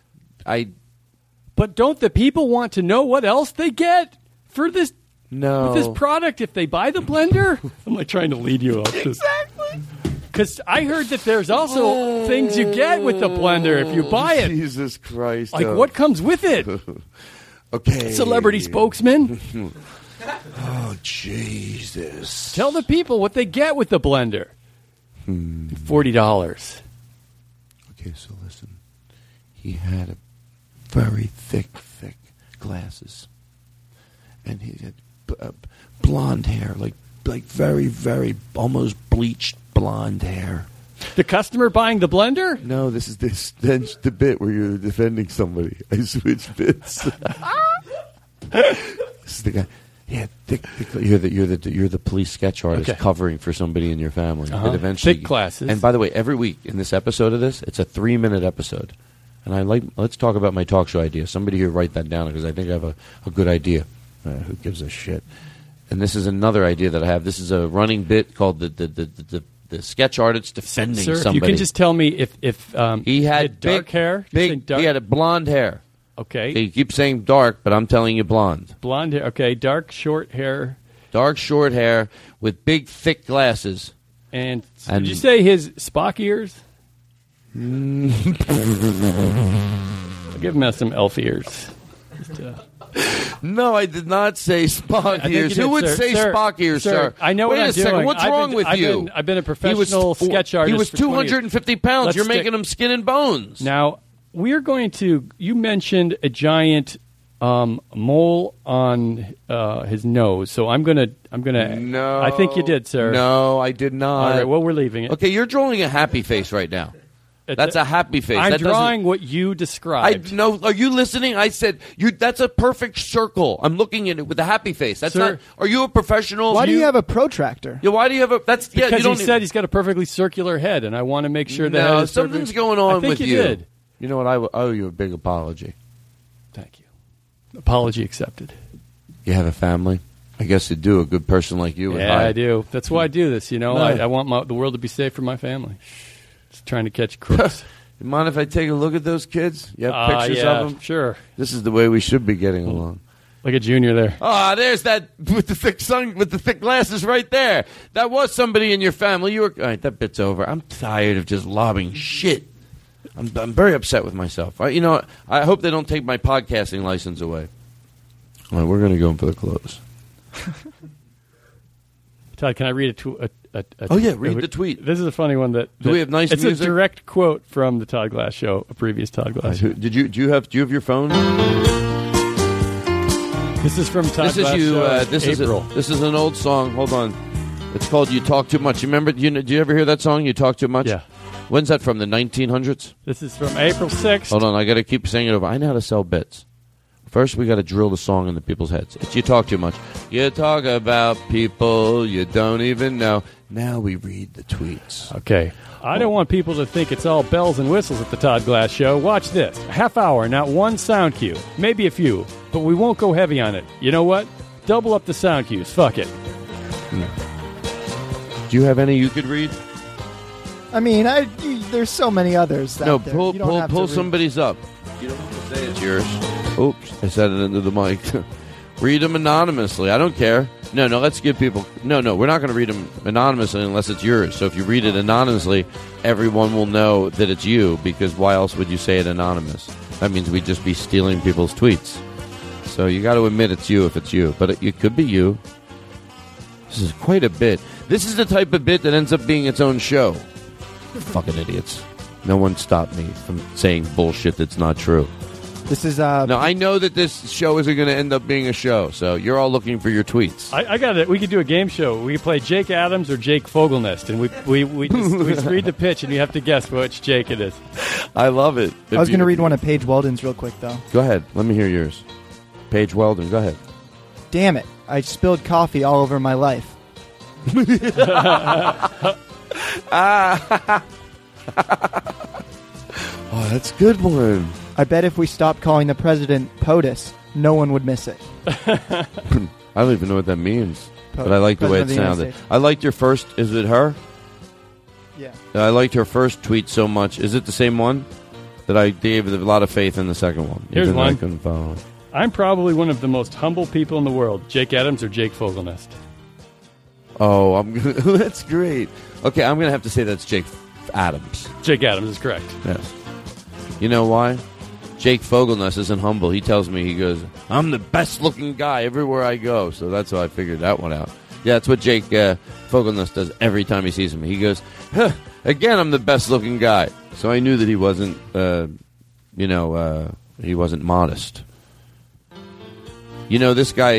But don't the people want to know what else they get for this... No. With this product, if they buy the blender? I'm like trying to lead you up. Exactly. Because I heard that there's also things you get with the blender if you buy it. Jesus Christ. Like what comes with it? Okay. Celebrity spokesman? Oh, Jesus. Tell the people what they get with the blender. $40. Okay, so listen. He had a very thick glasses. And he had blonde hair, like very, very almost bleached blonde hair. The customer buying the blender? No, this is the bit where you're defending somebody. I switch bits. This is the guy. Yeah, thick. You're the police sketch artist covering for somebody in your family. Uh-huh. Eventually, thick glasses. And by the way, every week in this episode of this, it's a 3-minute episode. And let's talk about my talk show idea. Somebody here write that down because I think I have a good idea. Who gives a shit? And this is another idea that I have. This is a running bit called the sketch artist defending somebody. You can just tell me if he had dark hair. He had a blonde hair. Okay. You keep saying dark, but I'm telling you blonde. Blonde hair. Okay, dark short hair. Dark short hair with big thick glasses. And did you say his Spock ears? I'll give him some elf ears. No, I did not say Spock ears. Who would say Spock ears, sir? I know what I'm doing. Wait a second. What's wrong with you? I've been a professional sketch artist. He was 250 pounds. You're making him skin and bones. Now, we're going to... You mentioned a giant mole on his nose, so I'm gonna. No, I think you did, sir. No, I did not. All right. Well, we're leaving it. Okay, you're drawing a happy face right now. That's a happy face. I'm That doesn't- drawing what you described. No, are you listening? I said that's a perfect circle. I'm looking at it with a happy face. That's Sir. not. Are you a professional? Why do you have a protractor? Yeah, why do you have a? That's Because you don't he said he's got a perfectly circular head, and I want to make sure that No, head is something's perfect. going on I think with you. you. Did. You know what? I owe you a big apology. Thank you. Apology accepted. You have a family. I guess you do. A good person like you. would Yeah, hide. I do. That's why I do this. You know, No. I want the world to be safe for my family. Just trying to catch crooks. You mind if I take a look at those kids? You have pictures yeah, of them? Sure. This is the way we should be getting along. Like a junior there. Ah, there's that with the thick glasses right there. That was somebody in your family. You were all right. That bit's over. I'm tired of just lobbing shit. I'm very upset with myself. I hope they don't take my podcasting license away. All right, we're going to go in for the close. Todd, can I read Oh, yeah, read the tweet. This is a funny one. Do we have nice it's music? a direct quote from the Todd Glass Show, a previous Todd Glass show. Do you have your phone? This is from Todd Glass Show, April. This is an old song. Hold on. It's called "You Talk Too Much." You remember? Do you ever hear that song? "You Talk Too Much." Yeah. When's that from? The 1900s? This is from April 6th. Hold on, I got to keep saying it over. I know how to sell bits. First, we got to drill the song into people's heads. It's "You Talk Too Much." You talk about people you don't even know. Now we read the tweets. Okay. I don't want people to think it's all bells and whistles at the Todd Glass Show. Watch this. A half hour, not one sound cue. Maybe a few, but we won't go heavy on it. You know what? Double up the sound cues. Fuck it. Do you have any you could read? I mean, there's so many others. No, out there. You don't pull have to read. somebody's up. You don't have to say it's yours. Oops, I said it into the mic. Read them anonymously. I don't care. No, let's give people... No, we're not going to read them anonymously unless it's yours. So if you read it anonymously, everyone will know that it's you, because why else would you say it anonymous? That means we'd just be stealing people's tweets. So you got to admit it's you if it's you. But it could be you. This is quite a bit. This is the type of bit that ends up being its own show. Fucking idiots. No one stopped me from saying bullshit that's not true. This is No, I know that this show isn't going to end up being a show, so you're all looking for your tweets. I got it. We could do a game show. We could play Jake Adams or Jake Fogelnest, and we just read the pitch, and you have to guess which Jake it is. I love it. I was going to read one of Paige Weldon's real quick, though. Go ahead. Let me hear yours. Paige Weldon, go ahead. Damn it. I spilled coffee all over my life. Oh, that's a good one. I bet if we stopped calling the president POTUS, no one would miss it. I don't even know what that means, but I like the way it President of the sounded. United States. I liked your first. Is it her? Yeah. I liked her first tweet so much. Is it the same one? That I gave a lot of faith in the second one. Here's even though one. I couldn't follow. I'm probably one of the most humble people in the world. Jake Adams or Jake Fogelnest? Oh, I'm gonna, that's great. Okay, I'm going to have to say that's Jake Adams. Jake Adams is correct. Yes. You know why? Jake Fogelnest isn't humble. He tells me, he goes, I'm the best-looking guy everywhere I go. So that's how I figured that one out. Yeah, that's what Jake Fogelnest does every time he sees me. He goes, again, I'm the best-looking guy. So I knew that he wasn't, he wasn't modest. You know, this guy,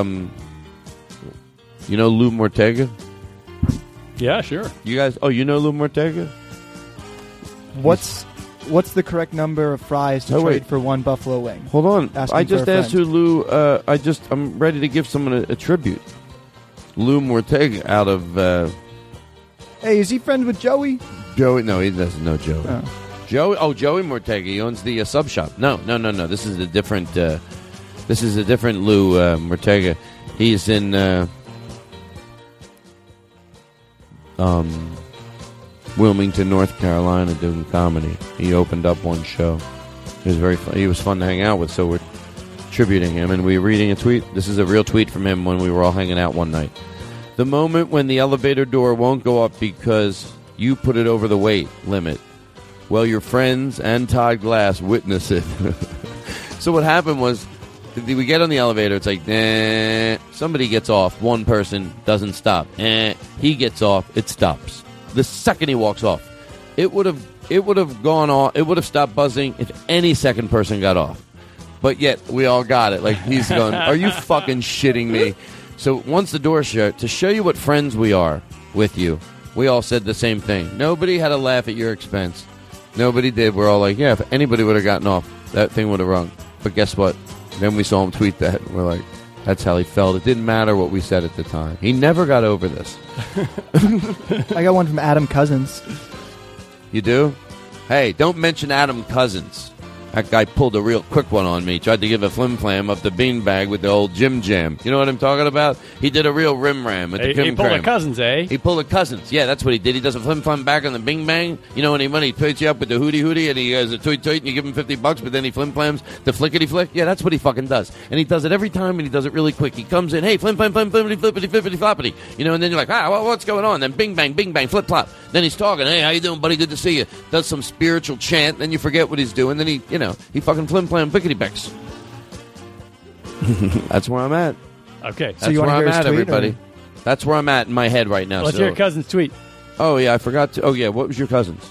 you know Lou Mortega? Yeah, sure. You guys, you know Lou Mortega? What's the correct number of fries to trade for one buffalo wing? Hold on. Asking I just for a asked who friend. Lou, I'm ready to give someone a tribute. Lou Mortega out of, Hey, is he friends with Joey? Joey, no, he doesn't know Joey. Oh. Joey Mortega, he owns the sub shop. No. This is a different, Lou Mortega. He's in, Wilmington, North Carolina, doing comedy. He opened up one show. It was very fun. He was fun to hang out with, so we're tributing him. And we're reading a tweet. This is a real tweet from him when we were all hanging out one night. The moment when the elevator door won't go up because you put it over the weight limit. Well, your friends and Todd Glass witness it. So what happened was, we get on the elevator, it's like, somebody gets off, one person doesn't stop. He gets off, it stops. The second he walks off, it would have gone off, it would have stopped buzzing if any second person got off. But yet, we all got it. Like, he's going, are you fucking shitting me? So once the door shut, to show you what friends we are with you, we all said the same thing. Nobody had a laugh at your expense. Nobody did. We're all like, yeah, if anybody would have gotten off, that thing would have rung. But guess what? Then we saw him tweet that. And we're like, that's how he felt. It didn't matter what we said at the time. He never got over this. I got one from Adam Cousins. You do? Hey, don't mention Adam Cousins. That guy pulled a real quick one on me. Tried to give a flim-flam up the beanbag with the old Jim Jam. You know what I'm talking about? He did a real rim-ram with the He pulled a Cousins, eh? He pulled a Cousins. Yeah, that's what he did. He does a flim-flam back on the bing-bang. You know, when he puts you up with the hootie-hootie and he has a toot-toot and you give him $50, but then he flim-flams the flickety-flick. Yeah, that's what he fucking does. And he does it every time, and he does it really quick. He comes in, hey, flim-flam, flippity-flippity-floppity. You know, and then you're like, what's going on? Then bing-bang, bing-bang, flip-flop. Then he's talking, hey, how you doing, buddy? Good to see you. Does some spiritual chant. Then you forget what he's doing. Then he fucking flim-flam, pickety-becks. That's where I'm at. Okay. That's where I'm at, everybody. Or? That's where I'm at in my head right now. Let's hear your cousin's tweet. Oh, yeah, I forgot to. Oh, yeah, what was your cousin's?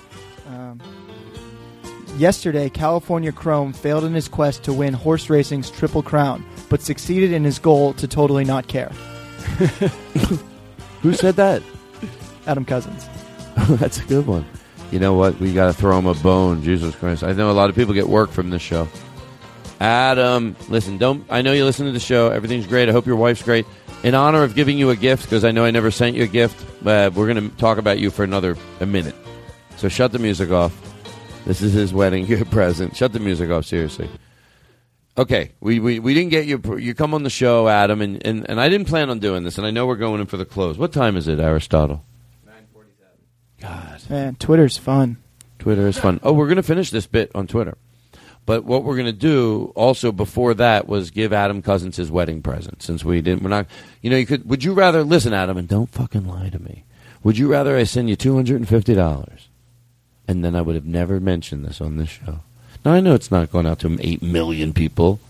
Yesterday, California Chrome failed in his quest to win horse racing's Triple Crown, but succeeded in his goal to totally not care. Who said that? Adam Cousins. That's a good one. You know what? We got to throw him a bone. Jesus Christ. I know a lot of people get work from this show. Adam, listen, I know you listen to the show. Everything's great. I hope your wife's great. In honor of giving you a gift, because I know I never sent you a gift, we're going to talk about you for a minute. So shut the music off. This is his wedding present. Shut the music off, seriously. Okay, we didn't get you. You come on the show, Adam, and I didn't plan on doing this, and I know we're going in for the close. What time is it, Aristotle? God. Man, Twitter's fun. Twitter is fun. Oh, we're going to finish this bit on Twitter. But what we're going to do also before that was give Adam Cousins his wedding present. Since we're not, would you rather, listen, Adam, and don't fucking lie to me. Would you rather I send you $250? And then I would have never mentioned this on this show. Now, I know it's not going out to 8 million people.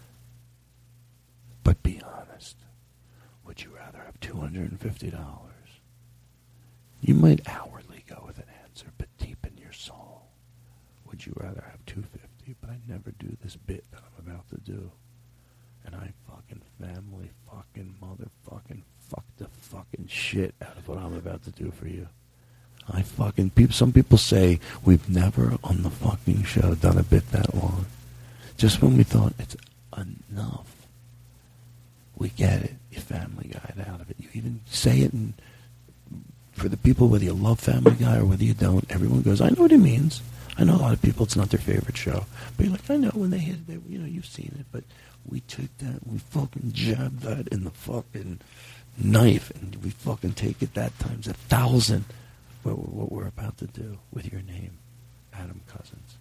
But be honest. Would you rather have $250? You might outwardly go with an answer, but deep in your soul, would you rather have $250? But I never do this bit that I'm about to do. And I fucking family fucking motherfucking fuck the fucking shit out of what I'm about to do for you. Some people say we've never on the fucking show done a bit that long. Just when we thought it's enough. We get it. You Family Guy out of it. You even say it for the people, whether you love Family Guy or whether you don't, everyone goes, I know what he means. I know a lot of people, it's not their favorite show. But you're like, I know when they hit it, you've seen it. But we took that, we fucking jabbed that in the fucking knife, and we fucking take it that times 1,000. What we're about to do with your name, Adam Cousins.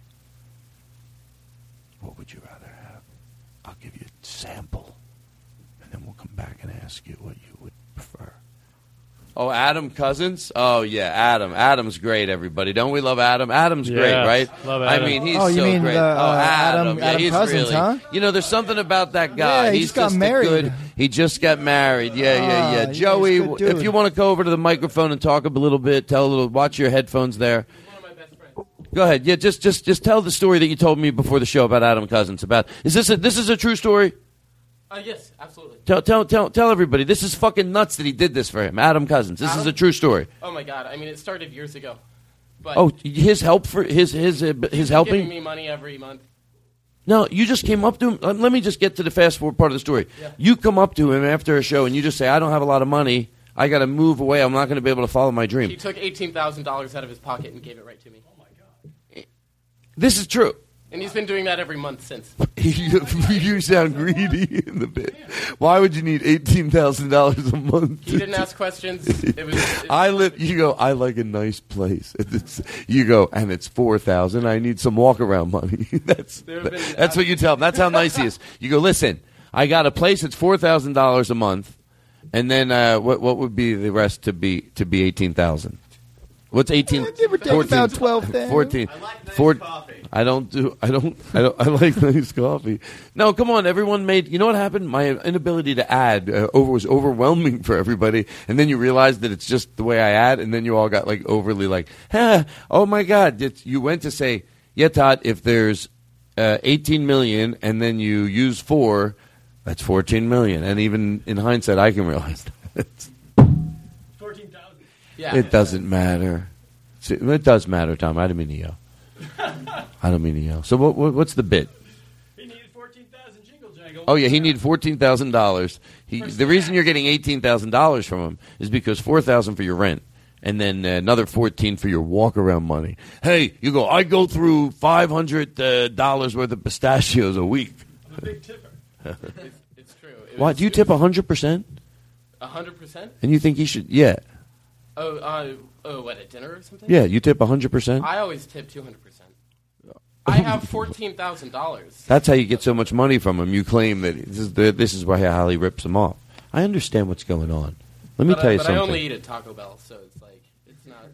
What would you rather have? I'll give you a sample, and then we'll come back and ask you what you would prefer. Oh, Adam Cousins? Oh, yeah, Adam. Adam's great, everybody. Don't we love Adam? Adam's great, right? Love Adam. I mean, he's so great. Adam Yeah, he's Cousins, really, huh? there's something about that guy. Yeah, he he's just got just married. He just got married. Yeah. Joey, if you want to go over to the microphone and talk a little bit, watch your headphones there. Go ahead. Yeah, just tell the story that you told me before the show about Adam Cousins. This is a true story? Yes, absolutely. Tell everybody. This is fucking nuts that he did this for him, Adam Cousins. This is a true story. Oh my God! I mean, it started years ago. But his help for his helping. Giving me money every month. No, you just came up to him. Let me just get to the fast forward part of the story. Yeah. You come up to him after a show and you just say, "I don't have a lot of money. I got to move away. I'm not going to be able to follow my dream." He took $18,000 out of his pocket and gave it right to me. Oh my God! This is true. And he's been doing that every month since. You sound greedy in the bit. Why would you need $18,000 a month? He didn't ask questions. You go, I like a nice place. You go, and it's $4,000. I need some walk around money. That's what you tell him. That's how nice he is. You go, listen, I got a place. It's $4,000 a month, and then what would be the rest to be $18,000? What's 18? We're taking about 12 then. 14. I like nice coffee. I like nice coffee. No, come on. Everyone made. You know what happened? My inability to add was overwhelming for everybody, and then you realize that it's just the way I add, and then you all got like overly like, oh my God! You went to say, yeah, Todd. If there's 18 million, and then you use 4, that's 14 million. And even in hindsight, I can realize that. 14,000. Yeah. It doesn't matter. It does matter, Tom. I didn't mean to yell. I don't mean to yell. So what's the bit? He needed 14,000 jingle jangle. Oh, yeah, he needed $14,000. The reason you're getting $18,000 from him is because $4,000 for your rent. And then another $14 for your walk-around money. Hey, you go, I go through $500 worth of pistachios a week. I'm a big tipper. It's true. Why, do you tip 100%? 100%? And you think he should, yeah. What, at dinner or something? Yeah, you tip 100%? I always tip 200%. I have $14,000. That's how you get so much money from him. You claim that this is how he rips him off. I understand what's going on. Let me tell you something. But I only eat at Taco Bell, so it's like, it's not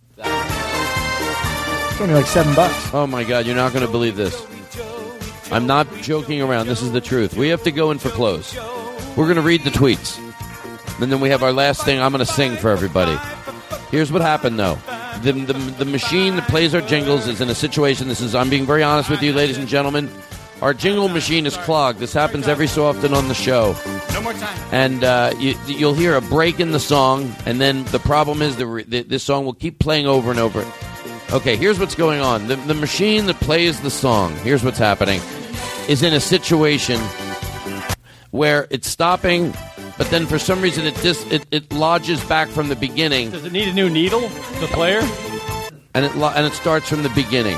that. It's only like $7. Oh, my God, you're not going to believe this. I'm not joking around. This is the truth. We have to go in for close. We're going to read the tweets. And then we have our last thing. I'm going to sing for everybody. Here's what happened, though. The machine that plays our jingles is in a situation. I'm being very honest with you, ladies and gentlemen. Our jingle machine is clogged. This happens every so often on the show. No more time. And you'll hear a break in the song, and then the problem is this song will keep playing over and over. Okay, here's what's going on. The machine that plays the song, here's what's happening, is in a situation where it's stopping, but then for some reason it lodges back from the beginning. Does it need a new needle, the player? And it starts from the beginning.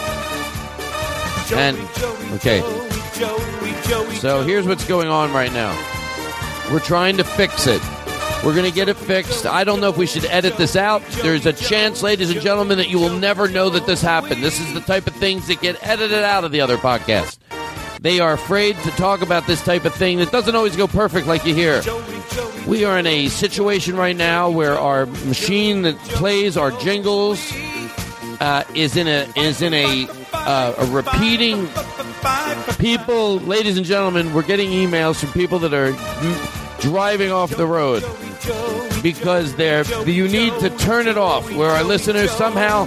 And okay, so here's what's going on right now. We're trying to fix it. We're going to get it fixed. I don't know if we should edit this out. There's a chance, ladies and gentlemen, that you will never know that this happened. This is the type of things that get edited out of the other podcast. They are afraid to talk about this type of thing that doesn't always go perfect like you hear. We are in a situation right now where our machine that plays our jingles is in a repeating. People, ladies and gentlemen, we're getting emails from people that are driving off the road because you need to turn it off. Where our listeners somehow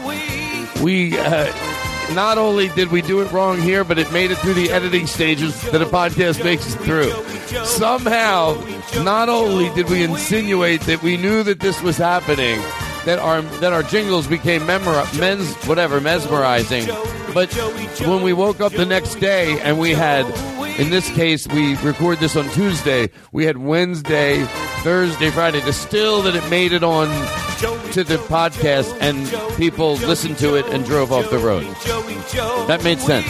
not only did we do it wrong here, but it made it through the editing stages that a podcast makes it through. Somehow, not only did we insinuate that we knew that this was happening, that our jingles became mesmerizing, but when we woke up the next day and we had, in this case, we record this on Tuesday, we had Wednesday, Thursday, Friday, still that it made it on to the podcast and people listened to it and drove off the road. That made sense.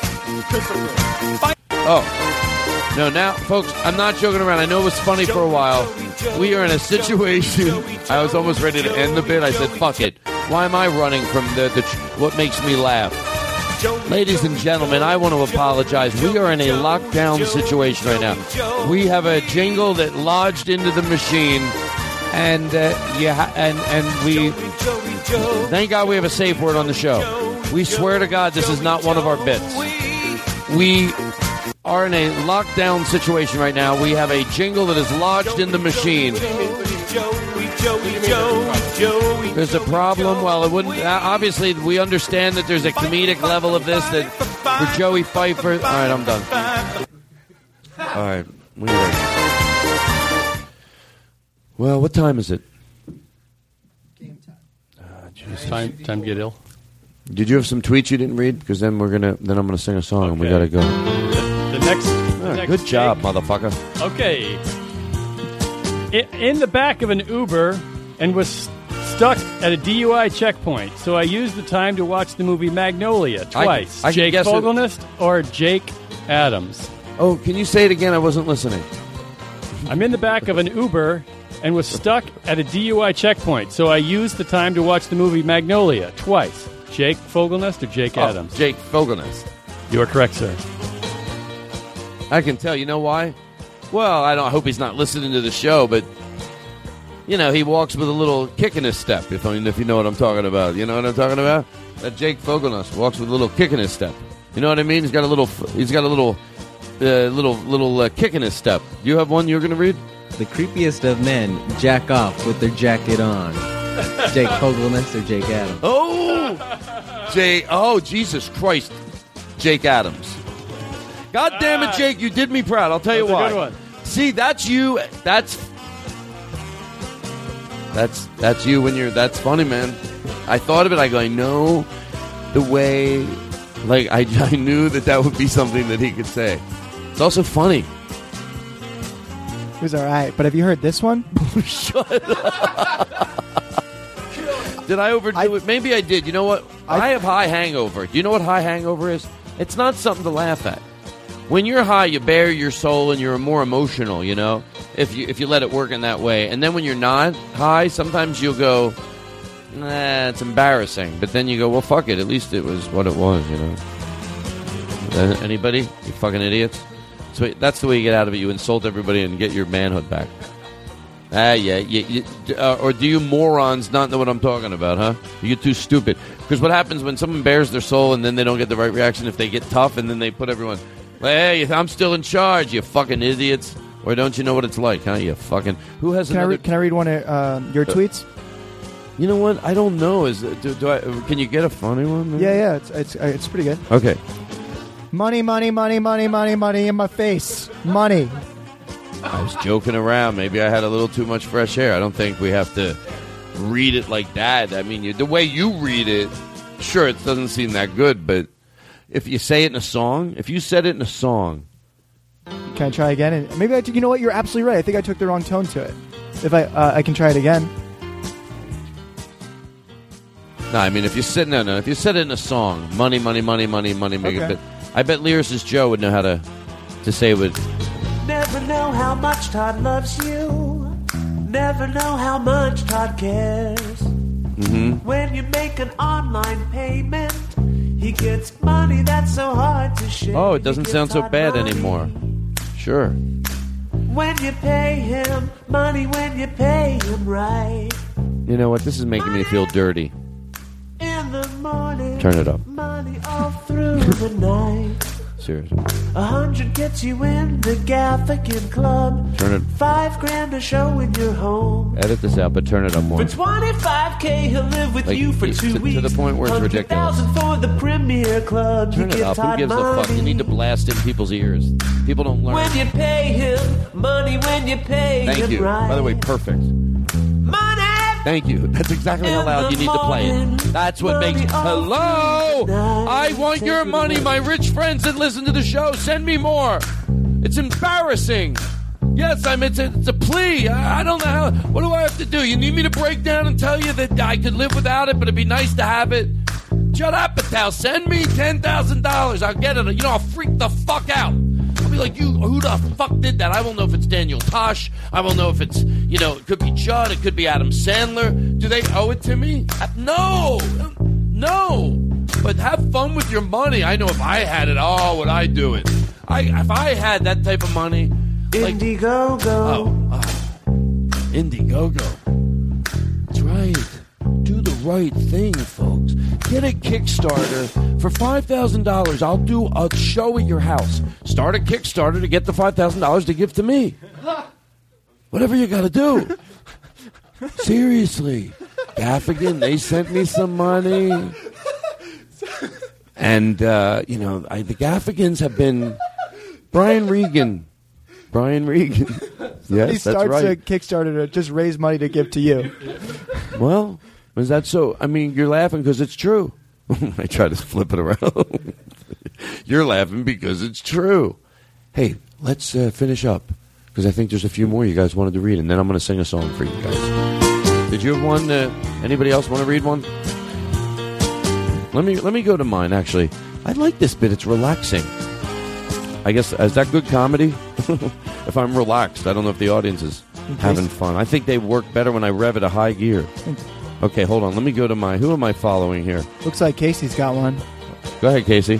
Oh. No, now, folks, I'm not joking around. I know it was funny for a while. We are in a situation. I was almost ready to end the bit. I said, fuck it. Why am I running from what makes me laugh? Ladies and gentlemen, I want to apologize. We are in a lockdown situation right now. We have a jingle that lodged into the machine, and we thank God we have a safe word on the show. We swear to God this is not one of our bits. We are in a lockdown situation right now. We have a jingle that is lodged in the machine. There's a problem. Well, it wouldn't. Obviously, we understand that there's a comedic level of this that for Joey Pfeiffer. All right, I'm done. All right. Well, what time is it? Game time. Time to get ill. Did you have some tweets you didn't read? Because then I'm gonna sing a song and we gotta go. The next good job, motherfucker. Okay. In the back of an Uber and was stuck at a DUI checkpoint, so I used the time to watch the movie Magnolia twice. Jake Fogelnest or Jake Adams? Oh, can you say it again? I wasn't listening. I'm in the back of an Uber and was stuck at a DUI checkpoint, so I used the time to watch the movie Magnolia twice. Jake Fogelnest or Jake Adams? Jake Fogelnest. You are correct, sir. I can tell. You know why? Well, I hope he's not listening to the show, but he walks with a little kick in his step. If you know what I'm talking about, you know what I'm talking about. That Jake Fogelnest walks with a little kick in his step. You know what I mean? He's got a little kick in his step. You have one you're going to read? The creepiest of men jack off with their jacket on. Jake Fogelnest or Jake Adams? Oh, Jesus Christ, Jake Adams. God damn it, Jake, you did me proud. I'll tell you why. That's a good one. See, that's you. That's you when you're. That's funny, man. I thought of it. I go, no. the way, like, I knew that would be something that he could say. It's also funny. It was all right, but have you heard this one? Shut up. Did I overdo it? Maybe I did. You know what? I have high hangover. Do you know what high hangover is? It's not something to laugh at. When you're high, you bare your soul and you're more emotional, you know, if you let it work in that way. And then when you're not high, sometimes you'll go, nah, it's embarrassing. But then you go, well, fuck it. At least it was what it was, you know. Anybody? You fucking idiots. So that's the way you get out of it. You insult everybody and get your manhood back. Or do you morons not know what I'm talking about, huh? You get too stupid. Because what happens when someone bares their soul and then they don't get the right reaction if they get tough and then they put everyone, hey, I'm still in charge, you fucking idiots. Or don't you know what it's like, huh? You fucking... Who has another... Can I read one of your tweets? You know what? I don't know. Can you get a funny one? Maybe? Yeah. It's pretty good. Okay. Money, money, money, money, money, money in my face. Money. I was joking around. Maybe I had a little too much fresh air. I don't think we have to read it like that. I mean, the way you read it, sure, it doesn't seem that good, but if you say it in a song, if you said it in a song... Can I try again? And maybe you know what? You're absolutely right. I think I took the wrong tone to it. If I can try it again. No, I mean, if you said it in a song, money, money, money, money, money, Okay. I bet Lyricist Joe would know how to say it with... Never know how much Todd loves you. Never know how much Todd cares. Mm-hmm. When you make an online payment, he gets money that's so hard to share. Oh, it doesn't sound so bad anymore. Sure. When you pay him money, when you pay him right. You know what? This is making me feel dirty. In the morning, turn it up. Money all through the night. Seriously. 100 gets you in the Gaffigan Club. Turn it. $5,000 a show in your home. Edit this out, but turn it up more. For $25K, he'll live with you for 2 weeks. To the point where it's ridiculous. $100,000 for the Premier Club. Turn it up. Who gives a fuck? You need to blast in people's ears. People don't learn. When you pay him money, when you pay him Thank you. right. By the way, perfect. Money. Thank you. That's exactly how loud you need to play it. That's what makes... Hello! I want your money, my rich friends that listen to the show. Send me more. It's embarrassing. Yes, it's a plea. I don't know how... What do I have to do? You need me to break down and tell you that I could live without it, but it'd be nice to have it? Shut up, Patel. Send me $10,000. I'll get it. You know, I'll freak the fuck out. I'll be like, who the fuck did that? I won't know if it's Daniel Tosh. I won't know if it's, it could be Judd. It could be Adam Sandler. Do they owe it to me? No. But have fun with your money. I know if I had it, would I do it? If I had that type of money. Like, Indiegogo. Indiegogo. That's right. Do the right thing, folks. Get a Kickstarter for $5,000. I'll do a show at your house. Start a Kickstarter to get the $5,000 to give to me. Whatever you got to do. Seriously. Gaffigan, they sent me some money. And, the Gaffigans have been... Brian Regan. Yes, he starts right. a Kickstarter to just raise money to give to you. Well, is that so? I mean, you're laughing because it's true. I try to flip it around. You're laughing because it's true. Hey, let's finish up because I think there's a few more you guys wanted to read, and then I'm going to sing a song for you guys. Did you have one? Anybody else want to read one? Let me go to mine. Actually, I like this bit. It's relaxing. I guess, is that good comedy? If I'm relaxed, I don't know if the audience is having fun. I think they work better when I rev at a high gear. Okay, hold on. Let me go to who am I following here? Looks like Casey's got one. Go ahead, Casey.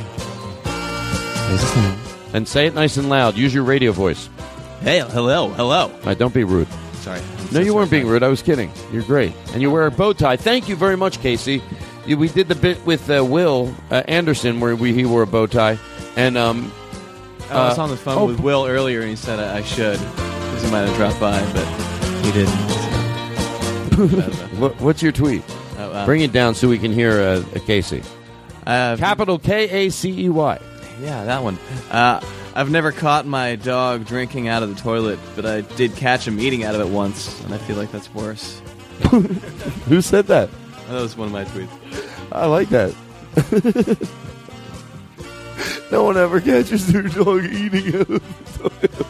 And say it nice and loud. Use your radio voice. Hey, hello. All right, don't be rude. Sorry. No, you weren't being rude. I was kidding. You're great. And you wear a bow tie. Thank you very much, Casey. We did the bit with Will Anderson where he wore a bow tie. And... I was on the phone with Will earlier, and he said I should, because he might have dropped by, but he didn't. What's your tweet? Bring it down so we can hear Casey. Capital Kacey. Yeah, that one. I've never caught my dog drinking out of the toilet, but I did catch him eating out of it once, and I feel like that's worse. Who said that? That was one of my tweets. I like that. No one ever catches their dog eating out of the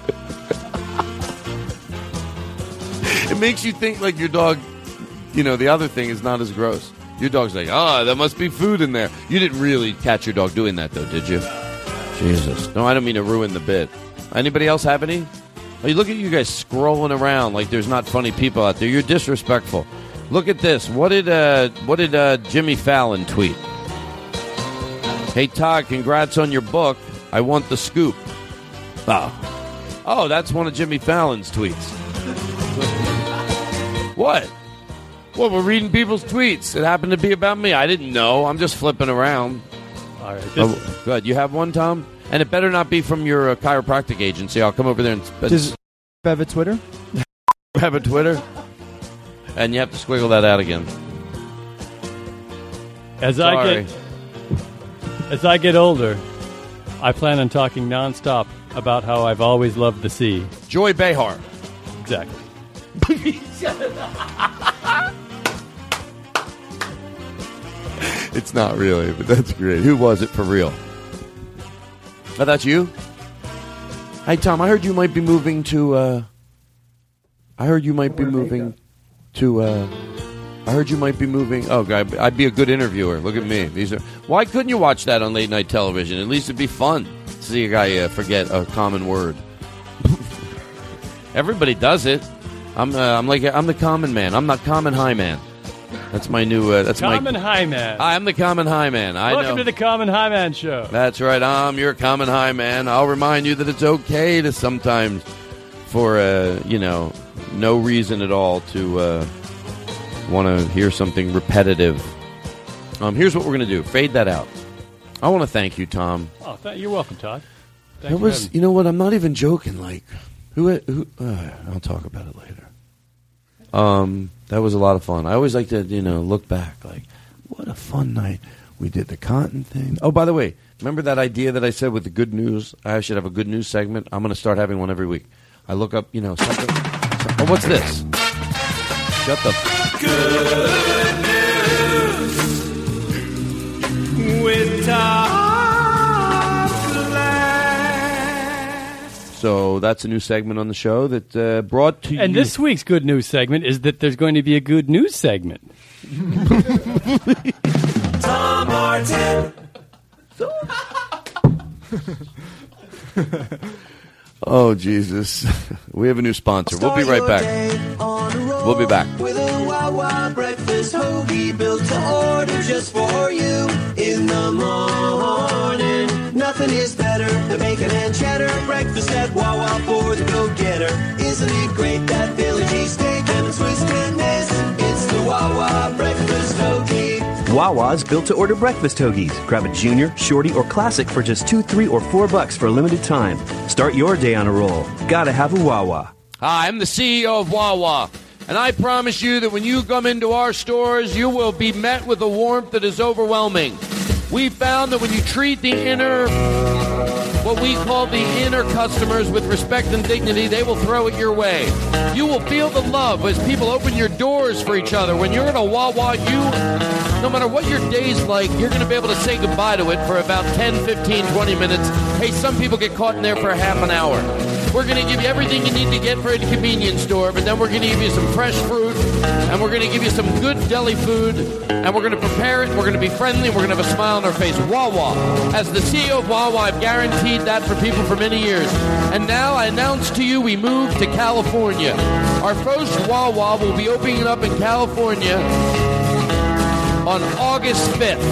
toilet. It makes you think like your dog, the other thing is not as gross. Your dog's like, there must be food in there. You didn't really catch your dog doing that, though, did you? Jesus. No, I don't mean to ruin the bit. Anybody else have any? Oh, look at you guys scrolling around like there's not funny people out there. You're disrespectful. Look at this. What did Jimmy Fallon tweet? Hey, Todd, congrats on your book. I want the scoop. Oh, that's one of Jimmy Fallon's tweets. What? Well, we're reading people's tweets. It happened to be about me. I didn't know. I'm just flipping around. All right. Good. You have one, Tom? And it better not be from your chiropractic agency. I'll come over there and... Does you have a Twitter? Have a Twitter? And you have to squiggle that out again. As I get older, I plan on talking nonstop about how I've always loved the sea. Joy Behar. Exactly. It's not really, but that's great. Who was it for real? Oh, that's you? Hey, Tom, I heard you might be moving to... I heard you might be moving... Oh, God, I'd be a good interviewer. Look at me. Why couldn't you watch that on late night television? At least it'd be fun to see a guy forget a common word. Everybody does it. I'm the common man. I'm not common high man. That's my new. Common High Man. I'm the Common High Man. Welcome to the Common High Man show. That's right. I'm your Common High Man. I'll remind you that it's okay to sometimes, for no reason at all, to want to hear something repetitive. Here's what we're going to do. Fade that out. I want to thank you, Tom. Oh, you're welcome, Todd. You know what? I'm not even joking. Like, who? I'll talk about it later. That was a lot of fun. I always like to, look back. Like, what a fun night. We did the cotton thing. Oh, by the way, remember that idea that I said with the good news? I should have a good news segment. I'm going to start having one every week. I look up, something. Oh, what's this? Shut the... Good news with Todd Glass. So that's a new segment on the show that brought to you... And this week's good news segment is that there's going to be a good news segment. Tom Martin. Oh, Jesus. We have a new sponsor. We'll be right back. We'll be back. With a Wawa breakfast hoagie built to order just for you in the morning. Nothing is better than bacon and cheddar. Breakfast at Wawa for the go-getter. Isn't it great that Philly cheesesteak and a Swiss goodness? It's the Wawa breakfast hoagie. Wawa's built-to-order breakfast hoagies. Grab a junior, shorty, or classic for just $2, $3, or $4 for a limited time. Start your day on a roll. Gotta have a Wawa. Hi, I'm the CEO of Wawa, and I promise you that when you come into our stores, you will be met with a warmth that is overwhelming. We found that when you treat what we call the inner customers with respect and dignity, they will throw it your way. You will feel the love as people open your doors for each other. When you're in a Wawa, no matter what your day's like, you're going to be able to say goodbye to it for about 10, 15, 20 minutes. Hey, some people get caught in there for half an hour. We're going to give you everything you need to get for a convenience store, but then we're going to give you some fresh fruit, and we're going to give you some good deli food, and we're going to prepare it, we're going to be friendly, and we're going to have a smile on our face. Wawa. As the CEO of Wawa, I've guaranteed that for people for many years. And now I announce to you we move to California. Our first Wawa will be opening up in California on August 5th.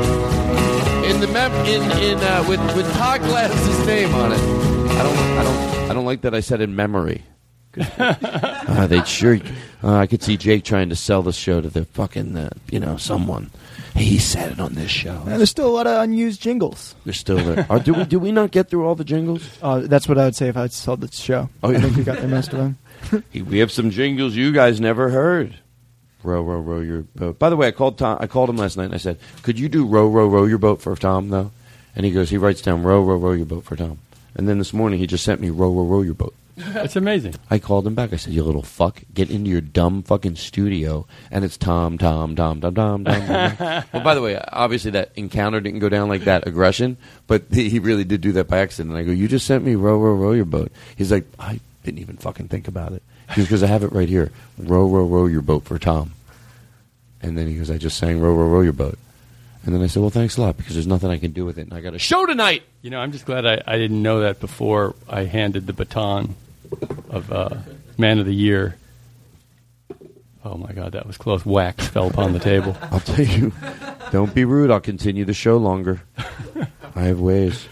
With Todd Glass's name on it. I don't like that I said in memory. They'd sure. I could see Jake trying to sell the show to the fucking someone. Hey, he said it on this show. And there's still a lot of unused jingles. They're still there. Do we not get through all the jingles? That's what I would say if I sold the show. Oh, yeah. I think we got through most of them. We have some jingles you guys never heard. Row, row, row your boat. By the way, I called him last night and I said, could you do row, row, row your boat for Tom, though? And he writes down row, row, row your boat for Tom. And then this morning he just sent me row, row, row your boat. That's amazing. I called him back. I said, "You little fuck, get into your dumb fucking studio." And it's Tom. Well, by the way, obviously that encounter didn't go down like that, aggression, but he really did do that by accident. And I go, "You just sent me row, row, row your boat." He's like, "I didn't even fucking think about it." He goes, "Because I have it right here. Row, row, row your boat for Tom." And then he goes, "I just sang row, row, row your boat." And then I said, "Well, thanks a lot, because there's nothing I can do with it, and I got a show tonight." You know, I'm just glad I didn't know that before I handed the baton of Man of the Year. Oh, my God, that was close. Wax fell upon the table. I'll tell you, don't be rude. I'll continue the show longer. I have ways.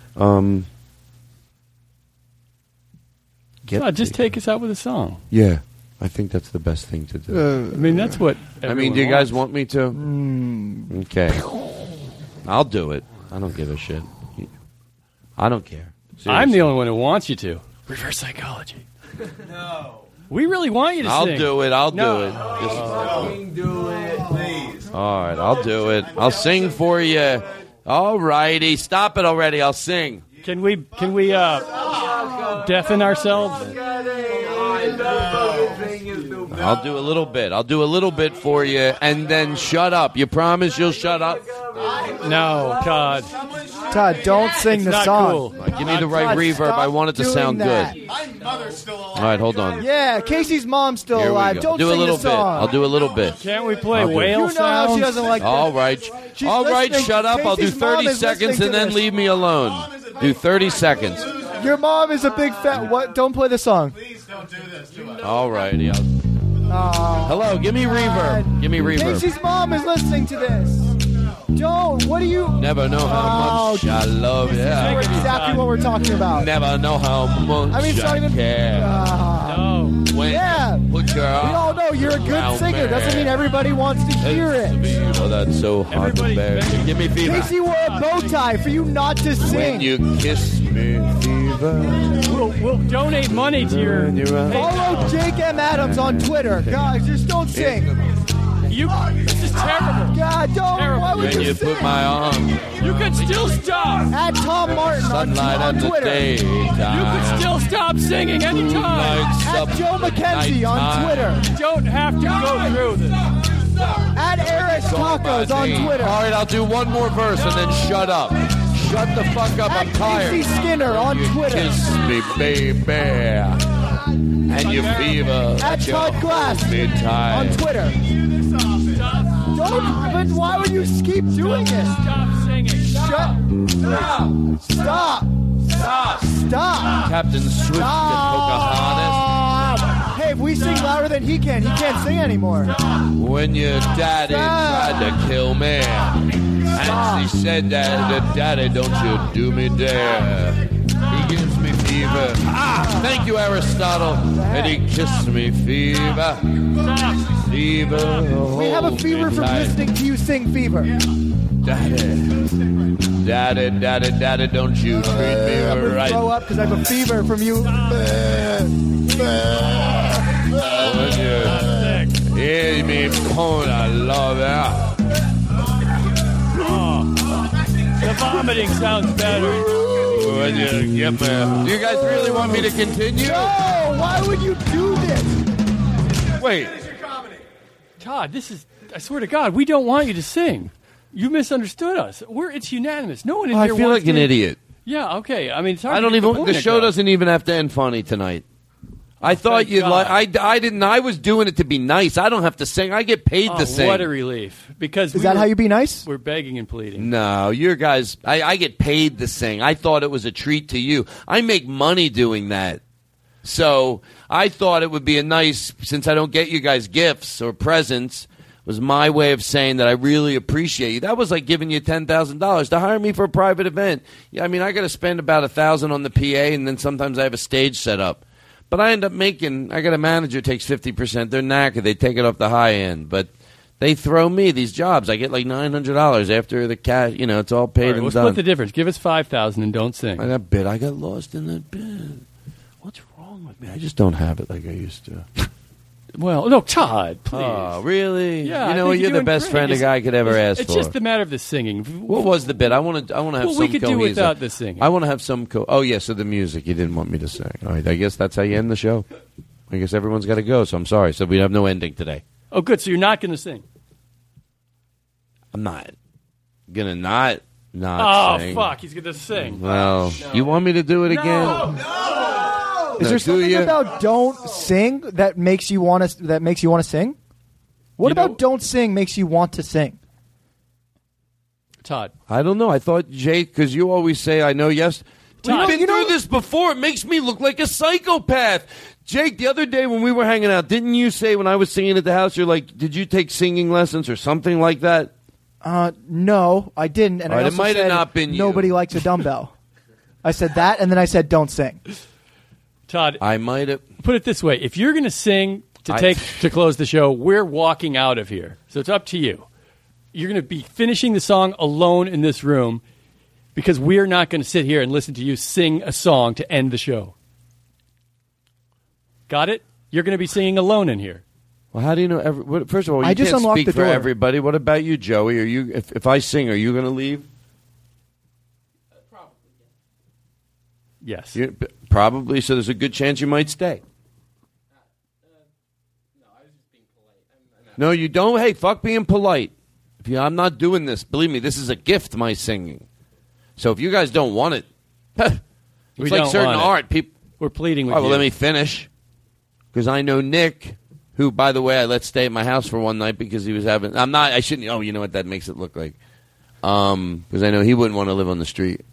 Just take us out with a song. Yeah. I think that's the best thing to do. I mean, that's what do you guys want me to? Okay. I'll do it. I don't give a shit. I don't care. Seriously. I'm the only one who wants you to. Reverse psychology. No. We really want you to I'll sing. do it. I'll do it. Do it, please. All right, I'll do it. I'll sing for you. All righty. Stop it already. I'll sing. Can we deafen ourselves? I'll do a little bit. I'll do a little bit for you, and then shut up. You promise you'll shut up? No, Todd. Todd, don't sing the song. Cool. Give me the right reverb. I want it to sound good. All right, hold on. Yeah, Casey's mom's still Here we alive. go. Don't do sing a little the song. bit. I'll do a little bit. Can't we play I'll do it. whale You know how sounds? she doesn't like All this. right. She's All right, listening. shut up. I'll do Casey's mom 30 is seconds listening and to then this. leave me alone. Do 30 seconds. Your mom is a big fan. What? Don't play the song. Please don't do this to us. All righty. Hello, give me reverb. Give me reverb. Casey's mom is listening to this. Don't. What do you? Never know how much I love you. That's exactly what we're talking about. Never know how much I mean, starting to. care. When Yeah. you put your We all know you're a good around singer. me. Doesn't mean everybody wants to hear it. Oh, that's so hard to bear. Give me fever. Casey wore a bow tie for you not to sing. When you kiss me, fever. We'll donate money to your. Follow Jake M. Adams on Twitter. Guys, just don't sing. This is terrible. God, don't. Why would When you sing? put my arm You could still stop. At Tom Martin sunlight on at the Twitter. daytime. You could still stop singing anytime. Lights At up Joe the McKenzie on nighttime. Twitter. You don't have to go through this. At Eric Tacos on Twitter. All right, I'll do one more verse and then shut up. Shut the fuck up. I'm At tired. Casey Skinner on You Twitter. kiss me, baby. And you fever. At Todd Glass me on tired. Twitter. Don't. But why would you keep doing this? Stop singing. Shut. Stop. Stop. Captain Swift and Pocahontas. Hey, if we sing louder than he can't sing anymore. When your daddy tried to kill me. And he said that, Daddy, don't you do me dare. He gives me fever. Thank you, Aristotle. And he kissed me, fever. Fever. We have a fever from listening to you sing Fever. Daddy, don't you treat me I'm gonna right. throw up because I have a fever from you. When you hear me moan, I love that. The vomiting sounds better. When you get me. Do you guys really want me to continue? No, why would you do this? Wait. Todd, this is, I swear to God, we don't want you to sing. You misunderstood us. It's unanimous. No one in I here feel wants like an to- idiot. Yeah, okay. I mean, it's hard I to don't get even. point The show across. doesn't even have to end funny tonight. I thought thank you'd God. like. I didn't. I was doing it to be nice. I don't have to sing. I get paid Oh, to sing. what a relief. Because Is that how you be nice? We're begging and pleading. No, you guys. I get paid to sing. I thought it was a treat to you. I make money doing that. So I thought it would be a nice, since I don't get you guys gifts or presents, was my way of saying that I really appreciate you. That was like giving you $10,000 to hire me for a private event. Yeah, I mean, I got to spend about $1,000 on the PA, and then sometimes I have a stage set up. But I end up making, I got a manager who takes 50%. They're knackered. They take it off the high end. But they throw me these jobs. I get like $900 after the cash. You know, it's all paid All right, and we'll done. split the difference. Give us $5,000 and don't sing. That bit, I got lost in that bit. What's wrong with me? I just don't have it like I used to. Well, no, Todd, please. Oh, really? Yeah, you I know, think you're the doing best great. friend a guy could ever ask for. It's just the matter of the singing. What was the bit? I want to have Well, some we could do cohesive. without the singing. I want to have some. Oh, yeah. So the music. You didn't want me to sing. All right. I guess that's how you end the show. I guess everyone's got to go. So I'm sorry. So we have no ending today. Oh, good. So you're not going to sing. I'm not gonna not Oh, sing. fuck. He's going to sing. Well, you want me to do it again? Is there something about don't sing that makes you want to sing? What about don't sing makes you want to sing? Todd. I don't know. I thought, Jake, because you always say, I know, yes. Todd, We've been through this before. It makes me look like a psychopath. Jake, the other day when we were hanging out, didn't you say when I was singing at the house, you're like, did you take singing lessons or something like that? No, I didn't. And All I right, it also might have said not been you. nobody likes a dumbbell. I said that, and then I said don't sing. Todd, I might have put it this way: if you're going to sing to close the show, we're walking out of here. So it's up to you. You're going to be finishing the song alone in this room because we're not going to sit here and listen to you sing a song to end the show. Got it? You're going to be singing alone in here. Well, how do you know? First of all, you I just can't unlocked speak the for door. everybody. What about you, Joey? Are you? If I sing, are you going to leave? Yes. Probably. So there's a good chance you might stay. No, you don't. Hey, fuck being polite. I'm not doing this. Believe me, this is a gift, my singing. So if you guys don't want it, it's We like don't certain want it. art. People, we're pleading with all right, you. well, let me finish. Because I know Nick, who, by the way, I let stay at my house for one night because he was having... I shouldn't... Oh, you know what that makes it look like. Because I know he wouldn't want to live on the street.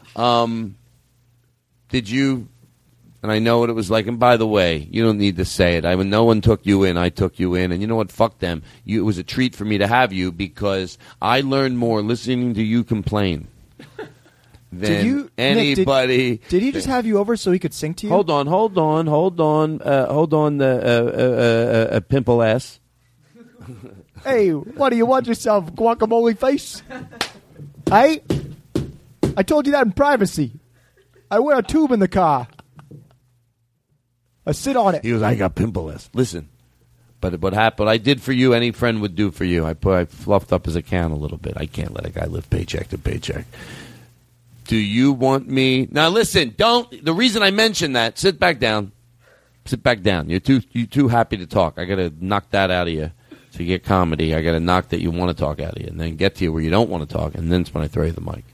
Did you... And I know what it was like. And by the way, you don't need to say it. When no one took you in, I took you in. And you know what? Fuck them. It was a treat for me to have you because I learned more listening to you complain than anybody. Nick, did he just have you over so he could sing to you? Hold on, pimple ass. Hey, what do you want yourself, guacamole face? Hey, I told you that in privacy. I wear a tube in the car. I sit on it. He goes, I got pimple ass. Listen, but what happened? What I did for you, any friend would do for you. I fluffed up his account a little bit. I can't let a guy live paycheck to paycheck. Do you want me? Now listen, don't. The reason I mentioned that, sit back down. Sit back down. You're too happy to talk. I got to knock that out of you. So you get comedy. I got to knock that you want to talk out of you, and then get to you where you don't want to talk, and then it's when I throw you the mic.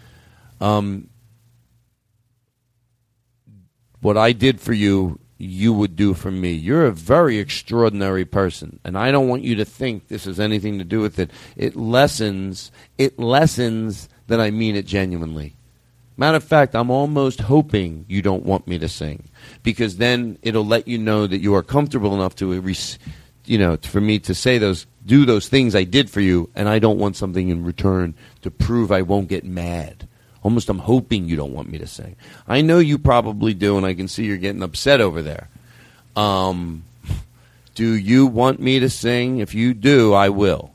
What I did for you, you would do for me. You're a very extraordinary person, and I don't want you to think this has anything to do with it. It lessens that I mean it genuinely. Matter of fact, I'm almost hoping you don't want me to sing, because then it'll let you know that you are comfortable enough to, for me to do those things I did for you, and I don't want something in return to prove I won't get mad. Almost I'm hoping you don't want me to sing. I know you probably do, and I can see you're getting upset over there. Do you want me to sing? If you do, I will.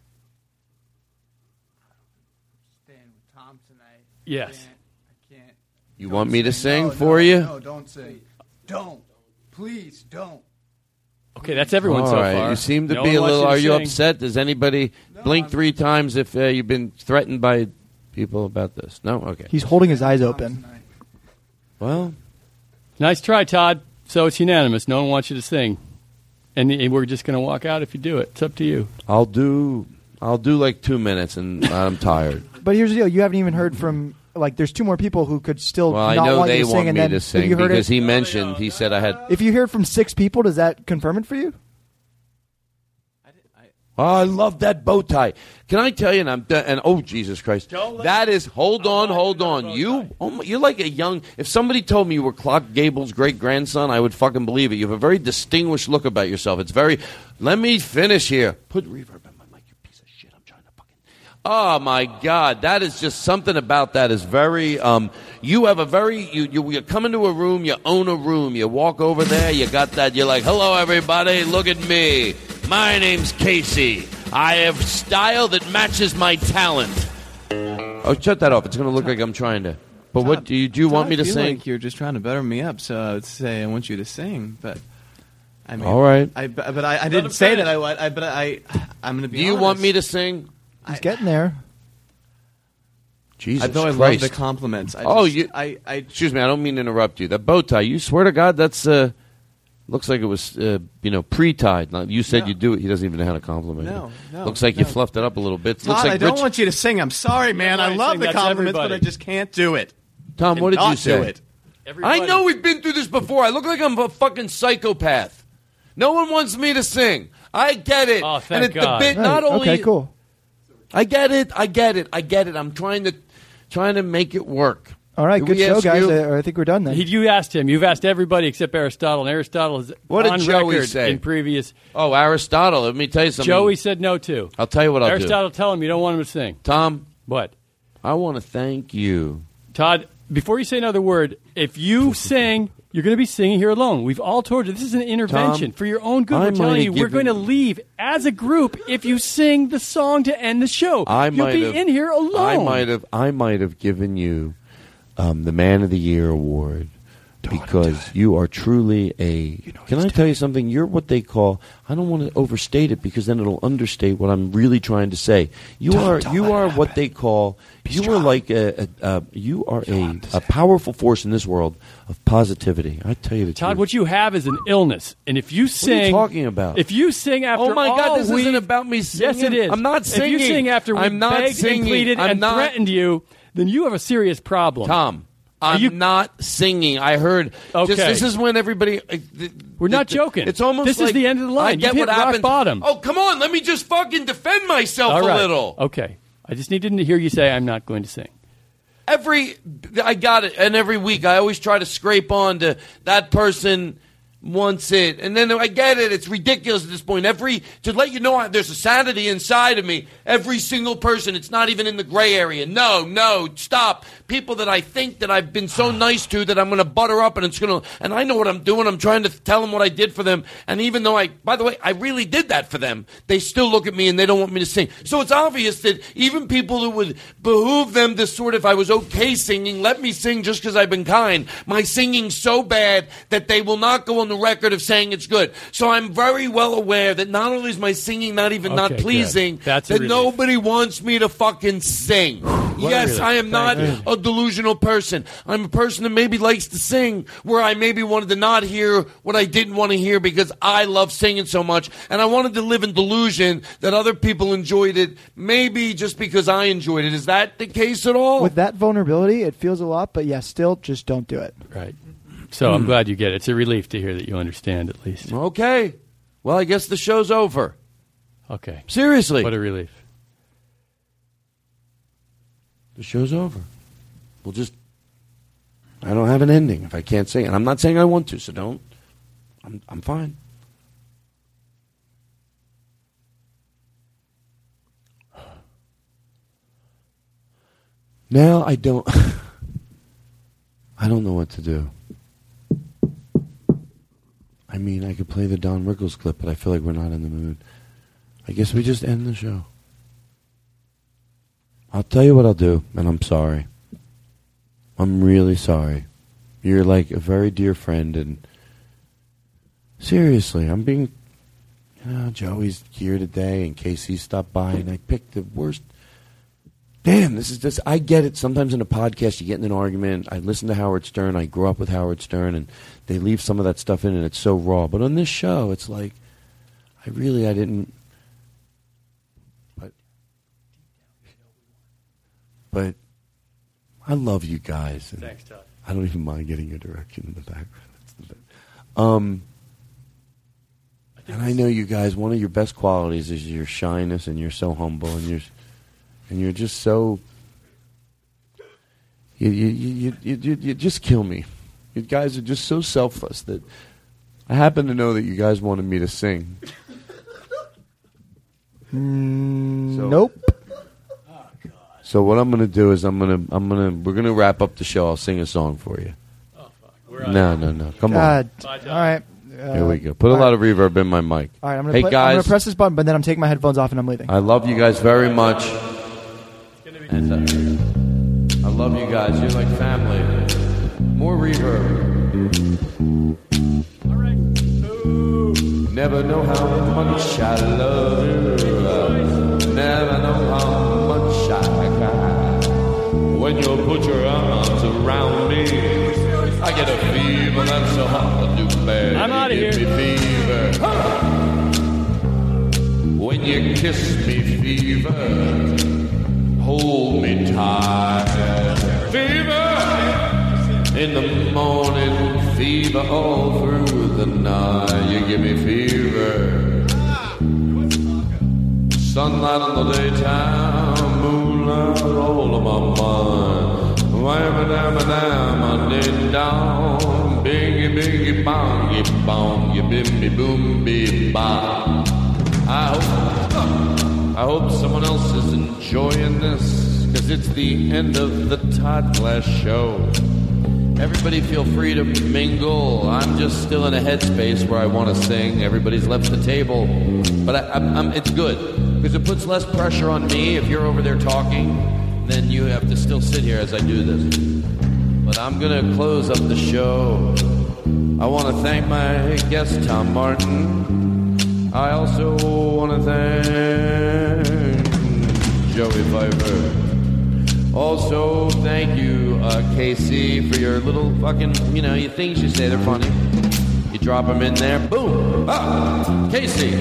Yes. You want me to sing for you? No, don't sing. Don't. Please, don't. Okay, that's everyone so All right. far. You seem to No be one a little... wants Are you to sing. upset? Does anybody blink 3 times if you've been threatened by people about this? No? Okay. He's holding his eyes open. Well, nice try, Todd. So it's unanimous. No one wants you to sing. And we're just going to walk out if you do it. It's up to you. I'll do like 2 minutes, and I'm tired. But here's the deal: you haven't even heard from there's 2 more people who could still Well, I not know want they you to sing. want And me then to sing if you heard because it, he mentioned, he said I had... if you heard from 6 people, does that confirm it for you? Oh, I love that bow tie. Can I tell you, and oh, Jesus Christ. That is, hold on. You're like a young, if somebody told me you were Clark Gable's great-grandson, I would fucking believe it. You have a very distinguished look about yourself. It's very, let me finish here. Put reverb in my mic, you piece of shit. I'm trying to fucking, oh my God. That is just something about that is very, you have a very, you come into a room, you own a room, you walk over there, you got that, you're like, hello everybody, look at me. My name's Casey. I have style that matches my talent. Oh, shut that off. It's going to look like I'm trying to. But what do you want me to I feel sing? like you're just trying to better me up, so I would say I want you to sing, but I mean, All right. But I didn't say that I would. I'm going to be Do you honest. want me to sing? He's getting there. Jesus Though I love Christ. the compliments. Excuse me, I don't mean to interrupt you. That bow tie, you swear to God, that's looks like it was pre-tied. Now, you said you do it. He doesn't even know how to compliment you. No. Looks like you fluffed it up a little bit. Todd, Looks like I don't want you to sing. I'm sorry, man. I love the compliments, but I just can't do it. Tom, what did you say? Do it. I know we've been through this before. I look like I'm a fucking psychopath. No one wants me to sing. I get it. Oh, thank and God. the bit not only. Okay, cool. I get it. I'm trying to make it work. All right, Did good we show, ask guys. you? I think we're done then. You asked him. You've asked everybody except Aristotle, and Aristotle is What did on Joey record say? in previous. Oh, Aristotle. Let me tell you something. Joey said no too. I'll tell you what I'll do. Aristotle, tell him you don't want him to sing. Tom, what? I want to thank you. Todd, before you say another word, if you sing, you're going to be singing here alone. We've all told you this is an intervention Tom, for your own good. I We're telling might you have we're going to leave as a group if you sing the song to end the show. You'll be in here alone. I might have given you the Man of the Year award because you are truly a. Can I tell you something? You're what they call. I don't want to overstate it because then it'll understate what I'm really trying to say. You are what they call. You are like you are a powerful force in this world of positivity. I tell you the Todd, truth. what you have is an illness, and if you sing, What are you talking about? If you sing after, Oh my God, all this isn't about me singing. Yes, it is. I'm not singing. If you sing after we I'm not begged singing. and pleaded I'm and not- threatened you, then you have a serious problem. Tom, I'm not singing. I heard. Okay. This is when everybody. We're not joking. It's almost This is like the end of the line. I get You've what hit rock happens. bottom. Oh, come on. Let me just fucking defend myself All a right. little. Okay. I just needed to hear you say I'm not going to sing. I got it, and every week I always try to scrape on to that person wants it, and then I get it. It's ridiculous at this point. To let you know, there's a sanity inside of me. Every single person. It's not even in the gray area. No, stop. People that I think that I've been so nice to that I'm going to butter up, and it's going to. And I know what I'm doing. I'm trying to tell them what I did for them. And even though by the way, I really did that for them, they still look at me and they don't want me to sing. So it's obvious that even people that would behoove them to sort of, if I was okay singing, let me sing just because I've been kind. My singing's so bad that they will not go on the record of saying it's good. So I'm very well aware that not only is my singing not Okay, pleasing, good. That's a that relief. nobody wants me to fucking sing. Yes, relief. I am not Thank a delusional person. I'm a person that maybe likes to sing where I maybe wanted to not hear what I didn't want to hear because I love singing so much, and I wanted to live in delusion that other people enjoyed it maybe just because I enjoyed it. Is that the case at all? With that vulnerability, it feels a lot, but yeah, still, just don't do it. Right. So I'm glad you get it. It's a relief to hear that you understand at least. Okay. Well, I guess the show's over. Okay. Seriously. What a relief. The show's over. I don't have an ending if I can't sing. And I'm not saying I want to, so don't. I'm fine. Now I don't know what to do. I mean, I could play the Don Rickles clip, but I feel like we're not in the mood. I guess we just end the show. I'll tell you what I'll do, and I'm sorry. I'm really sorry. You're like a very dear friend, and seriously, I'm being... Joey's here today, and Casey stopped by, and I picked the worst... Damn, this is just... I get it. Sometimes in a podcast, you get in an argument. I listen to Howard Stern. I grew up with Howard Stern, and they leave some of that stuff in, and it's so raw. But on this show, it's like... I didn't... But I love you guys. And thanks, Todd. I don't even mind getting your direction in the background. And I know you guys. One of your best qualities is your shyness, and you're so humble, and you're just so. You just kill me. You guys are just so selfless that I happen to know that you guys wanted me to sing. Nope. So what I'm going to do is we're going to wrap up the show. I'll sing a song for you. Oh, fuck. No. Come God. on. All right. Here we go. Put a lot of reverb in my mic. All right, I'm Hey, gonna guys. I'm gonna press this button, but then I'm taking my headphones off and I'm leaving. I love you guys very much. And, I love you guys. You're like family. More reverb. All right. Ooh. Never know how much I love you. Never know how much I cry. When you put your arms around me, I get a fever that's so hard to bear. I'm out of here. Give me fever. When you kiss me, fever. Hold me tight. Fever in the morning, fever all through the night. You give me fever. Sunlight in the daytime, moonlight all of my mind. Whammy dammy dam, I did down. Biggie biggie bongy bong, you bimmy boomby bop. I hope someone else is enjoying this, because it's the end of the Todd Glass Show. Everybody feel free to mingle. I'm just still in a headspace where I want to sing. Everybody's left the table. But it's good, because it puts less pressure on me. If you're over there talking, then you have to still sit here as I do this. But I'm going to close up the show. I want to thank my guest, Tom Martin. I also want to thank Joey Pfeiffer. Also, thank you, KC, for your little fucking, you things you say, they're funny. You drop them in there, boom, KC.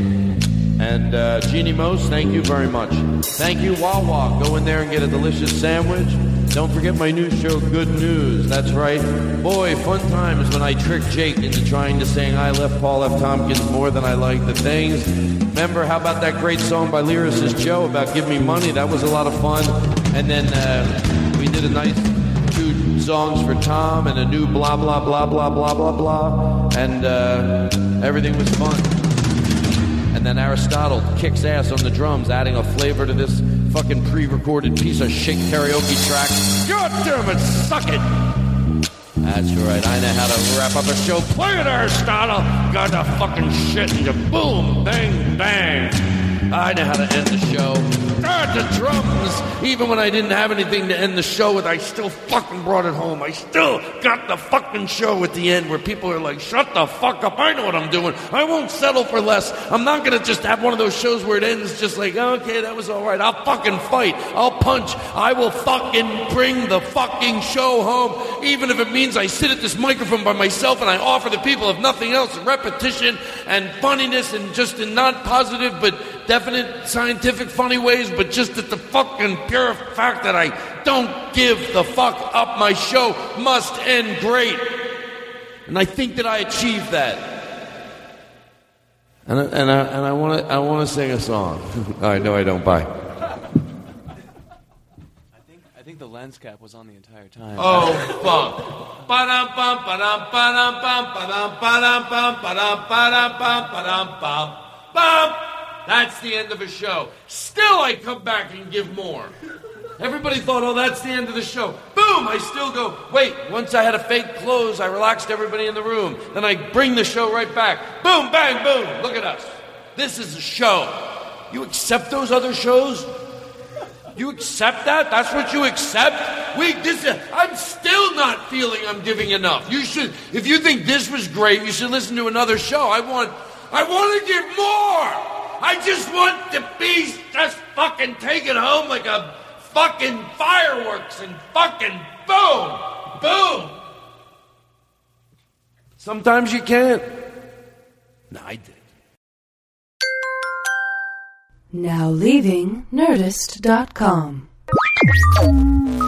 And Jeannie Mose, thank you very much. Thank you, Wawa. Go in there and get a delicious sandwich. Don't forget my new show, Good News. That's right. Boy, fun times when I tricked Jake into trying to sing I Left Paul F. Tompkins More Than I Like the Things. Remember, how about that great song by Lyricist Joe about Give Me Money? That was a lot of fun. And then we did a nice 2 songs for Tom and a new blah, blah, blah, blah, blah, blah, blah. And everything was fun. And then Aristotle kicks ass on the drums, adding a flavor to this fucking pre-recorded piece of shit karaoke track. God damn it, suck it! That's right, I know how to wrap up a show. Play it, Aristotle! Got the fucking shit and you boom, bang, bang. I know how to end the show. The drums! Even when I didn't have anything to end the show with, I still fucking brought it home. I still got the fucking show at the end where people are like, shut the fuck up, I know what I'm doing. I won't settle for less. I'm not gonna just have one of those shows where it ends just like, okay, that was alright. I'll fucking fight. I'll punch. I will fucking bring the fucking show home, even if it means I sit at this microphone by myself and I offer the people, if nothing else, repetition and funniness, and just in not positive but definite scientific funny ways, but just at the fucking pure fact that I don't give the fuck up. My show must end great. And I think that I achieved that. And I want to sing a song. I know I don't. Bye. I think the lens cap was on the entire time. Oh, fuck. Ba-dum bum ba-dum ba-dum bum ba-dum ba-dum bum ba-dum ba-dum bum ba-dum bum bum. That's the end of a show. Still, I come back and give more. Everybody thought, oh, that's the end of the show. Boom, I still go. Wait, once I had a fake close, I relaxed everybody in the room. Then I bring the show right back. Boom, bang, boom. Look at us. This is a show. You accept those other shows? You accept that? That's what you accept? I'm still not feeling I'm giving enough. You should, if you think this was great, you should listen to another show. I want to give more. I just want to be just fucking taken home like a fucking fireworks and fucking boom, boom. Sometimes you can't. No, I did. Now leaving Nerdist.com.